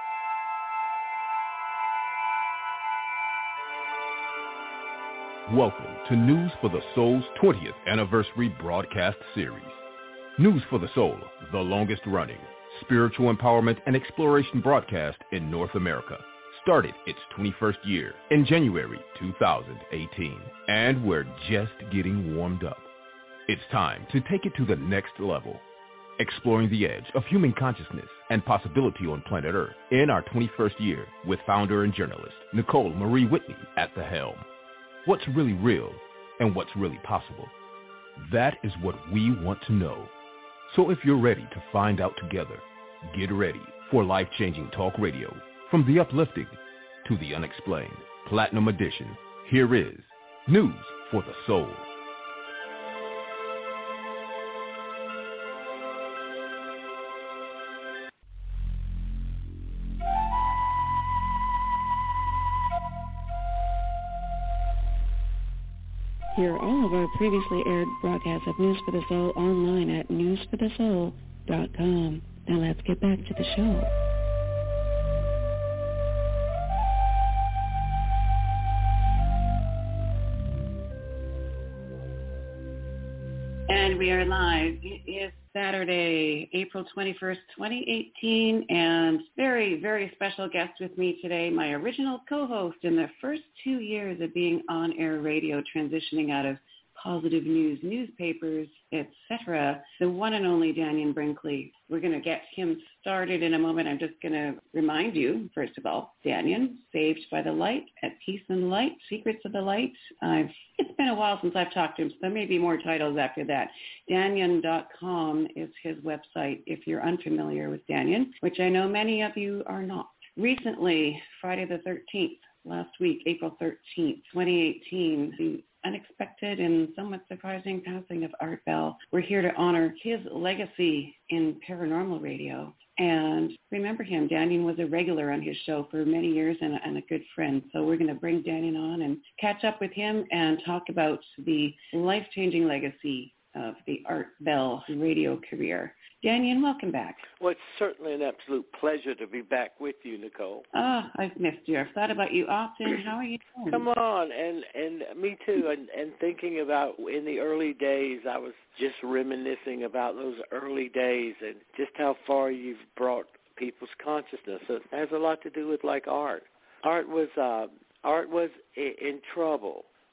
Welcome to News for the Soul's 20th anniversary broadcast series. News for the Soul, the longest running spiritual empowerment and exploration broadcast in North America, started its 21st year in January 2018, and we're just getting warmed up. It's time to take it to the next level, exploring the edge of human consciousness and possibility on planet Earth in our 21st year with founder and journalist Nicole Marie Whitney at the helm. What's really real and what's really possible? That is what we want to know. So if you're ready to find out together, get ready for life-changing talk radio. From the uplifting to the unexplained, Platinum Edition, here is News for the Soul. Hear all of our previously aired broadcasts of News for the Soul online at newsforthesoul.com. Now let's get back to the show. And we are live. It is Saturday, April 21st, 2018, and very, very special guest with me today, my original co-host in the first 2 years of being on-air radio, transitioning out of positive news, newspapers, etc., the one and only Dannion Brinkley. We're going to get him started in a moment. I'm just going to remind you, first of all, Dannion, Saved by the Light, At Peace in the Light, Secrets of the Light. It's been a while since I've talked to him, so there may be more titles after that. Dannion.com is his website if you're unfamiliar with Dannion, which I know many of you are not. Recently, Friday the 13th, last week, April 13th, 2018, the unexpected and somewhat surprising passing of Art Bell. We're here to honor his legacy in paranormal radio and remember him. Dannion was a regular on his show for many years and a good friend. So we're going to bring Dannion on and catch up with him and talk about the life-changing legacy of the Art Bell radio career. Dannion, welcome back. Well, it's certainly an absolute pleasure to be back with you, Nicole. I've missed you. I've thought about you often. How are you doing? Come on, and me too. And thinking about in the early days, I was just reminiscing about those early days and just how far you've brought people's consciousness. It has a lot to do with like Art. Art was in trouble.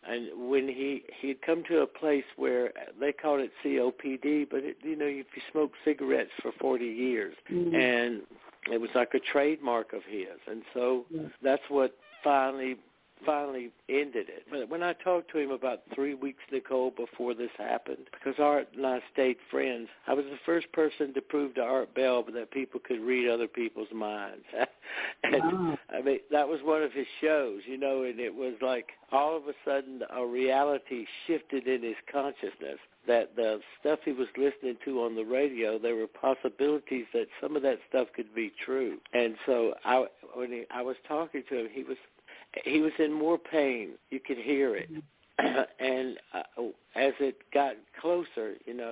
And when he'd come to a place where they called it COPD, but if you smoke cigarettes for 40 years, and it was like a trademark of his, and so that's what finally ended it. But when I talked to him about 3 weeks, Nicole, before this happened, because Art and I stayed friends, I was the first person to prove to Art Bell that people could read other people's minds. And I mean, that was one of his shows, and it was like all of a sudden a reality shifted in his consciousness, that the stuff he was listening to on the radio, there were possibilities that some of that stuff could be true. And so when I was talking to him, he was in more pain. You could hear it. And as it got closer,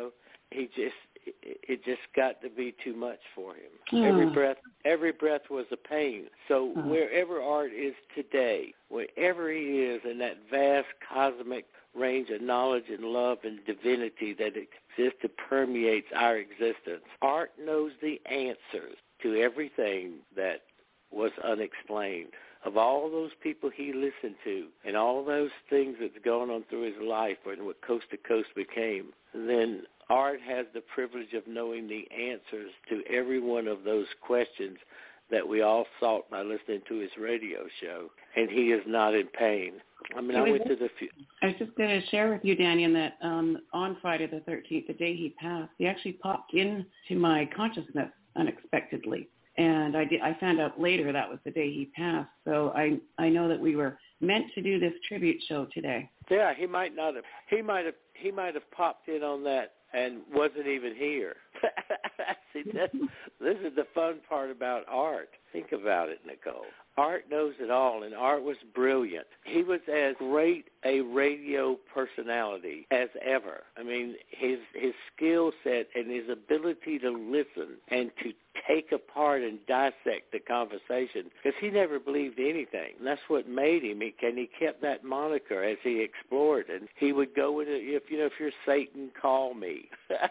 it just got to be too much for him. Every breath was a pain. So wherever Art is today, wherever he is in that vast cosmic range of knowledge and love and divinity that exists and permeates our existence, Art knows the answers to everything that was unexplained. Of all those people he listened to and all those things that's going on through his life and what Coast to Coast became, then Art has the privilege of knowing the answers to every one of those questions that we all sought by listening to his radio show, and he is not in pain. I mean, I was just going to share with you, Danny, that on Friday the 13th, the day he passed, he actually popped into my consciousness unexpectedly. And I found out later that was the day he passed. So I know that we were meant to do this tribute show today. Yeah, he might not have. He might have popped in on that and wasn't even here. See, this is the fun part about Art. Think about it, Nicole. Art knows it all, and Art was brilliant. He was as great a radio personality as ever. I mean, his skill set and his ability to listen and to take apart and dissect the conversation, because he never believed anything. And that's what made him. And he kept that moniker as he explored. And he would go into, if you're Satan, call me.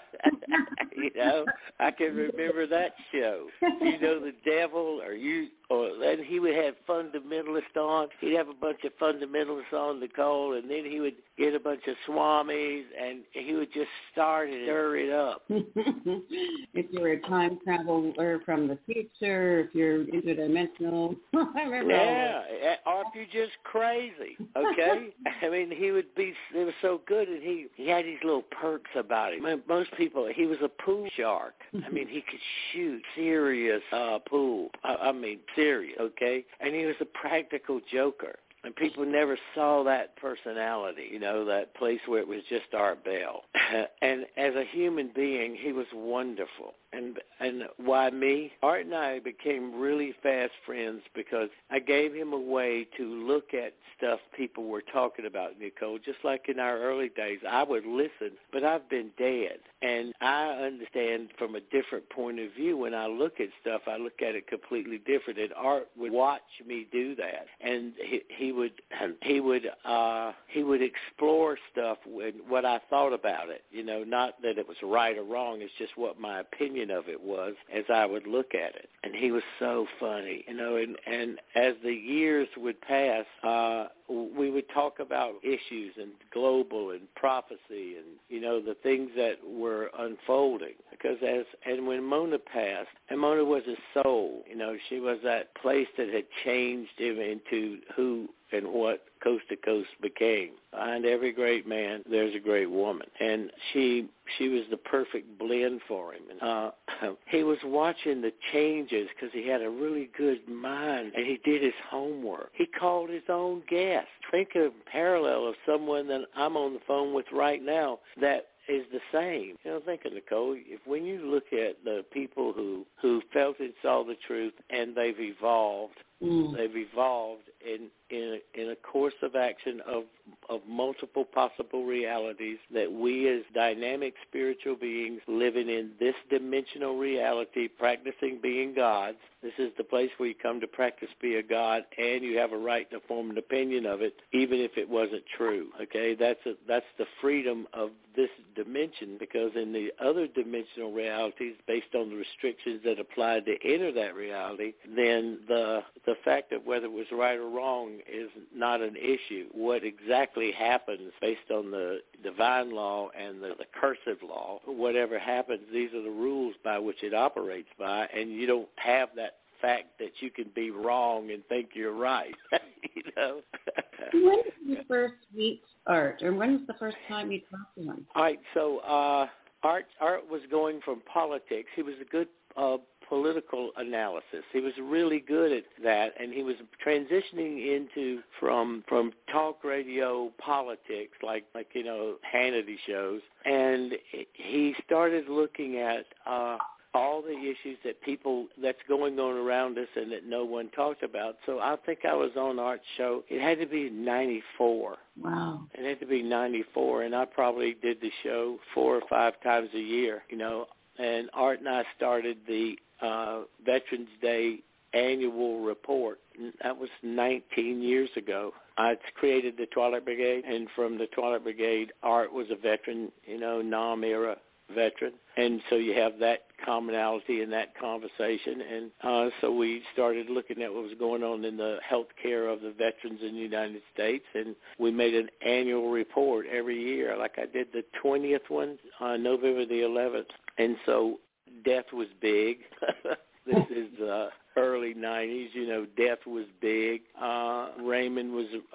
I can remember that show. The devil, then he would have fundamentalists on. He'd have a bunch of fundamentalists on, Nicole, and then he would get a bunch of swamis, and he would just start and stir it up. If you're a time traveler from the future, if you're interdimensional, I remember. Yeah, or if you're just crazy, okay? I mean, it was so good, and he had these little perks about him. I mean, most people, he was a pool shark. I mean, he could shoot serious pool. I mean, serious, okay? And he was a practical joker. And people never saw that personality, that place where it was just Art Bell. And as a human being, he was wonderful. And why me? Art and I became really fast friends because I gave him a way to look at stuff people were talking about, Nicole. Just like in our early days, I would listen, but I've been dead. And I understand from a different point of view. When I look at stuff, I look at it completely different. And Art would watch me do that. And he would explore stuff with what I thought about it. Not that it was right or wrong. It's just what my opinion of it was as I would look at it. And he was so funny, and as the years would pass, we would talk about issues and global and prophecy and, the things that were unfolding. Because when Mona passed, and Mona was a soul, she was that place that had changed him into who and what Coast to Coast became. Behind every great man, there's a great woman. And she was the perfect blend for him. And he was watching the changes because he had a really good mind, and he did his homework. He called his own guest. Think of parallel of someone that I'm on the phone with right now that is the same. Think of Nicole. When you look at the people who felt and saw the truth, and they've evolved. They've evolved in a course of action of multiple possible realities that we as dynamic spiritual beings living in this dimensional reality, practicing being gods. This is the place where you come to practice be a god, and you have a right to form an opinion of it, even if it wasn't true. Okay, that's the freedom of this dimension, because in the other dimensional realities, based on the restrictions that apply to enter that reality, then the fact of whether it was right or wrong is not an issue. What exactly happens based on the divine law and the cursive law, whatever happens, these are the rules by which it operates by, and you don't have that fact that you can be wrong and think you're right. You know. When did you first meet Art, or when was the first time you talked to him? All right, so Art was going from politics. He was a good political analysis. He was really good at that, and he was transitioning into from talk radio politics, like you know, Hannity shows, and he started looking at all the issues that's going on around us and that no one talked about. So I think I was on Art's show. It had to be 94. Wow. It had to be 94, and I probably did the show 4 or 5 times a year, you know. And Art and I started the Veterans Day annual report. That was 19 years ago. I created the Twilight Brigade, and from the Twilight Brigade, Art was a veteran, you know, NOM-era veteran, and so you have that commonality in that conversation, and so we started looking at what was going on in the health care of the veterans in the United States, and we made an annual report every year. Like I did the 20th one on November the 11th, and so death was big. This is early 90s, you know, death was big. Raymond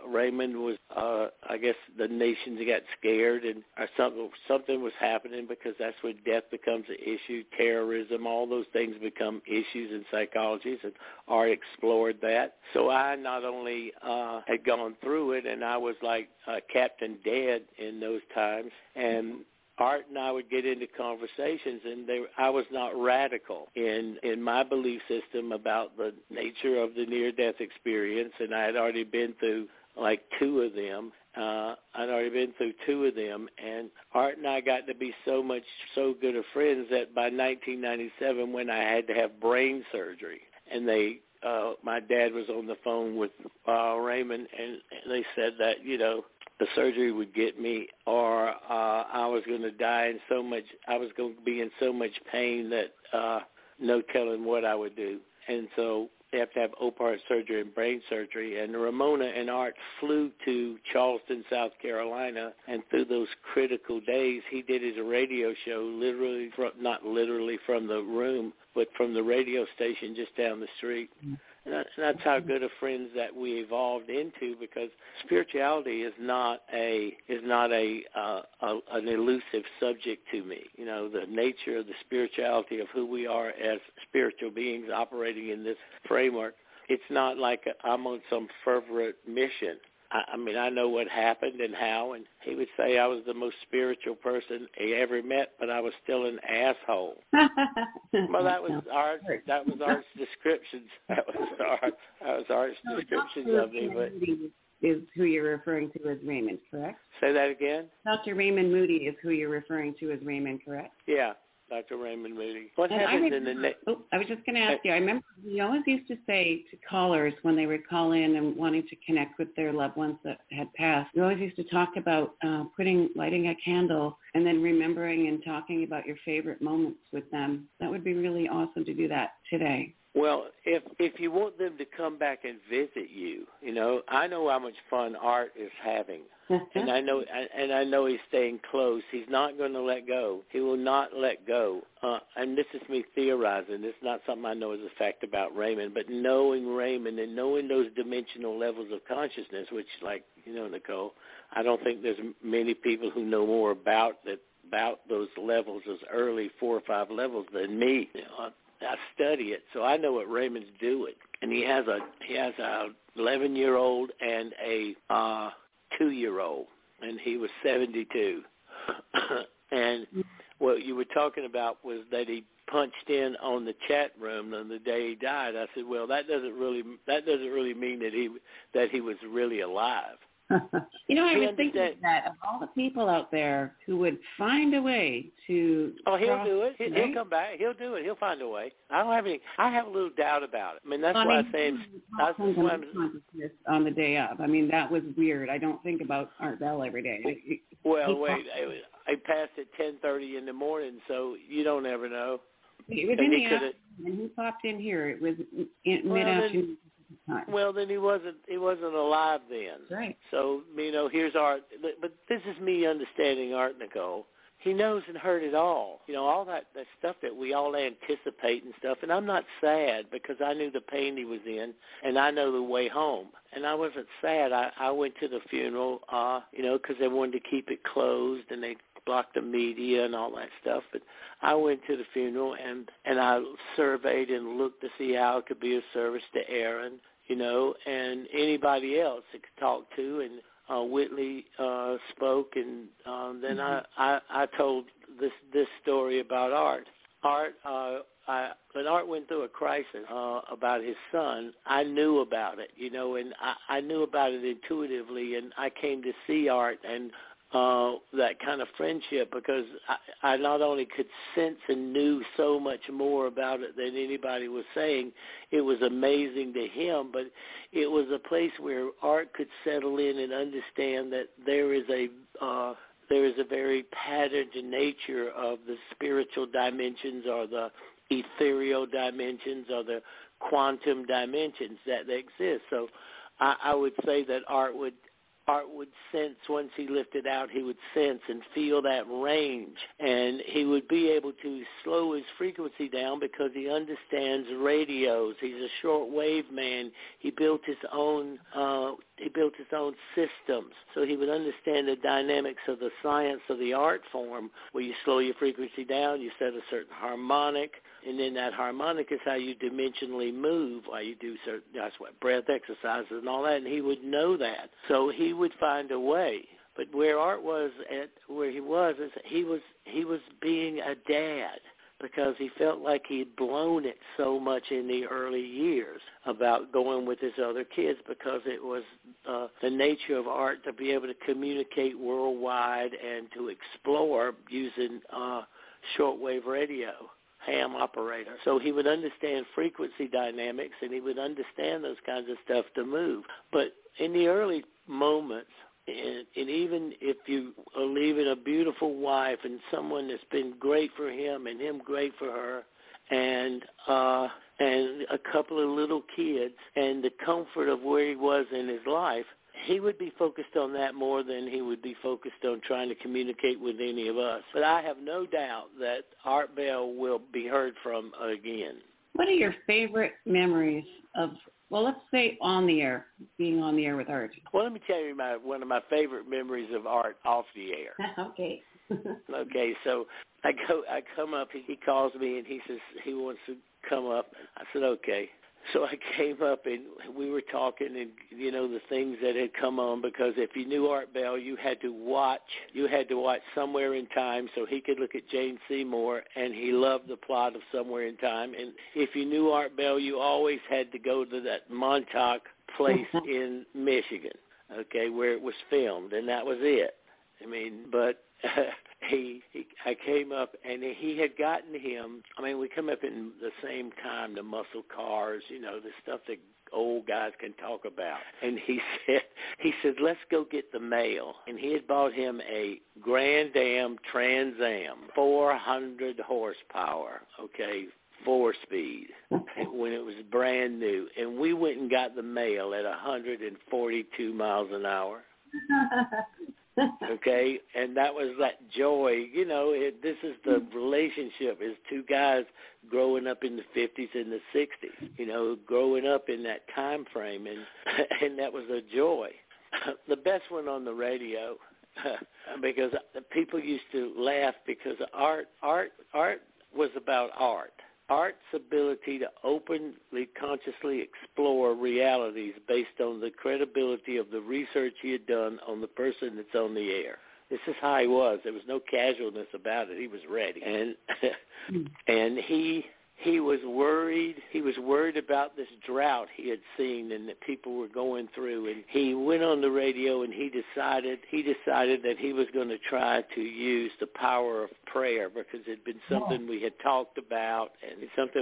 was I guess the nations got scared, and something was happening, because that's when death becomes an issue, terrorism, all those things become issues in psychologies, and Art explored that. So I not only had gone through it, and I was like Captain Dead in those times, and Art and I would get into conversations, and I was not radical in my belief system about the nature of the near-death experience, and I had already been through like 2 of them. And Art and I got to be so good of friends that by 1997, when I had to have brain surgery, and my dad was on the phone with Raymond, and they said that, you know, the surgery would get me, or I was going to die I was going to be in so much pain that no telling what I would do. And so they have to have open heart surgery and brain surgery. And Ramona and Art flew to Charleston, South Carolina, and through those critical days, he did his radio show not literally from the room, but from the radio station just down the street. And that's how good of friends that we evolved into, because spirituality is not an elusive subject to me. You know, the nature of the spirituality of who we are as spiritual beings operating in this framework, it's not like I'm on some fervent mission. I mean, I know what happened and how, and he would say I was the most spiritual person he ever met, but I was still an asshole. Well, that was Art's descriptions. That was Art's descriptions of me. But is who you're referring to as Raymond, correct? Say that again? Dr. Raymond Moody is who you're referring to as Raymond, correct? Yeah. Dr. Raymond Moody. What happens in the I was just going to ask you, I remember he always used to say to callers when they would call in and wanting to connect with their loved ones that had passed, he always used to talk about lighting a candle and then remembering and talking about your favorite moments with them. That would be really awesome to do that today. Well, if you want them to come back and visit you, you know, I know how much fun Art is having. And I know he's staying close. He's not going to let go. He will not let go. And this is me theorizing. This is not something I know as a fact about Raymond, but knowing Raymond and knowing those dimensional levels of consciousness, which, like, you know, Nicole, I don't think there's many people who know more about those levels, those early 4 or 5 levels, than me. You know, I study it, so I know what Raymond's doing. And he has a 11-year-old and a 2-year-old, and he was 72. And what you were talking about was that he punched in on the chat room on the day he died. I said, well, that doesn't really mean that he was really alive. You know, I was thinking that of all the people out there who would find a way to... Oh, he'll do it. He'll come back. He'll do it. He'll find a way. I have a little doubt about it. I mean, that's why I say that's why I'm on the day of. I mean, that was weird. I don't think about Art Bell every day. Well, wait. I passed at 10:30 in the morning, so you don't ever know. It was in the afternoon, and he popped in here. It was mid-afternoon. Well, then he wasn't alive then. Right. So, you know, here's Art. But this is me understanding Art, Nicole. He knows and heard it all. You know, all that stuff that we all anticipate and stuff. And I'm not sad because I knew the pain he was in, and I know the way home. And I wasn't sad. I went to the funeral, you know, because they wanted to keep it closed, and they blocked the media and all that stuff. But I went to the funeral, and I surveyed and looked to see how it could be of service to Aaron, you know, and anybody else it could talk to. And Whitley spoke, and then I told this story about Art. When Art went through a crisis about his son, I knew about it, you know, and I knew about it intuitively, and I came to see Art and that kind of friendship because I not only could sense and knew so much more about it than anybody was saying. It was amazing to him, but it was a place where Art could settle in and understand that there is a very patterned nature of the spiritual dimensions or the ethereal dimensions or the quantum dimensions that exist. So I would say that Art would sense, once he lifted out, he would sense and feel that range, and he would be able to slow his frequency down because he understands radios. He's a shortwave man. He built his own systems, so he would understand the dynamics of the science of the art form, where you slow your frequency down, you set a certain harmonic, and then that harmonic is how you dimensionally move, while you do certain, that's what, breath exercises and all that, and he would know that. So he would find a way. But where Art was at, where he was, is he was being a dad, because he felt like he had blown it so much in the early years about going with his other kids, because it was the nature of Art to be able to communicate worldwide and to explore using shortwave radio, ham operator. So he would understand frequency dynamics, and he would understand those kinds of stuff to move. But in the early moments, and even if you are leaving a beautiful wife and someone that's been great for him and him great for her, and a couple of little kids, and the comfort of where he was in his life, he would be focused on that more than he would be focused on trying to communicate with any of us. But I have no doubt that Art Bell will be heard from again. What are your favorite memories of, well, let's say being on the air with Art? Well, let me tell you one of my favorite memories of Art off the air. Okay. Okay, so I come up, he calls me, and he says he wants to come up. I said, okay. So I came up, and we were talking, and, you know, the things that had come on, because if you knew Art Bell, you had to watch Somewhere in Time so he could look at Jane Seymour, and he loved the plot of Somewhere in Time. And if you knew Art Bell, you always had to go to that Montauk place in Michigan, okay, where it was filmed, and that was it. I mean, but I came up, and he had gotten him. I mean, we come up in the same time, the muscle cars, you know, the stuff that old guys can talk about. And he said, let's go get the mail. And he had bought him a Grand Am Trans Am, 400 horsepower, okay, 4-speed, when it was brand new. And we went and got the mail at 142 miles an hour. Okay, and that was that joy. You know, this is the relationship, is two guys growing up in the 50s and the 60s, you know, growing up in that time frame, and that was a joy. The best one on the radio, because people used to laugh, because art was about art. Art's ability to openly, consciously explore realities based on the credibility of the research he had done on the person that's on the air. This is how he was. There was no casualness about it. He was ready. And he was worried. He was worried about this drought he had seen and that people were going through. And he went on the radio and he decided that he was going to try to use the power of prayer, because it had been something we had talked about, and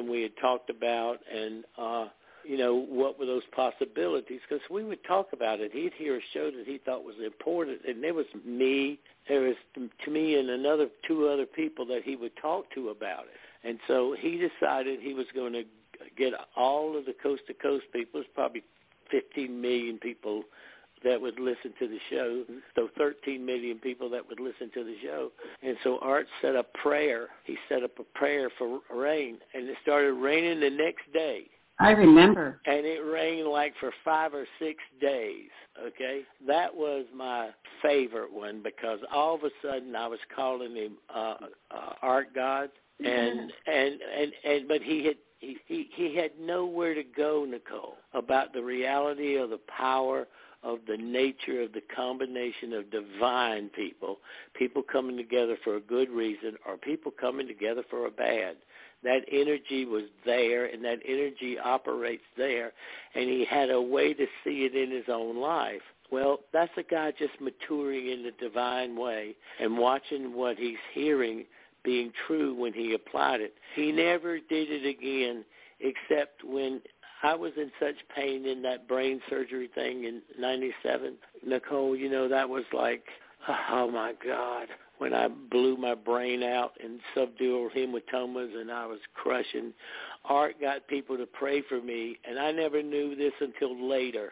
what were those possibilities? Because we would talk about it. He'd hear a show that he thought was important, and there was me and two other people that he would talk to about it. And so he decided he was going to get all of the coast-to-coast people. There's probably 15 million people that would listen to the show, so 13 million people that would listen to the show. And so Art set up prayer. He set up a prayer for rain, and it started raining the next day. I remember. And it rained like for 5 or 6 days, okay? That was my favorite one, because all of a sudden I was calling him Art God, but he had nowhere to go, Nicole, about the reality of the power of the nature of the combination of divine people coming together for a good reason, or people coming together for a bad. That energy was there, and that energy operates there, and he had a way to see it in his own life. Well, that's a guy just maturing in the divine way and watching what he's hearing being true when he applied it. He never did it again, except when I was in such pain in that brain surgery thing in 97. Nicole, that was like, oh, my God, when I blew my brain out in subdural hematomas and I was crushing. Art got people to pray for me, and I never knew this until later.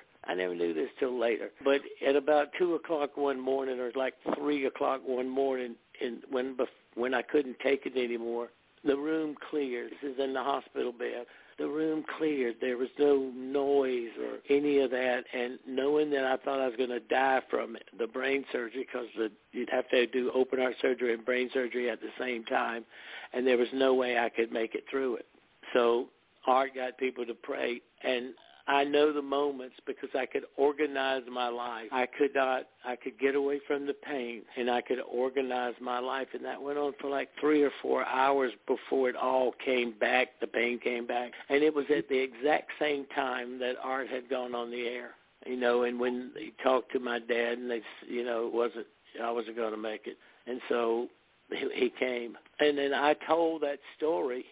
But at about 2 o'clock one morning, or like 3 o'clock one morning, when I couldn't take it anymore, the room cleared. This is in the hospital bed. The room cleared. There was no noise or any of that. And knowing that I thought I was going to die from it, the brain surgery, because you'd have to do open heart surgery and brain surgery at the same time, and there was no way I could make it through it. So Art got people to pray, and I know the moments because I could organize my life. I could get away from the pain, and I could organize my life, and that went on for like 3 or 4 hours before it all came back. The pain came back, and it was at the exact same time that Art had gone on the air, and when he talked to my dad, and I wasn't going to make it, and so he came, and then I told that story,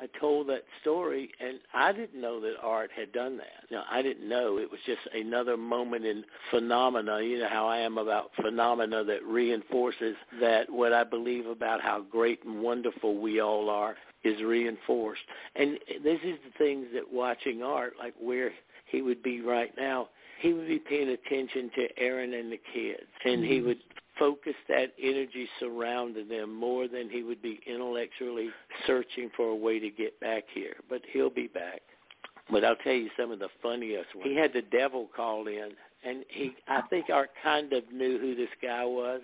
and I didn't know that Art had done that. I didn't know. It was just another moment in phenomena. You know how I am about phenomena that reinforces that what I believe about how great and wonderful we all are is reinforced. And this is the things that watching Art, like where he would be right now, he would be paying attention to Aaron and the kids, and he would focus that energy surrounding them more than he would be intellectually searching for a way to get back here. But he'll be back. But I'll tell you some of the funniest ones. He had the devil called in, and I think Art kind of knew who this guy was,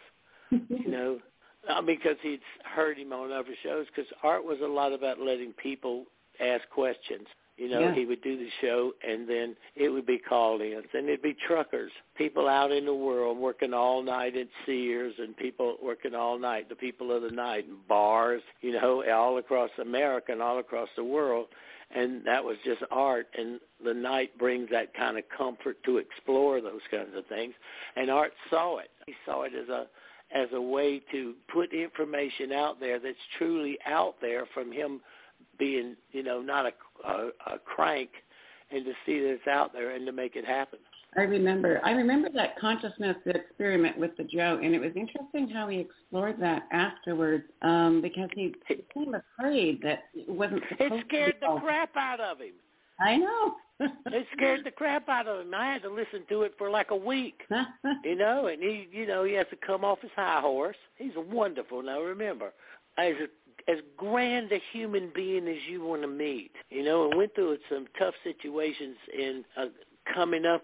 because he'd heard him on other shows, because Art was a lot about letting people ask questions. He would do the show, and then it would be call-ins, and it'd be truckers, people out in the world working all night at Sears, and people working all night, the people of the night, in bars, all across America and all across the world, and that was just Art, and the night brings that kind of comfort to explore those kinds of things, and Art saw it. He saw it as a way to put information out there that's truly out there from him being, not a crank, and to see that it's out there and to make it happen. I remember that consciousness experiment with the Joe, and it was interesting how he explored that afterwards, because he became afraid that it wasn't supposed to be. It scared the crap out of him. I know. It scared the crap out of him. I had to listen to it for like a week, and he has to come off his high horse. He's wonderful. Now remember, as grand a human being as you want to meet, and went through some tough situations in coming up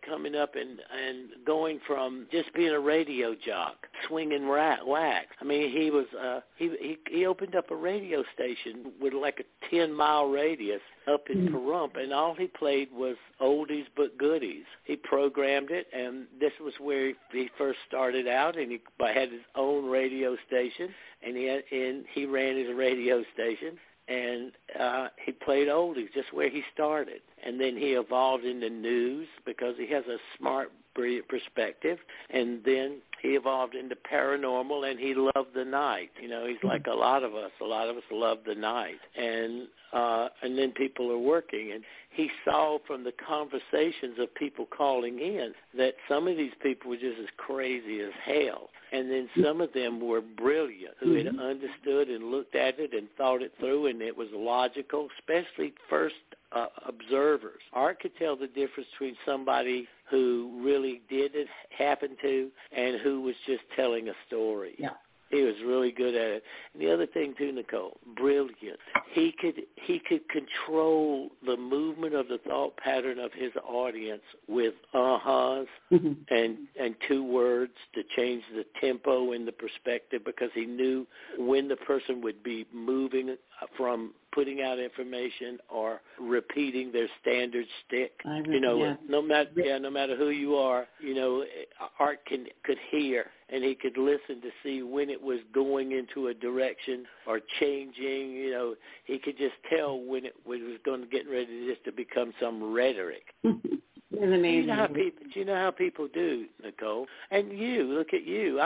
and going from just being a radio jock, swinging wax. I mean, he was he opened up a radio station with like a 10-mile radius up in Pahrump, and all he played was oldies but goodies. He programmed it, and this was where he first started out, and he had his own radio station, and he ran his radio station. And he played oldies, just where he started. And then he evolved into news because he has a smart, brilliant perspective. And then he evolved into paranormal, and he loved the night. You know, he's like a lot of us. A lot of us love the night. And then people are working. And he saw from the conversations of people calling in that some of these people were just as crazy as hell. And then some of them were brilliant, who had understood and looked at it and thought it through, and it was logical, especially first observers. Art could tell the difference between somebody who really did it, happened to, and who was just telling a story. Yeah. He was really good at it. And the other thing too, Nicole, brilliant. He could control the movement of the thought pattern of his audience with uh-hus and two words to change the tempo and the perspective, because he knew when the person would be moving from putting out information or repeating their standard stick. No matter who you are, Art could hear, and he could listen to see when it was going into a direction or changing. He could just tell when it was going to get ready just to become some rhetoric. It's amazing. You know how people do, Nicole. And look at you.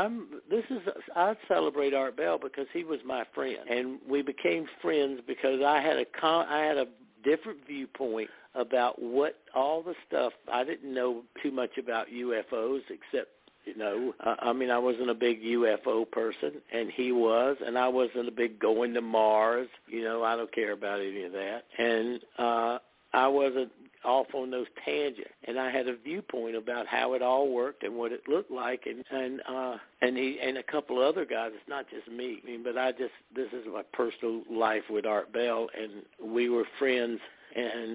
I celebrate Art Bell because he was my friend, and we became friends because I had a different viewpoint about what all the stuff. I didn't know too much about UFOs except, I wasn't a big UFO person, and he was, and I wasn't a big going to Mars. I don't care about any of that. And I wasn't off on those tangents, and I had a viewpoint about how it all worked and what it looked like, and he and a couple of other guys. It's not just me, but this is my personal life with Art Bell, and we were friends, and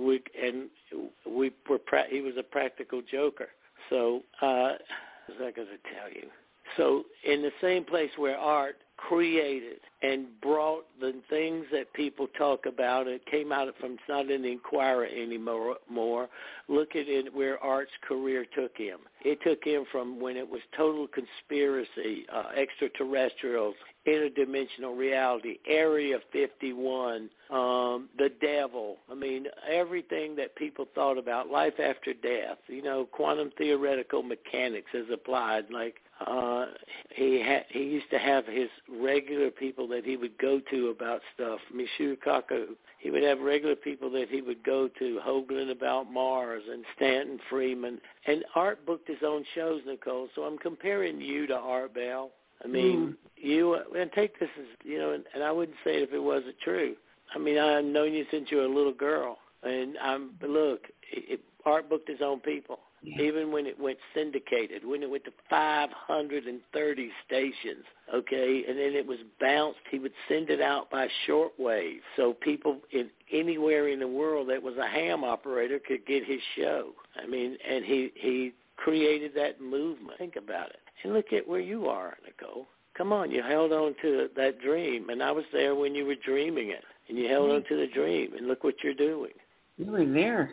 he was a practical joker. So what was I going to tell you? So in the same place where Art created and brought the things that people talk about, it came out from, it's not in the Inquirer anymore. Look at it where Art's career took him. It took him from when it was total conspiracy, extraterrestrials, interdimensional reality, Area 51, the devil. Everything that people thought about, life after death, quantum theoretical mechanics as applied. Like he used to have his regular people that he would go to about stuff. Michio Kaku. He would have regular people that he would go to, Hoagland about Mars and Stanton Freeman. And Art booked his own shows, Nicole. So I'm comparing you to Art Bell. You, and take this as, and I wouldn't say it if it wasn't true. I've known you since you were a little girl. And Art booked his own people. Yeah. Even when it went syndicated, when it went to 530 stations, okay, and then it was bounced, he would send it out by shortwave, so people anywhere in the world that was a ham operator could get his show. And he created that movement. Think about it. And look at where you are, Nicole. Come on, you held on to that dream, and I was there when you were dreaming it, and you held on to the dream, and look what you're doing. You were there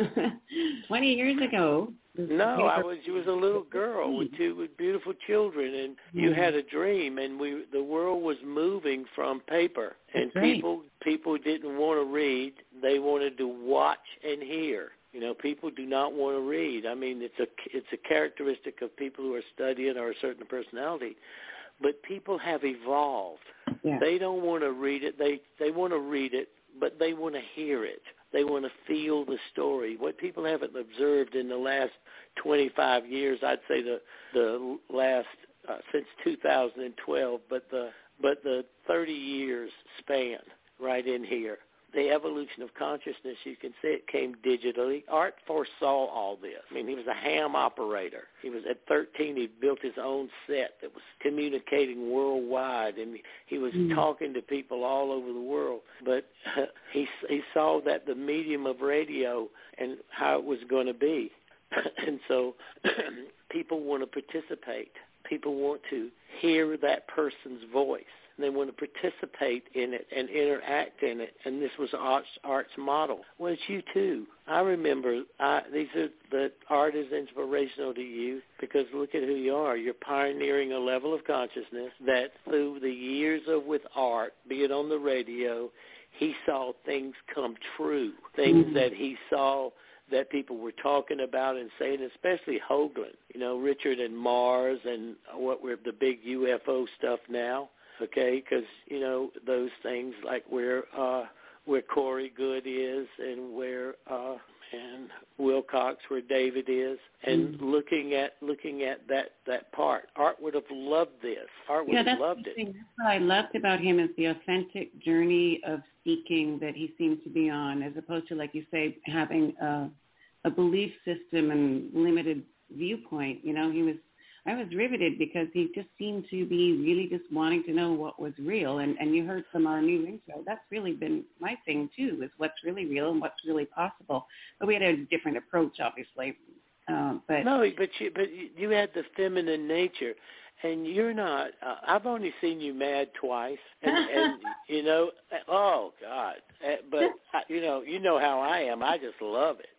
20 years ago. No, you was a little girl with beautiful children, and you had a dream, and the world was moving from paper, and people didn't want to read; they wanted to watch and hear. People do not want to read. It's a characteristic of people who are studying or a certain personality, but people have evolved. Yeah. They don't want to read it. They want to read it, but they want to hear it. They want to feel the story. What people haven't observed in the last 25 years, I'd say the last since 2012, but the 30 years span right in here. The evolution of consciousness, you can say it came digitally. Art foresaw all this. He was a ham operator. He was at 13. He built his own set that was communicating worldwide, and he was talking to people all over the world. But he saw that the medium of radio and how it was going to be. And so people want to participate. People want to hear that person's voice. They want to participate in it and interact in it, and this was Art's model. Well, it's you too. I remember the art is inspirational to you because look at who you are. You're pioneering a level of consciousness that through the years with Art, be it on the radio, he saw things come true, things that he saw that people were talking about and saying, especially Hoagland, Richard and Mars and what we're the big UFO stuff now, okay, because, those things like where Corey Good is and where and Wilcox, where David is, and looking at that part. Art would have loved this. Art would have loved it. That's what I loved about him is the authentic journey of seeking that he seemed to be on, as opposed to, like you say, having a belief system and limited viewpoint. I was riveted because he just seemed to be really just wanting to know what was real. And you heard from our new intro, that's really been my thing too, is what's really real and what's really possible. But we had a different approach, obviously. But you had the feminine nature, and you're not. I've only seen you mad twice, and oh God! But you know how I am. I just love it.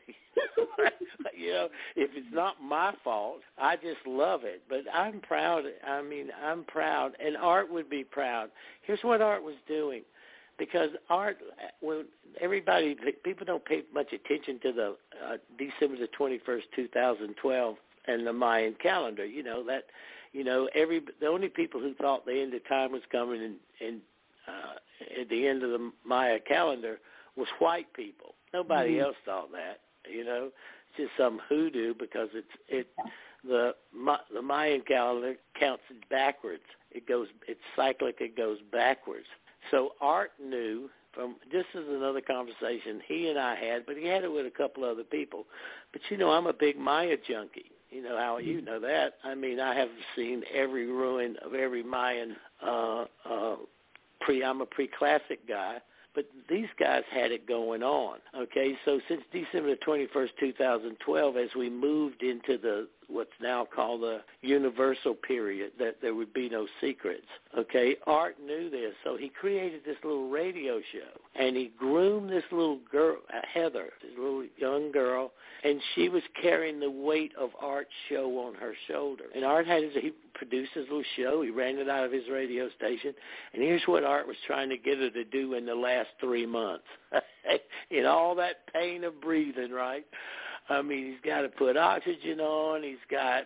If it's not my fault, I just love it. But I'm proud. I'm proud, and Art would be proud. Here's what Art was doing, because Art, when people don't pay much attention to the December the 21st, 2012, and the Mayan calendar. The only people who thought the end of time was coming and at the end of the Maya calendar was white people. Nobody else thought that. It's just some hoodoo because the Mayan calendar counts backwards. It's cyclic. It goes backwards. So Art knew from, this is another conversation he and I had, but he had it with a couple other people. But I'm a big Maya junkie. How you know that? I have seen every ruin of every Mayan. I'm a pre-classic guy. But these guys had it going on, okay? So since December 21st, 2012, as we moved into what's now called the universal period, that there would be no secrets, okay? Art knew this, so he created this little radio show, and he groomed this little girl, Heather, this little young girl, and she was carrying the weight of Art's show on her shoulder. And Art he produced his little show. He ran it out of his radio station. And here's what Art was trying to get her to do in the last 3 months. In all that pain of breathing, right? He's got to put oxygen on. He's got,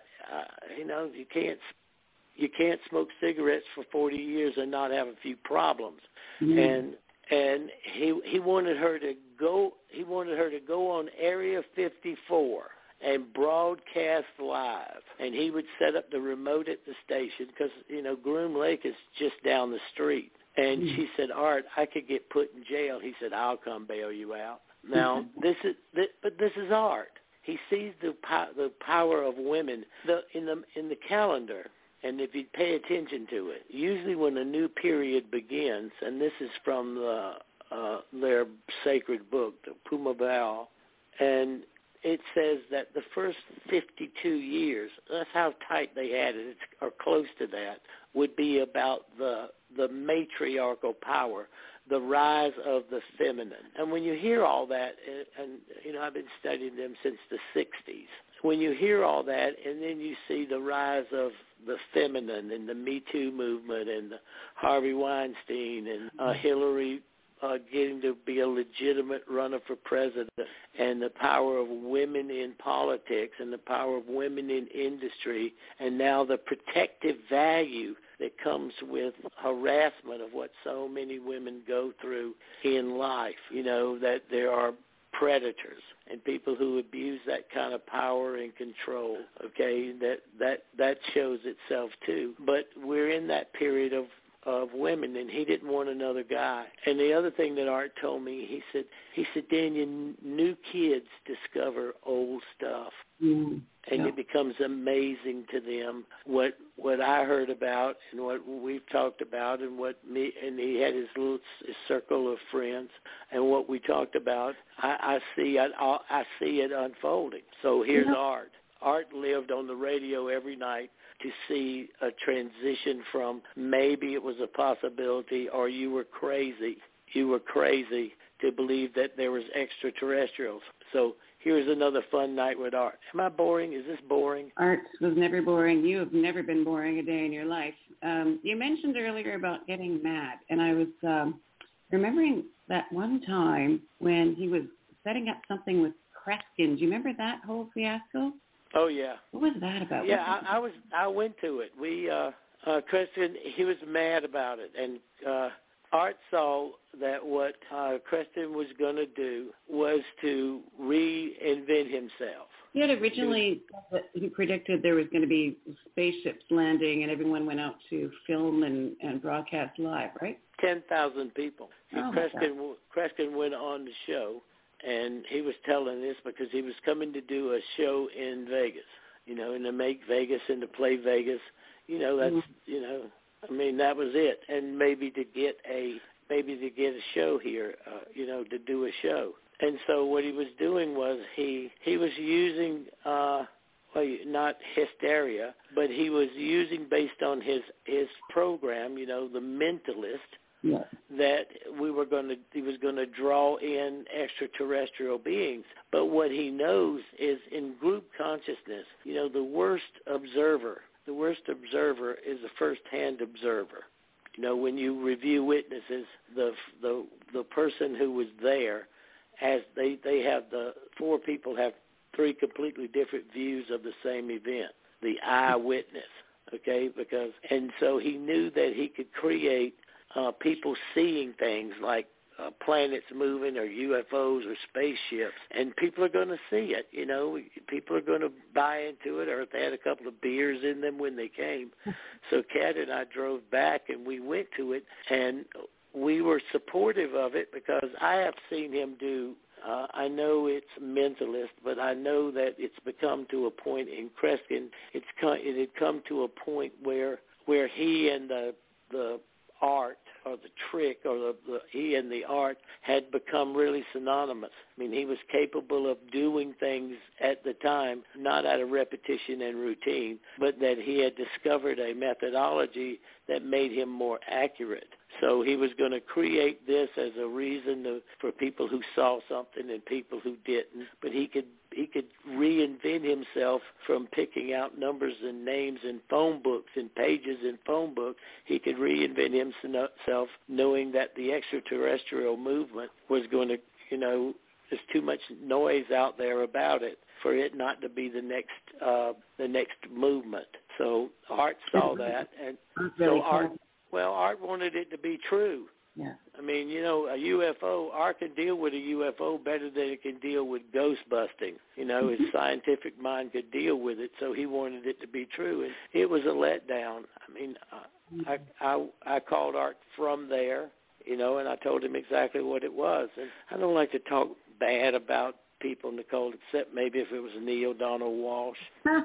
you can't smoke cigarettes for 40 years and not have a few problems. Mm-hmm. And he wanted her to go. He wanted her to go on Area 54 and broadcast live. And he would set up the remote at the station because Groom Lake is just down the street. And she said, Art, I could get put in jail. He said, I'll come bail you out. Now this is Art. He sees the power of women in the calendar. And if you pay attention to it, usually when a new period begins, and this is from their sacred book, the Pumabal, and it says that the first 52 years, that's how tight they had it, or close to that, would be about the matriarchal power, the rise of the feminine. And when you hear all that, and I've been studying them since the 60s, when you hear all that and then you see the rise of the feminine and the Me Too movement and Harvey Weinstein and Hillary getting to be a legitimate runner for president, and the power of women in politics and the power of women in industry, and now the protective value that comes with harassment of what so many women go through in life, that there are predators and people who abuse that kind of power and control, okay, that shows itself too. But we're in that period of women, and he didn't want another guy. And the other thing that Art told me, he said, Daniel, new kids discover old stuff. Mm. And it becomes amazing to them what I heard about and what we've talked about and and he had his circle of friends and what we talked about. I see it unfolding. So here's Art. Art lived on the radio every night to see a transition from maybe it was a possibility or you were crazy to believe that there was extraterrestrials. So here's another fun night with Art. Am I boring? Is this boring? Art was never boring. You have never been boring a day in your life. You mentioned earlier about getting mad, and I was remembering that one time when he was setting up something with Kreskin. Do you remember that whole fiasco? Oh yeah. What was that about? Yeah, I went to it. We Kreskin, he was mad about it, and Art saw that what Kreskin was going to do was to reinvent himself. He had originally he predicted there was going to be spaceships landing, and everyone went out to film and broadcast live, right? 10,000 people. Oh, Kreskin went on the show, and he was telling this because he was coming to do a show in Vegas, and to make Vegas and to play Vegas. That's that was it, and maybe to get a show here, to do a show. And so what he was doing was he was using not hysteria, but he was using based on his program, the Mentalist. Yeah. That he was going to draw in extraterrestrial beings. But what he knows is in group consciousness, the worst observer is a first-hand observer. When you review witnesses, the person who was there, as they have the four people have three completely different views of the same event. The eyewitness, okay, and so he knew that he could create people seeing things like planets moving or UFOs or spaceships, and people are going to see it. People are going to buy into it, or if they had a couple of beers in them when they came. So Kat and I drove back, and we went to it, and we were supportive of it because I have seen him do. I know it's Mentalist, but I know that it's become to a point in Kreskin. It had come to a point where he and the art or the trick or he and the art had become really synonymous. I mean, he was capable of doing things at the time, not out of repetition and routine, but that he had discovered a methodology that made him more accurate. So he was going to create this as a reason for people who saw something and people who didn't, but he could reinvent himself from picking out numbers and names in phone books and pages in phone books. He could reinvent himself knowing that the extraterrestrial movement was going to, there's too much noise out there about it for it not to be the next movement. So Art saw that, and so Art wanted it to be true. Yeah. I mean, a UFO, Art can deal with a UFO better than it can deal with ghost busting. His scientific mind could deal with it, so he wanted it to be true. And it was a letdown. I mean, I called Art from there, and I told him exactly what it was. And I don't like to talk bad about people, Nicole, except maybe if it was Neil Donald Walsh.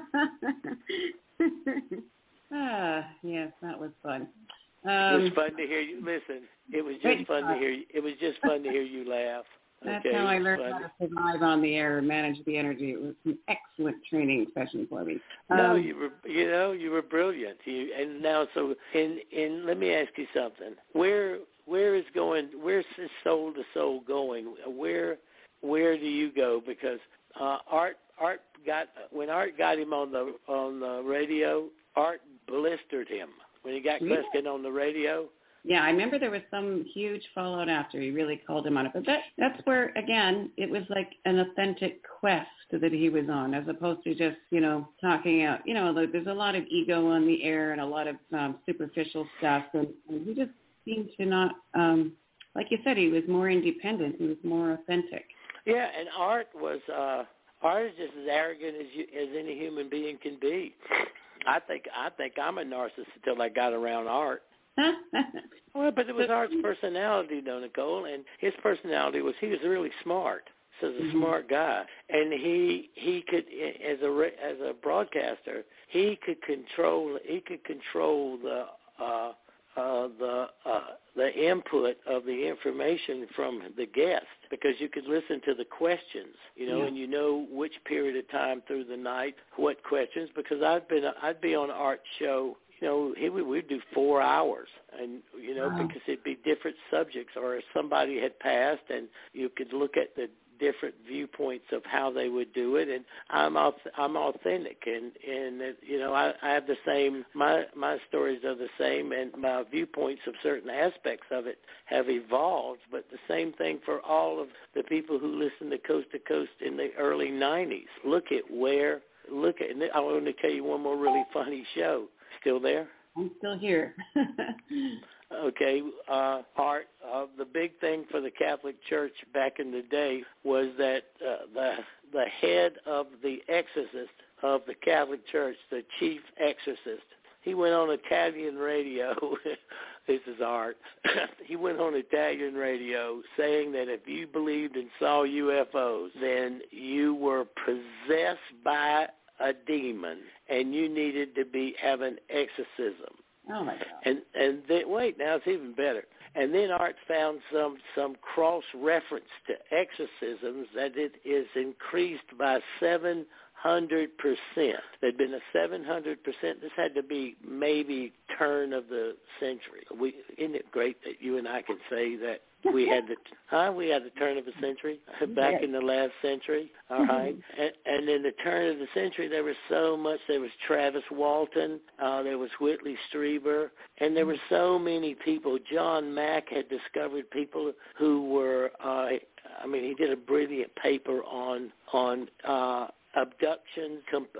Yes, that was fun. It was fun to hear you listen. It was just fun to hear you. It was just fun to hear you laugh. That's how I learned how to survive on the air and manage the energy. It was an excellent training session for me. No, you were brilliant. And now, so let me ask you something. Where's this soul to soul going? Where do you go? Because when Art got him on the radio, Art blistered him. When he got Kreskin on the radio? Yeah, I remember there was some huge fallout after. He really called him on it. But that's where, again, it was like an authentic quest that he was on, as opposed to just, talking out. There's a lot of ego on the air and a lot of superficial stuff. And he just seemed to not, like you said, he was more independent. He was more authentic. Yeah, and Art is just as arrogant as any human being can be. I think I'm a narcissist until I got around Art. Well, but it was Art's personality, though, Nicole, and his personality was he was really smart. So he's a smart guy, and he could, as a broadcaster, he could control the input of the information from the guest, because you could listen to the questions, and which period of time through the night, what questions, because I'd be on Art's show, we'd do 4 hours, and, because it'd be different subjects, or if somebody had passed, and you could look at the different viewpoints of how they would do it, and I'm authentic, and you know, I have the same, my stories are the same, and my viewpoints of certain aspects of it have evolved, but the same thing for all of the people who listened to Coast in the early 90s. And I want to tell you one more really funny show. Still there? I'm still here. Okay, Art, the big thing for the Catholic Church back in the day was that the head of the exorcist of the Catholic Church, the chief exorcist, he went on Italian radio. This is Art. He went on Italian radio saying that if you believed and saw UFOs, then you were possessed by a demon and you needed to have an exorcism. Oh my God! And then, wait, now it's even better. And then Art found some cross reference to exorcisms that it is increased by 700%. There'd been a 700%. This had to be maybe turn of the century. Isn't it great that you and I can say that we had the turn of the century back in the last century? All right, and in the turn of the century, there was so much. There was Travis Walton, there was Whitley Strieber, and there were so many people. John Mack had discovered people who were. He did a brilliant paper on abduction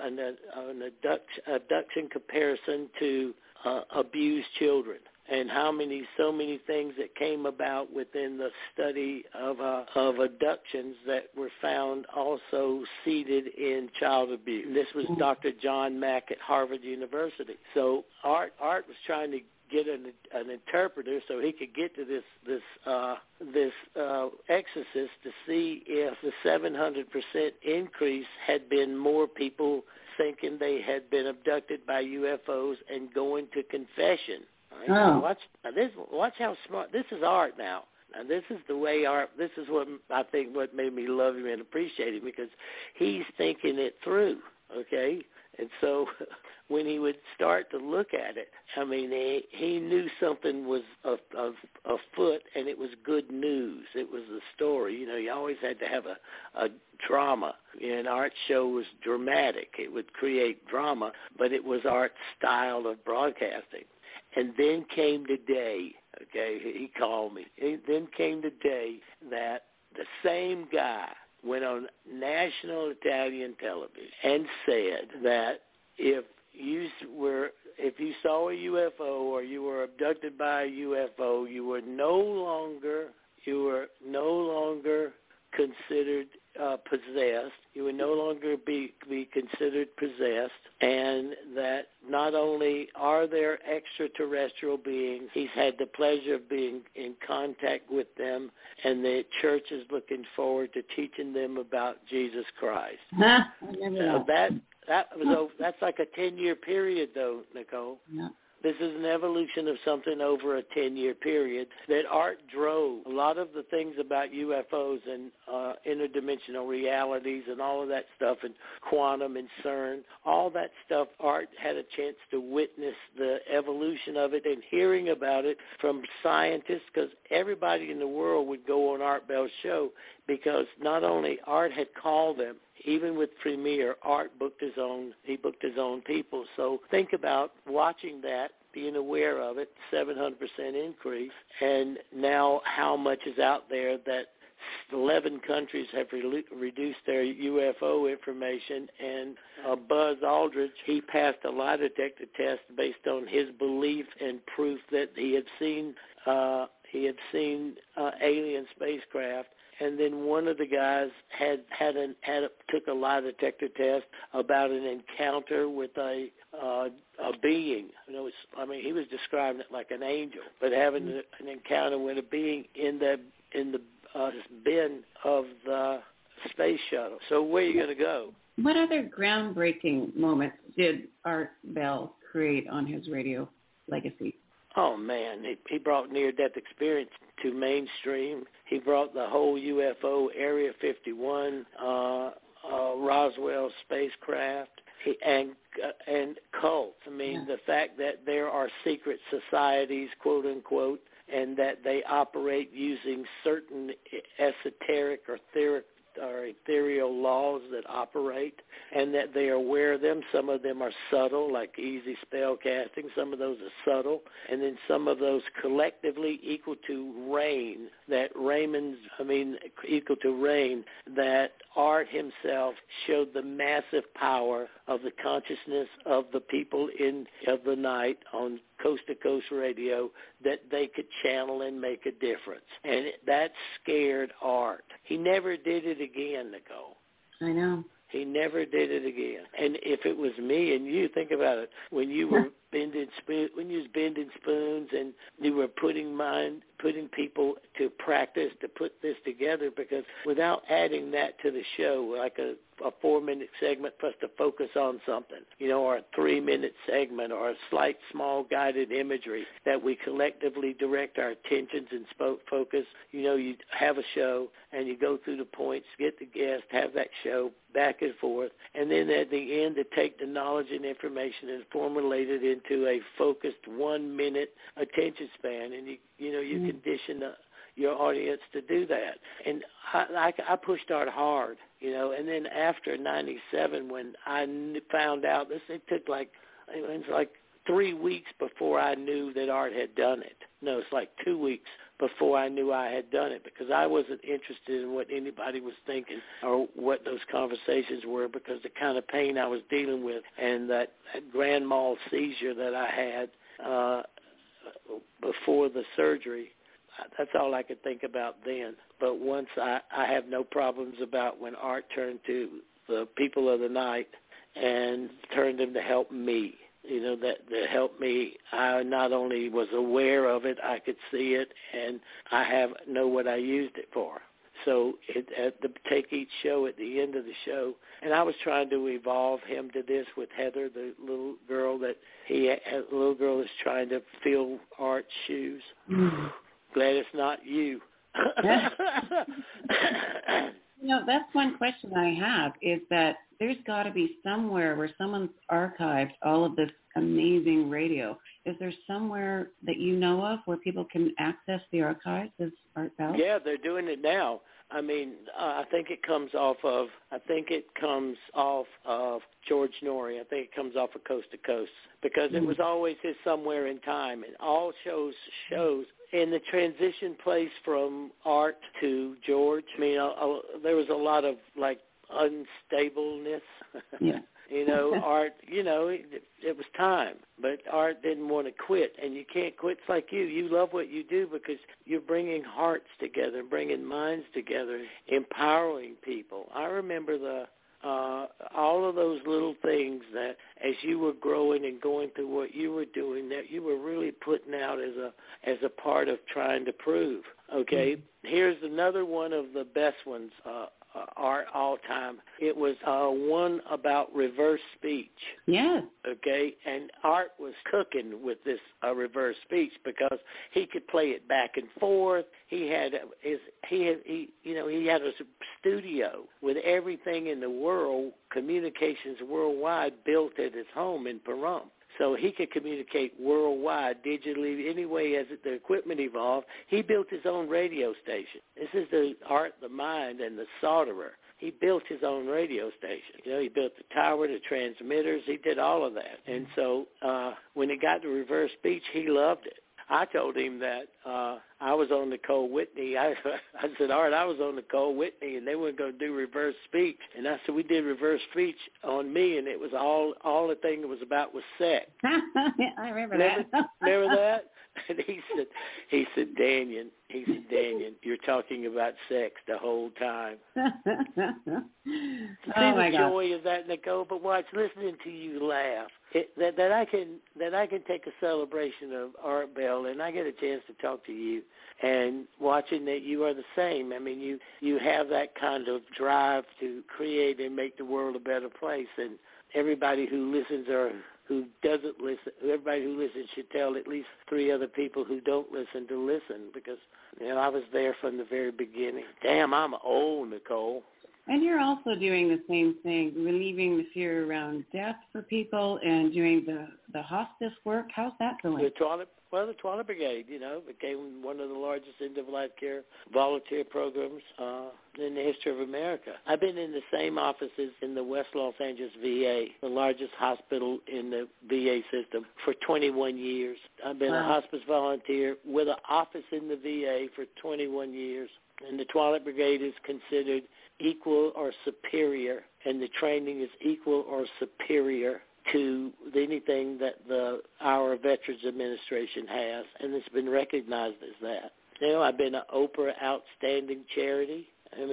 comparison to abused children, and so many things that came about within the study of abductions that were found also seated in child abuse. This was Dr. John Mack at Harvard University. So Art was trying to get an interpreter so he could get to this exorcist to see if the 700% increase had been more people thinking they had been abducted by UFOs and going to confession. Right? So watch how smart. This is Art now. And this is the way Art. This is what I think what made me love him and appreciate him, because he's thinking it through. Okay. And so when he would start to look at it, he knew something was afoot, and it was good news. It was the story. You know, you always had to have a drama. An art show was dramatic. It would create drama, but it was Art's style of broadcasting. And then came the day, okay, he called me. Then came the day that the same guy went on national Italian television and said that if you saw a UFO or you were abducted by a UFO, you were no longer considered possessed. You would no longer be considered possessed, and that not only are there extraterrestrial beings, he's had the pleasure of being in contact with them, and the church is looking forward to teaching them about Jesus Christ. So that's like a 10-year period, though, Nicole. Yeah. This is an evolution of something over a 10-year period that Art drove. A lot of the things about UFOs and interdimensional realities and all of that stuff, and quantum and CERN, all that stuff, Art had a chance to witness the evolution of it and hearing about it from scientists, because everybody in the world would go on Art Bell's show, because not only Art had called them, even with Premier, Art booked his own people. So think about watching that, being aware of it, 700% increase, and now how much is out there that 11 countries have reduced their UFO information, and Buzz Aldrin, he passed a lie detector test based on his belief and proof that he had seen alien spacecraft. And then one of the guys took a lie detector test about an encounter with a being. You know, he was describing it like an angel, but having an encounter with a being in the bin of the space shuttle. So where are you going to go? What other groundbreaking moments did Art Bell create on his radio legacy? Oh, man, he brought near-death experience to mainstream. He brought the whole UFO Area 51, Roswell spacecraft, and cults. The fact that there are secret societies, quote-unquote, and that they operate using certain esoteric or are ethereal laws that operate, and that they are aware of them. Some of them are subtle, like easy spell casting. Some of those are subtle, and then some of those collectively equal to rain, equal to rain, that Art himself showed the massive power of the consciousness of the people of the night on Coast to Coast Radio, that they could channel and make a difference. And that scared Art. He never did it again, Nicole. I know. He never did it again. And if it was me and you, think about it, when you were bending spoons and you were putting people to practice to put this together, because without adding that to the show, like a 4-minute segment for us to focus on something, or a 3-minute segment, or a slight small guided imagery that we collectively direct our attentions and focus. You have a show and you go through the points, get the guest, have that show back and forth, and then at the end to take the knowledge and information and formulate it into a focused 1-minute attention span, and you condition your audience to do that. And I pushed Art hard, and then after 97, when I found out this, it was like 3 weeks before I knew that Art had done it. No, it's like 2 weeks before I knew I had done it, because I wasn't interested in what anybody was thinking or what those conversations were, because the kind of pain I was dealing with and that grand mal seizure that I had before the surgery, that's all I could think about then. But once I have no problems about when Art turned to the people of the night and turned them to help me. That helped me. I not only was aware of it, I could see it, and I know what I used it for. So take each show at the end of the show, and I was trying to evolve him to this with Heather, the little girl that's trying to fill Art's shoes. Glad it's not you. That's one question I have, is that there's got to be somewhere where someone's archived all of this amazing radio. Is there somewhere that you know of where people can access the archives of Art Bell? Yeah, they're doing it now. I mean, I think it comes off of George Norrie. I think it comes off of Coast to Coast, because it was always his Somewhere in Time, and all shows in the transition place from Art to George. I mean, there was a lot of unstableness. Yeah. Art, it was time, but Art didn't want to quit, and you can't quit. It's like you love what you do because you're bringing hearts together, bringing minds together, empowering people. I remember all of those little things that as you were growing and going through what you were doing, that you were really putting out as a part of trying to prove. Okay, here's another one of the best ones, Art, all time. It was one about reverse speech. Yes. Okay, and Art was cooking with this reverse speech because he could play it back and forth. He had he had a studio with everything in the world, communications worldwide, built at his home in Pahrump. So he could communicate worldwide, digitally, any way as the equipment evolved. He built his own radio station. This is the Art, the mind, and the solderer. He built his own radio station. He built the tower, the transmitters. He did all of that. And so when he got to reverse speech, he loved it. I told him that I was on Nicole Whitney. I said, Art, I was on Nicole Whitney, and they weren't going to do reverse speech. And I said, we did reverse speech on me, and it was all the thing it was about was sex. I remember that. Remember that? And he said, Daniel, you're talking about sex the whole time. See the joy of that, Nicole? But watch, listening to you laugh. That I can take a celebration of Art Bell, and I get a chance to talk to you, and watching that you are the same. I mean, you have that kind of drive to create and make the world a better place, and everybody who listens or who doesn't listen, everybody who listens should tell at least 3 other people who don't listen to listen, because I was there from the very beginning. Damn, I'm old, Nicole. And you're also doing the same thing, relieving the fear around death for people and doing the hospice work. How's that going? Well, the Twilight Brigade, became one of the largest end-of-life care volunteer programs in the history of America. I've been in the same offices in the West Los Angeles VA, the largest hospital in the VA system, for 21 years. I've been a hospice volunteer with an office in the VA for 21 years. And the Twilight Brigade is considered equal or superior, and the training is equal or superior to anything that our Veterans Administration has, and it's been recognized as that. I've been an Oprah Outstanding Charity.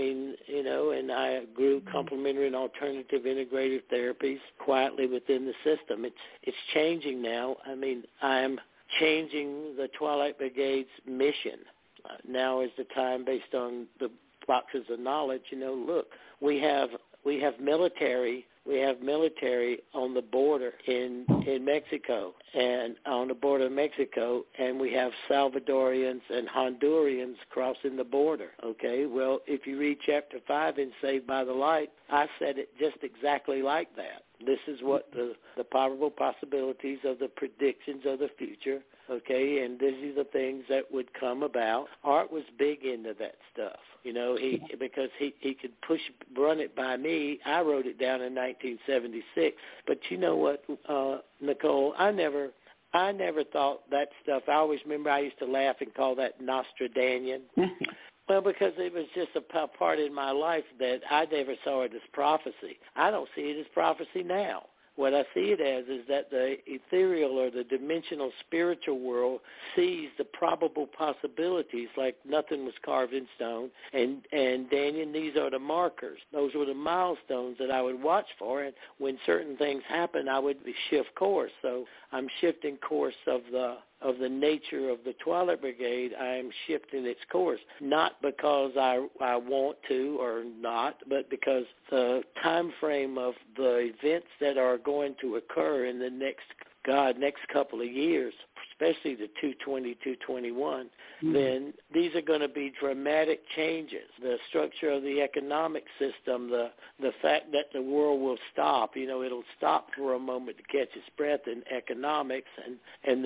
And I grew complementary and alternative integrative therapies quietly within the system. It's changing now. I'm changing the Twilight Brigade's mission. Now is the time, based on the boxes of knowledge. Look, we have military. We have military on the border in Mexico, and on the border of Mexico, and we have Salvadorians and Hondurans crossing the border, okay? Well, if you read Chapter 5 in Saved by the Light, I said it just exactly like that. This is what the probable possibilities of the predictions of the future, okay, and these are the things that would come about. Art was big into that stuff, because he could run it by me. I wrote it down in 1976. But you know what, Nicole, I never thought that stuff. I always remember I used to laugh and call that Nostradanian. Well, because it was just a part in my life that I never saw it as prophecy. I don't see it as prophecy now. What I see it as is that the ethereal or the dimensional spiritual world sees the probable possibilities like nothing was carved in stone. And Daniel, these are the markers. Those were the milestones that I would watch for. And when certain things happen, I would shift course. So I'm shifting course of the nature of the Twilight Brigade. I am shifting its course, not because I want to or not, but because the time frame of the events that are going to occur in the next couple of years, especially the 220, 221, then these are going to be dramatic changes. The structure of the economic system, the fact that the world will stop, it'll stop for a moment to catch its breath in economics, and the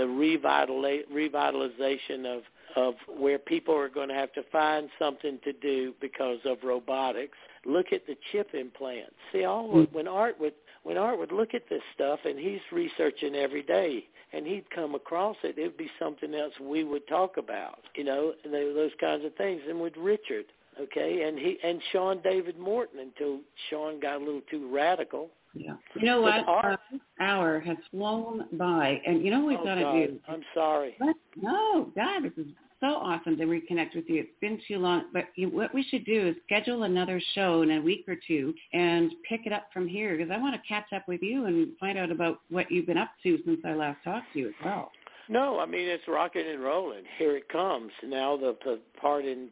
revitalization of where people are going to have to find something to do because of robotics. Look at the chip implants. See, when Art would look at this stuff, and he's researching every day, and he'd come across it, it would be something else we would talk about, those kinds of things. And with Richard, okay, and Sean David Morton, until Sean got a little too radical. Yeah. You know what? This hour has flown by, and you know what we've got to do? I'm sorry. No, God, this is so awesome to reconnect with you. It's been too long, but what we should do is schedule another show in a week or two and pick it up from here, because I want to catch up with you and find out about what you've been up to since I last talked to you as well. No, it's rocking and rolling. Here it comes. Now the part in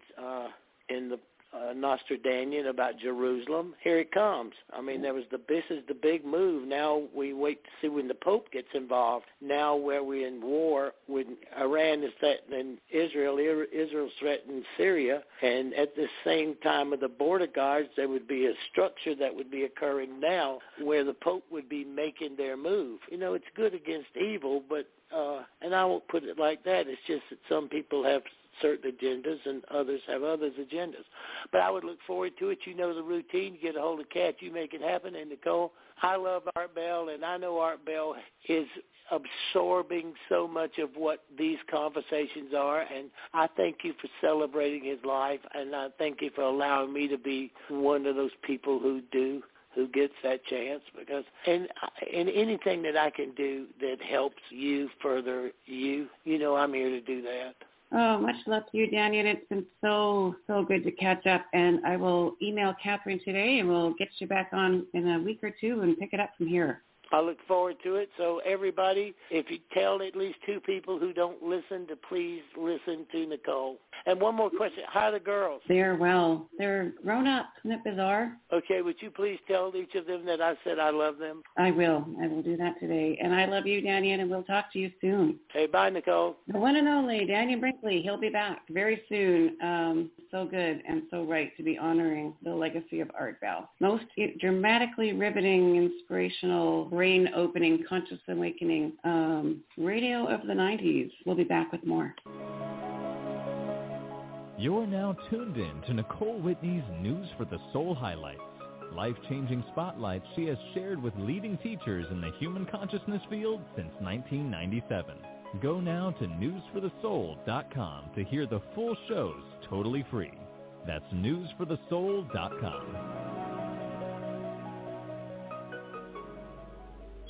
the Nostradanian about Jerusalem, here it comes. This is the big move. Now we wait to see when the Pope gets involved. Now where we're in war, when Iran is threatening Israel, Israel's threatening Syria, and at the same time of the border guards, there would be a structure that would be occurring now where the Pope would be making their move. It's good against evil, but and I won't put it like that. It's just that some people have certain agendas and others have others' agendas. But I would look forward to it. You know the routine. You get a hold of Kat, you make it happen. And Nicole, I love Art Bell, and I know Art Bell is absorbing so much of what these conversations are, and I thank you for celebrating his life, and I thank you for allowing me to be one of those people who gets that chance, because and anything that I can do that helps you further you, I'm here to do that. Oh, much love to you, Daniel. It's been so good to catch up, and I will email Catherine today, and we'll get you back on in a week or two and pick it up from here. I look forward to it. So everybody, if you tell at least 2 people who don't listen to please listen to Nicole. And one more question. How are the girls? They're well. They're grown up. Isn't it bizarre? Okay, would you please tell each of them that I said I love them? I will. I will do that today. And I love you, Daniel, and we'll talk to you soon. Hey, bye, Nicole. The one and only Daniel Brinkley. He'll be back very soon. So good and so right to be honoring the legacy of Art Bell. Most dramatically riveting, inspirational, brain-opening, conscious awakening radio of the 90s. We'll be back with more. You're now tuned in to Nicole Whitney's News for the Soul highlights. Life-changing spotlights she has shared with leading teachers in the human consciousness field since 1997. Go now to newsforthesoul.com to hear the full shows totally free. That's newsforthesoul.com.